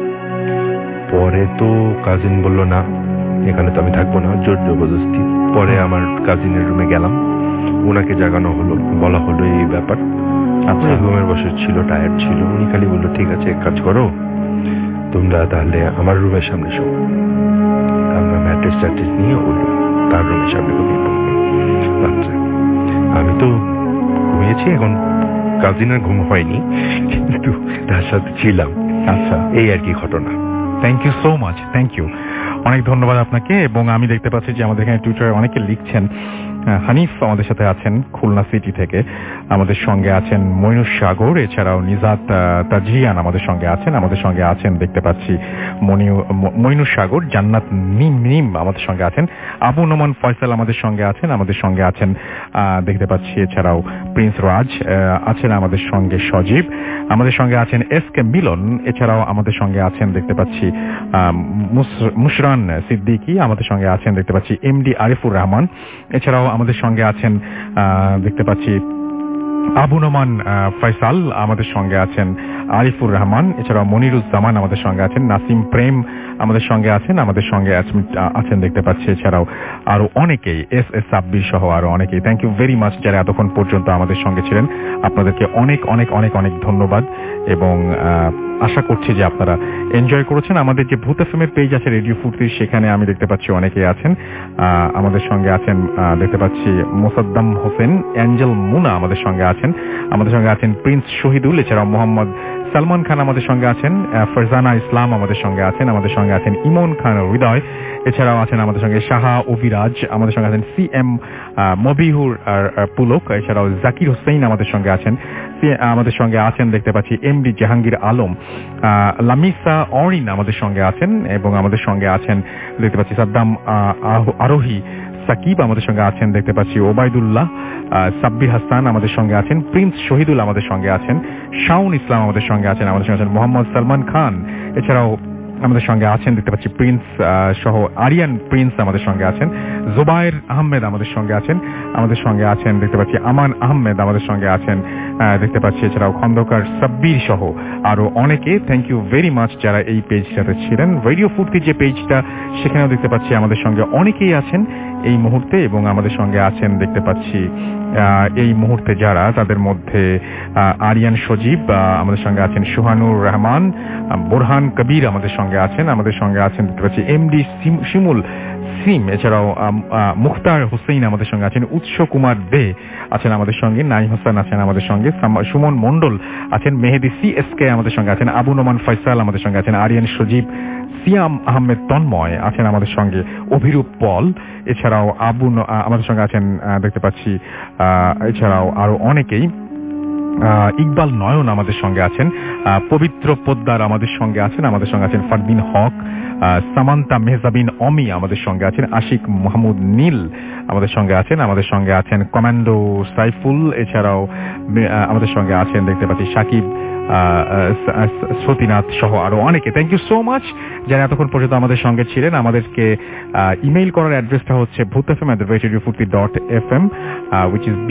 পরে তো কাজিন বলল, না এখানে তো আমি থাকবো না, জোর জবরদস্তি। পরে আমার কাজিনের রুমে গেলাম, ওনাকে জাগানো হলো, বলা হলো এই ব্যাপার। আপনার রুমের বসে ছিল, টায়ার্ড ছিল। উনি খালি বললো, ঠিক আছে এক কাজ করো, তোমরা তাহলে আমার রুমের সামনে শো। আমরা ম্যাট্রেস ট্যাট্রেস নিয়ে তার রুমের সামনে ঘুমিয়ে পড়লাম রাত্রে। আমি তো ঘুমিয়েছি, এখন কাজিনের ঘুম হয়নি, কিন্তু তার সাথে ছিলাম। আচ্ছা, এই আর কি ঘটনা। Thank you so much, thank you, অনেক ধন্যবাদ আপনাকে। এবং আমি দেখতে পাচ্ছি যে আমাদের এখানে টুইটারে অনেকে লিখছেন। হানিফ আমাদের সাথে আছেন খুলনা সিটি থেকে, আমাদের সঙ্গে আছেন মইনুস সাগর, এছাড়াও নিজাত তাজরিয়ান আমাদের সঙ্গে আছেন দেখতে পাচ্ছি মইনুস সাগর, জান্নাত নিম আমাদের সঙ্গে আছেন, আবু নোমান ফয়সাল আমাদের সঙ্গে আছেন দেখতে পাচ্ছি, এছাড়াও প্রিন্স রাজ আছেন আমাদের সঙ্গে, সজীব আমাদের সঙ্গে আছেন, SK মিলন, এছাড়াও আমাদের সঙ্গে আছেন দেখতে পাচ্ছি মুশরান সিদ্দিকী আমাদের সঙ্গে আছেন দেখতে পাচ্ছি, MD আরিফুর রহমান, এছাড়াও আমাদের সঙ্গে আছেন দেখতে পাচ্ছি আবু নোমান ফয়সাল আমাদের সঙ্গে আছেন, আরিফুর রহমান, এছাড়াও মনিরুজ্জামান আমাদের সঙ্গে আছেন, নাসিম প্রেম আমাদের সঙ্গে আছেন দেখতে পাচ্ছি, এছাড়াও আরো অনেকেই, SS সাব্বির সহ আরো অনেকেই। থ্যাংক ইউ ভেরি মাচ যারা এতক্ষণ পর্যন্ত আমাদের সঙ্গে ছিলেন, আপনাদেরকে অনেক অনেক অনেক অনেক ধন্যবাদ। এবং আশা করছি যে আপনারা এনজয় করেছেন। আমাদের যে ভূত এফএম পেজ আছে রেডিও ফুর্তির, সেখানে আমি দেখতে পাচ্ছি অনেকেই আছেন, আমাদের সঙ্গে আছেন দেখতে পাচ্ছি মোসাদ্দাম হোসেন, অ্যাঞ্জেল মুনা আমাদের সঙ্গে আছেন প্রিন্স শহীদুল, এছাড়াও মোহাম্মদ সালমান খান আমাদের সঙ্গে আছেন, ফারজানা ইসলাম আমাদের সঙ্গে আছেন ইমন খান হৃদয়, এছাড়াও আছেন আমাদের সঙ্গে শাহা অভিরাজ, আমাদের সঙ্গে আছেন CM মবিহুর পুলক, এছাড়াও জাকির হোসেন আমাদের সঙ্গে আছেন দেখতে পাচ্ছি, MD জাহাঙ্গীর আলম, লামিসা অরিন আমাদের সঙ্গে আছেন, এবং আমাদের সঙ্গে আছেন দেখতে পাচ্ছি সাদ্দাম আরোহী সাকিব আমাদের সঙ্গে আছেন দেখতে পাচ্ছি, ওবায়দুল্লাহ, সাব্বির হাসান আমাদের সঙ্গে আছেন, প্রিন্স শহীদুল আমাদের সঙ্গে আছেন, শাউন ইসলাম আমাদের সঙ্গে আছেন মোহাম্মদ সালমান খান, এছাড়াও আমাদের সঙ্গে আছেন দেখতে পাচ্ছি প্রিন্স সহ আরিয়ান প্রিন্স আমাদের সঙ্গে আছেন, জুবায়ের আহমেদ আমাদের সঙ্গে আছেন দেখতে পাচ্ছি, আমান আহমেদ আমাদের সঙ্গে আছেন দেখতে পাচ্ছি, এছাড়াও খন্দকার সাব্বির সহ আরো অনেকে। থ্যাংক ইউ ভেরি মাচ যারা এই পেজটাতে ছিলেন। রেডিও ফুর্তির যে পেজটা, সেখানেও দেখতে পাচ্ছি আমাদের সঙ্গে অনেকেই আছেন এই মুহূর্তে, এবং আমাদের সঙ্গে আছেন দেখতে পাচ্ছি এই মুহূর্তে যারা, তাদের মধ্যে আরিয়ান সজীব আমাদের সঙ্গে আছেন, সুহানুর রহমান, বোরহান কবির আমাদের সঙ্গে আছেন দেখতে পাচ্ছি, MD শিমুল নাসিম, এছাড়াও মুখতার হোসেন আমাদের সঙ্গে আছেন, উৎস কুমার দে আছেন আমাদের সঙ্গে, নাইম হাসান আছেন আমাদের সঙ্গে, সুমন মন্ডল আছেন, মেহেদি CSK আমাদের সঙ্গে আছেন, আবু নোমান ফয়সাল আমাদের সঙ্গে আছেন, আরিয়ান সজীব, সিয়াম আহমেদ তন্ময় আছেন আমাদের সঙ্গে, অভিরূপ পল, এছাড়াও আমাদের সঙ্গে আছেন দেখতে পাচ্ছি, এছাড়াও আরো অনেকেই, ইকবাল নয়ন আমাদের সঙ্গে আছেন, পবিত্র পোদ্দার আমাদের সঙ্গে আছেন, আমাদের সঙ্গে আছেন ফারদিন হক, সামান্তা মেহজাবিন অমি আমাদের সঙ্গে আছেন, আশিক মাহমুদ নীল আমাদের সঙ্গে আছেন, আমাদের সঙ্গে আছেন কমান্ডো সাইফুল, এছাড়াও আমাদের সঙ্গে আছেন দেখতে পাচ্ছি সাকিব, সতীনাথ সহ আরো অনেকে। থ্যাংক ইউ সো মাচ যারা এতক্ষণ পর্যন্ত আমাদের সঙ্গে ছিলেন। আমাদেরকে ইমেইল করার অ্যাড্রেসটা হচ্ছে bhutfm@radiofurti.fm, which is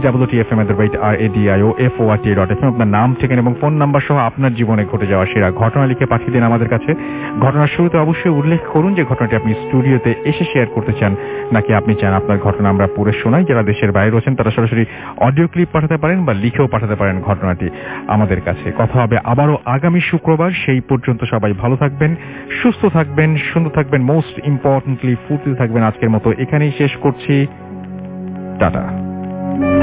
bhwtfm@radiofurti.fm। আপনার নাম, ঠিকানা এবং ফোন নাম্বার সহ আপনার জীবনে ঘটে যাওয়া সেরা ঘটনা লিখে পাঠিয়ে দিন আমাদের কাছে। ঘটনার শুরুতে অবশ্যই উল্লেখ করুন যে ঘটনাটি আপনি স্টুডিওতে এসে শেয়ার করতে চান নাকি আপনি চান আপনার ঘটনা আমরা পড়ে শোনাই। যারা দেশের বাইরে রয়েছেন তারা সরাসরি অডিও ক্লিপ পাঠাতে পারেন বা লিখেও পাঠাতে পারেন ঘটনাটি আমাদের কাছে। কথা হবে আবারও আগামী শুক্রবার। সেই পর্যন্ত সবাই ভালো থাকবেন, সুস্থ থাকবেন, সুন্দর থাকবেন, মোস্ট ইম্পর্টেন্টলি ফুর্তিতে থাকবেন। আজকের মতো এখানেই শেষ করছি, টাটা।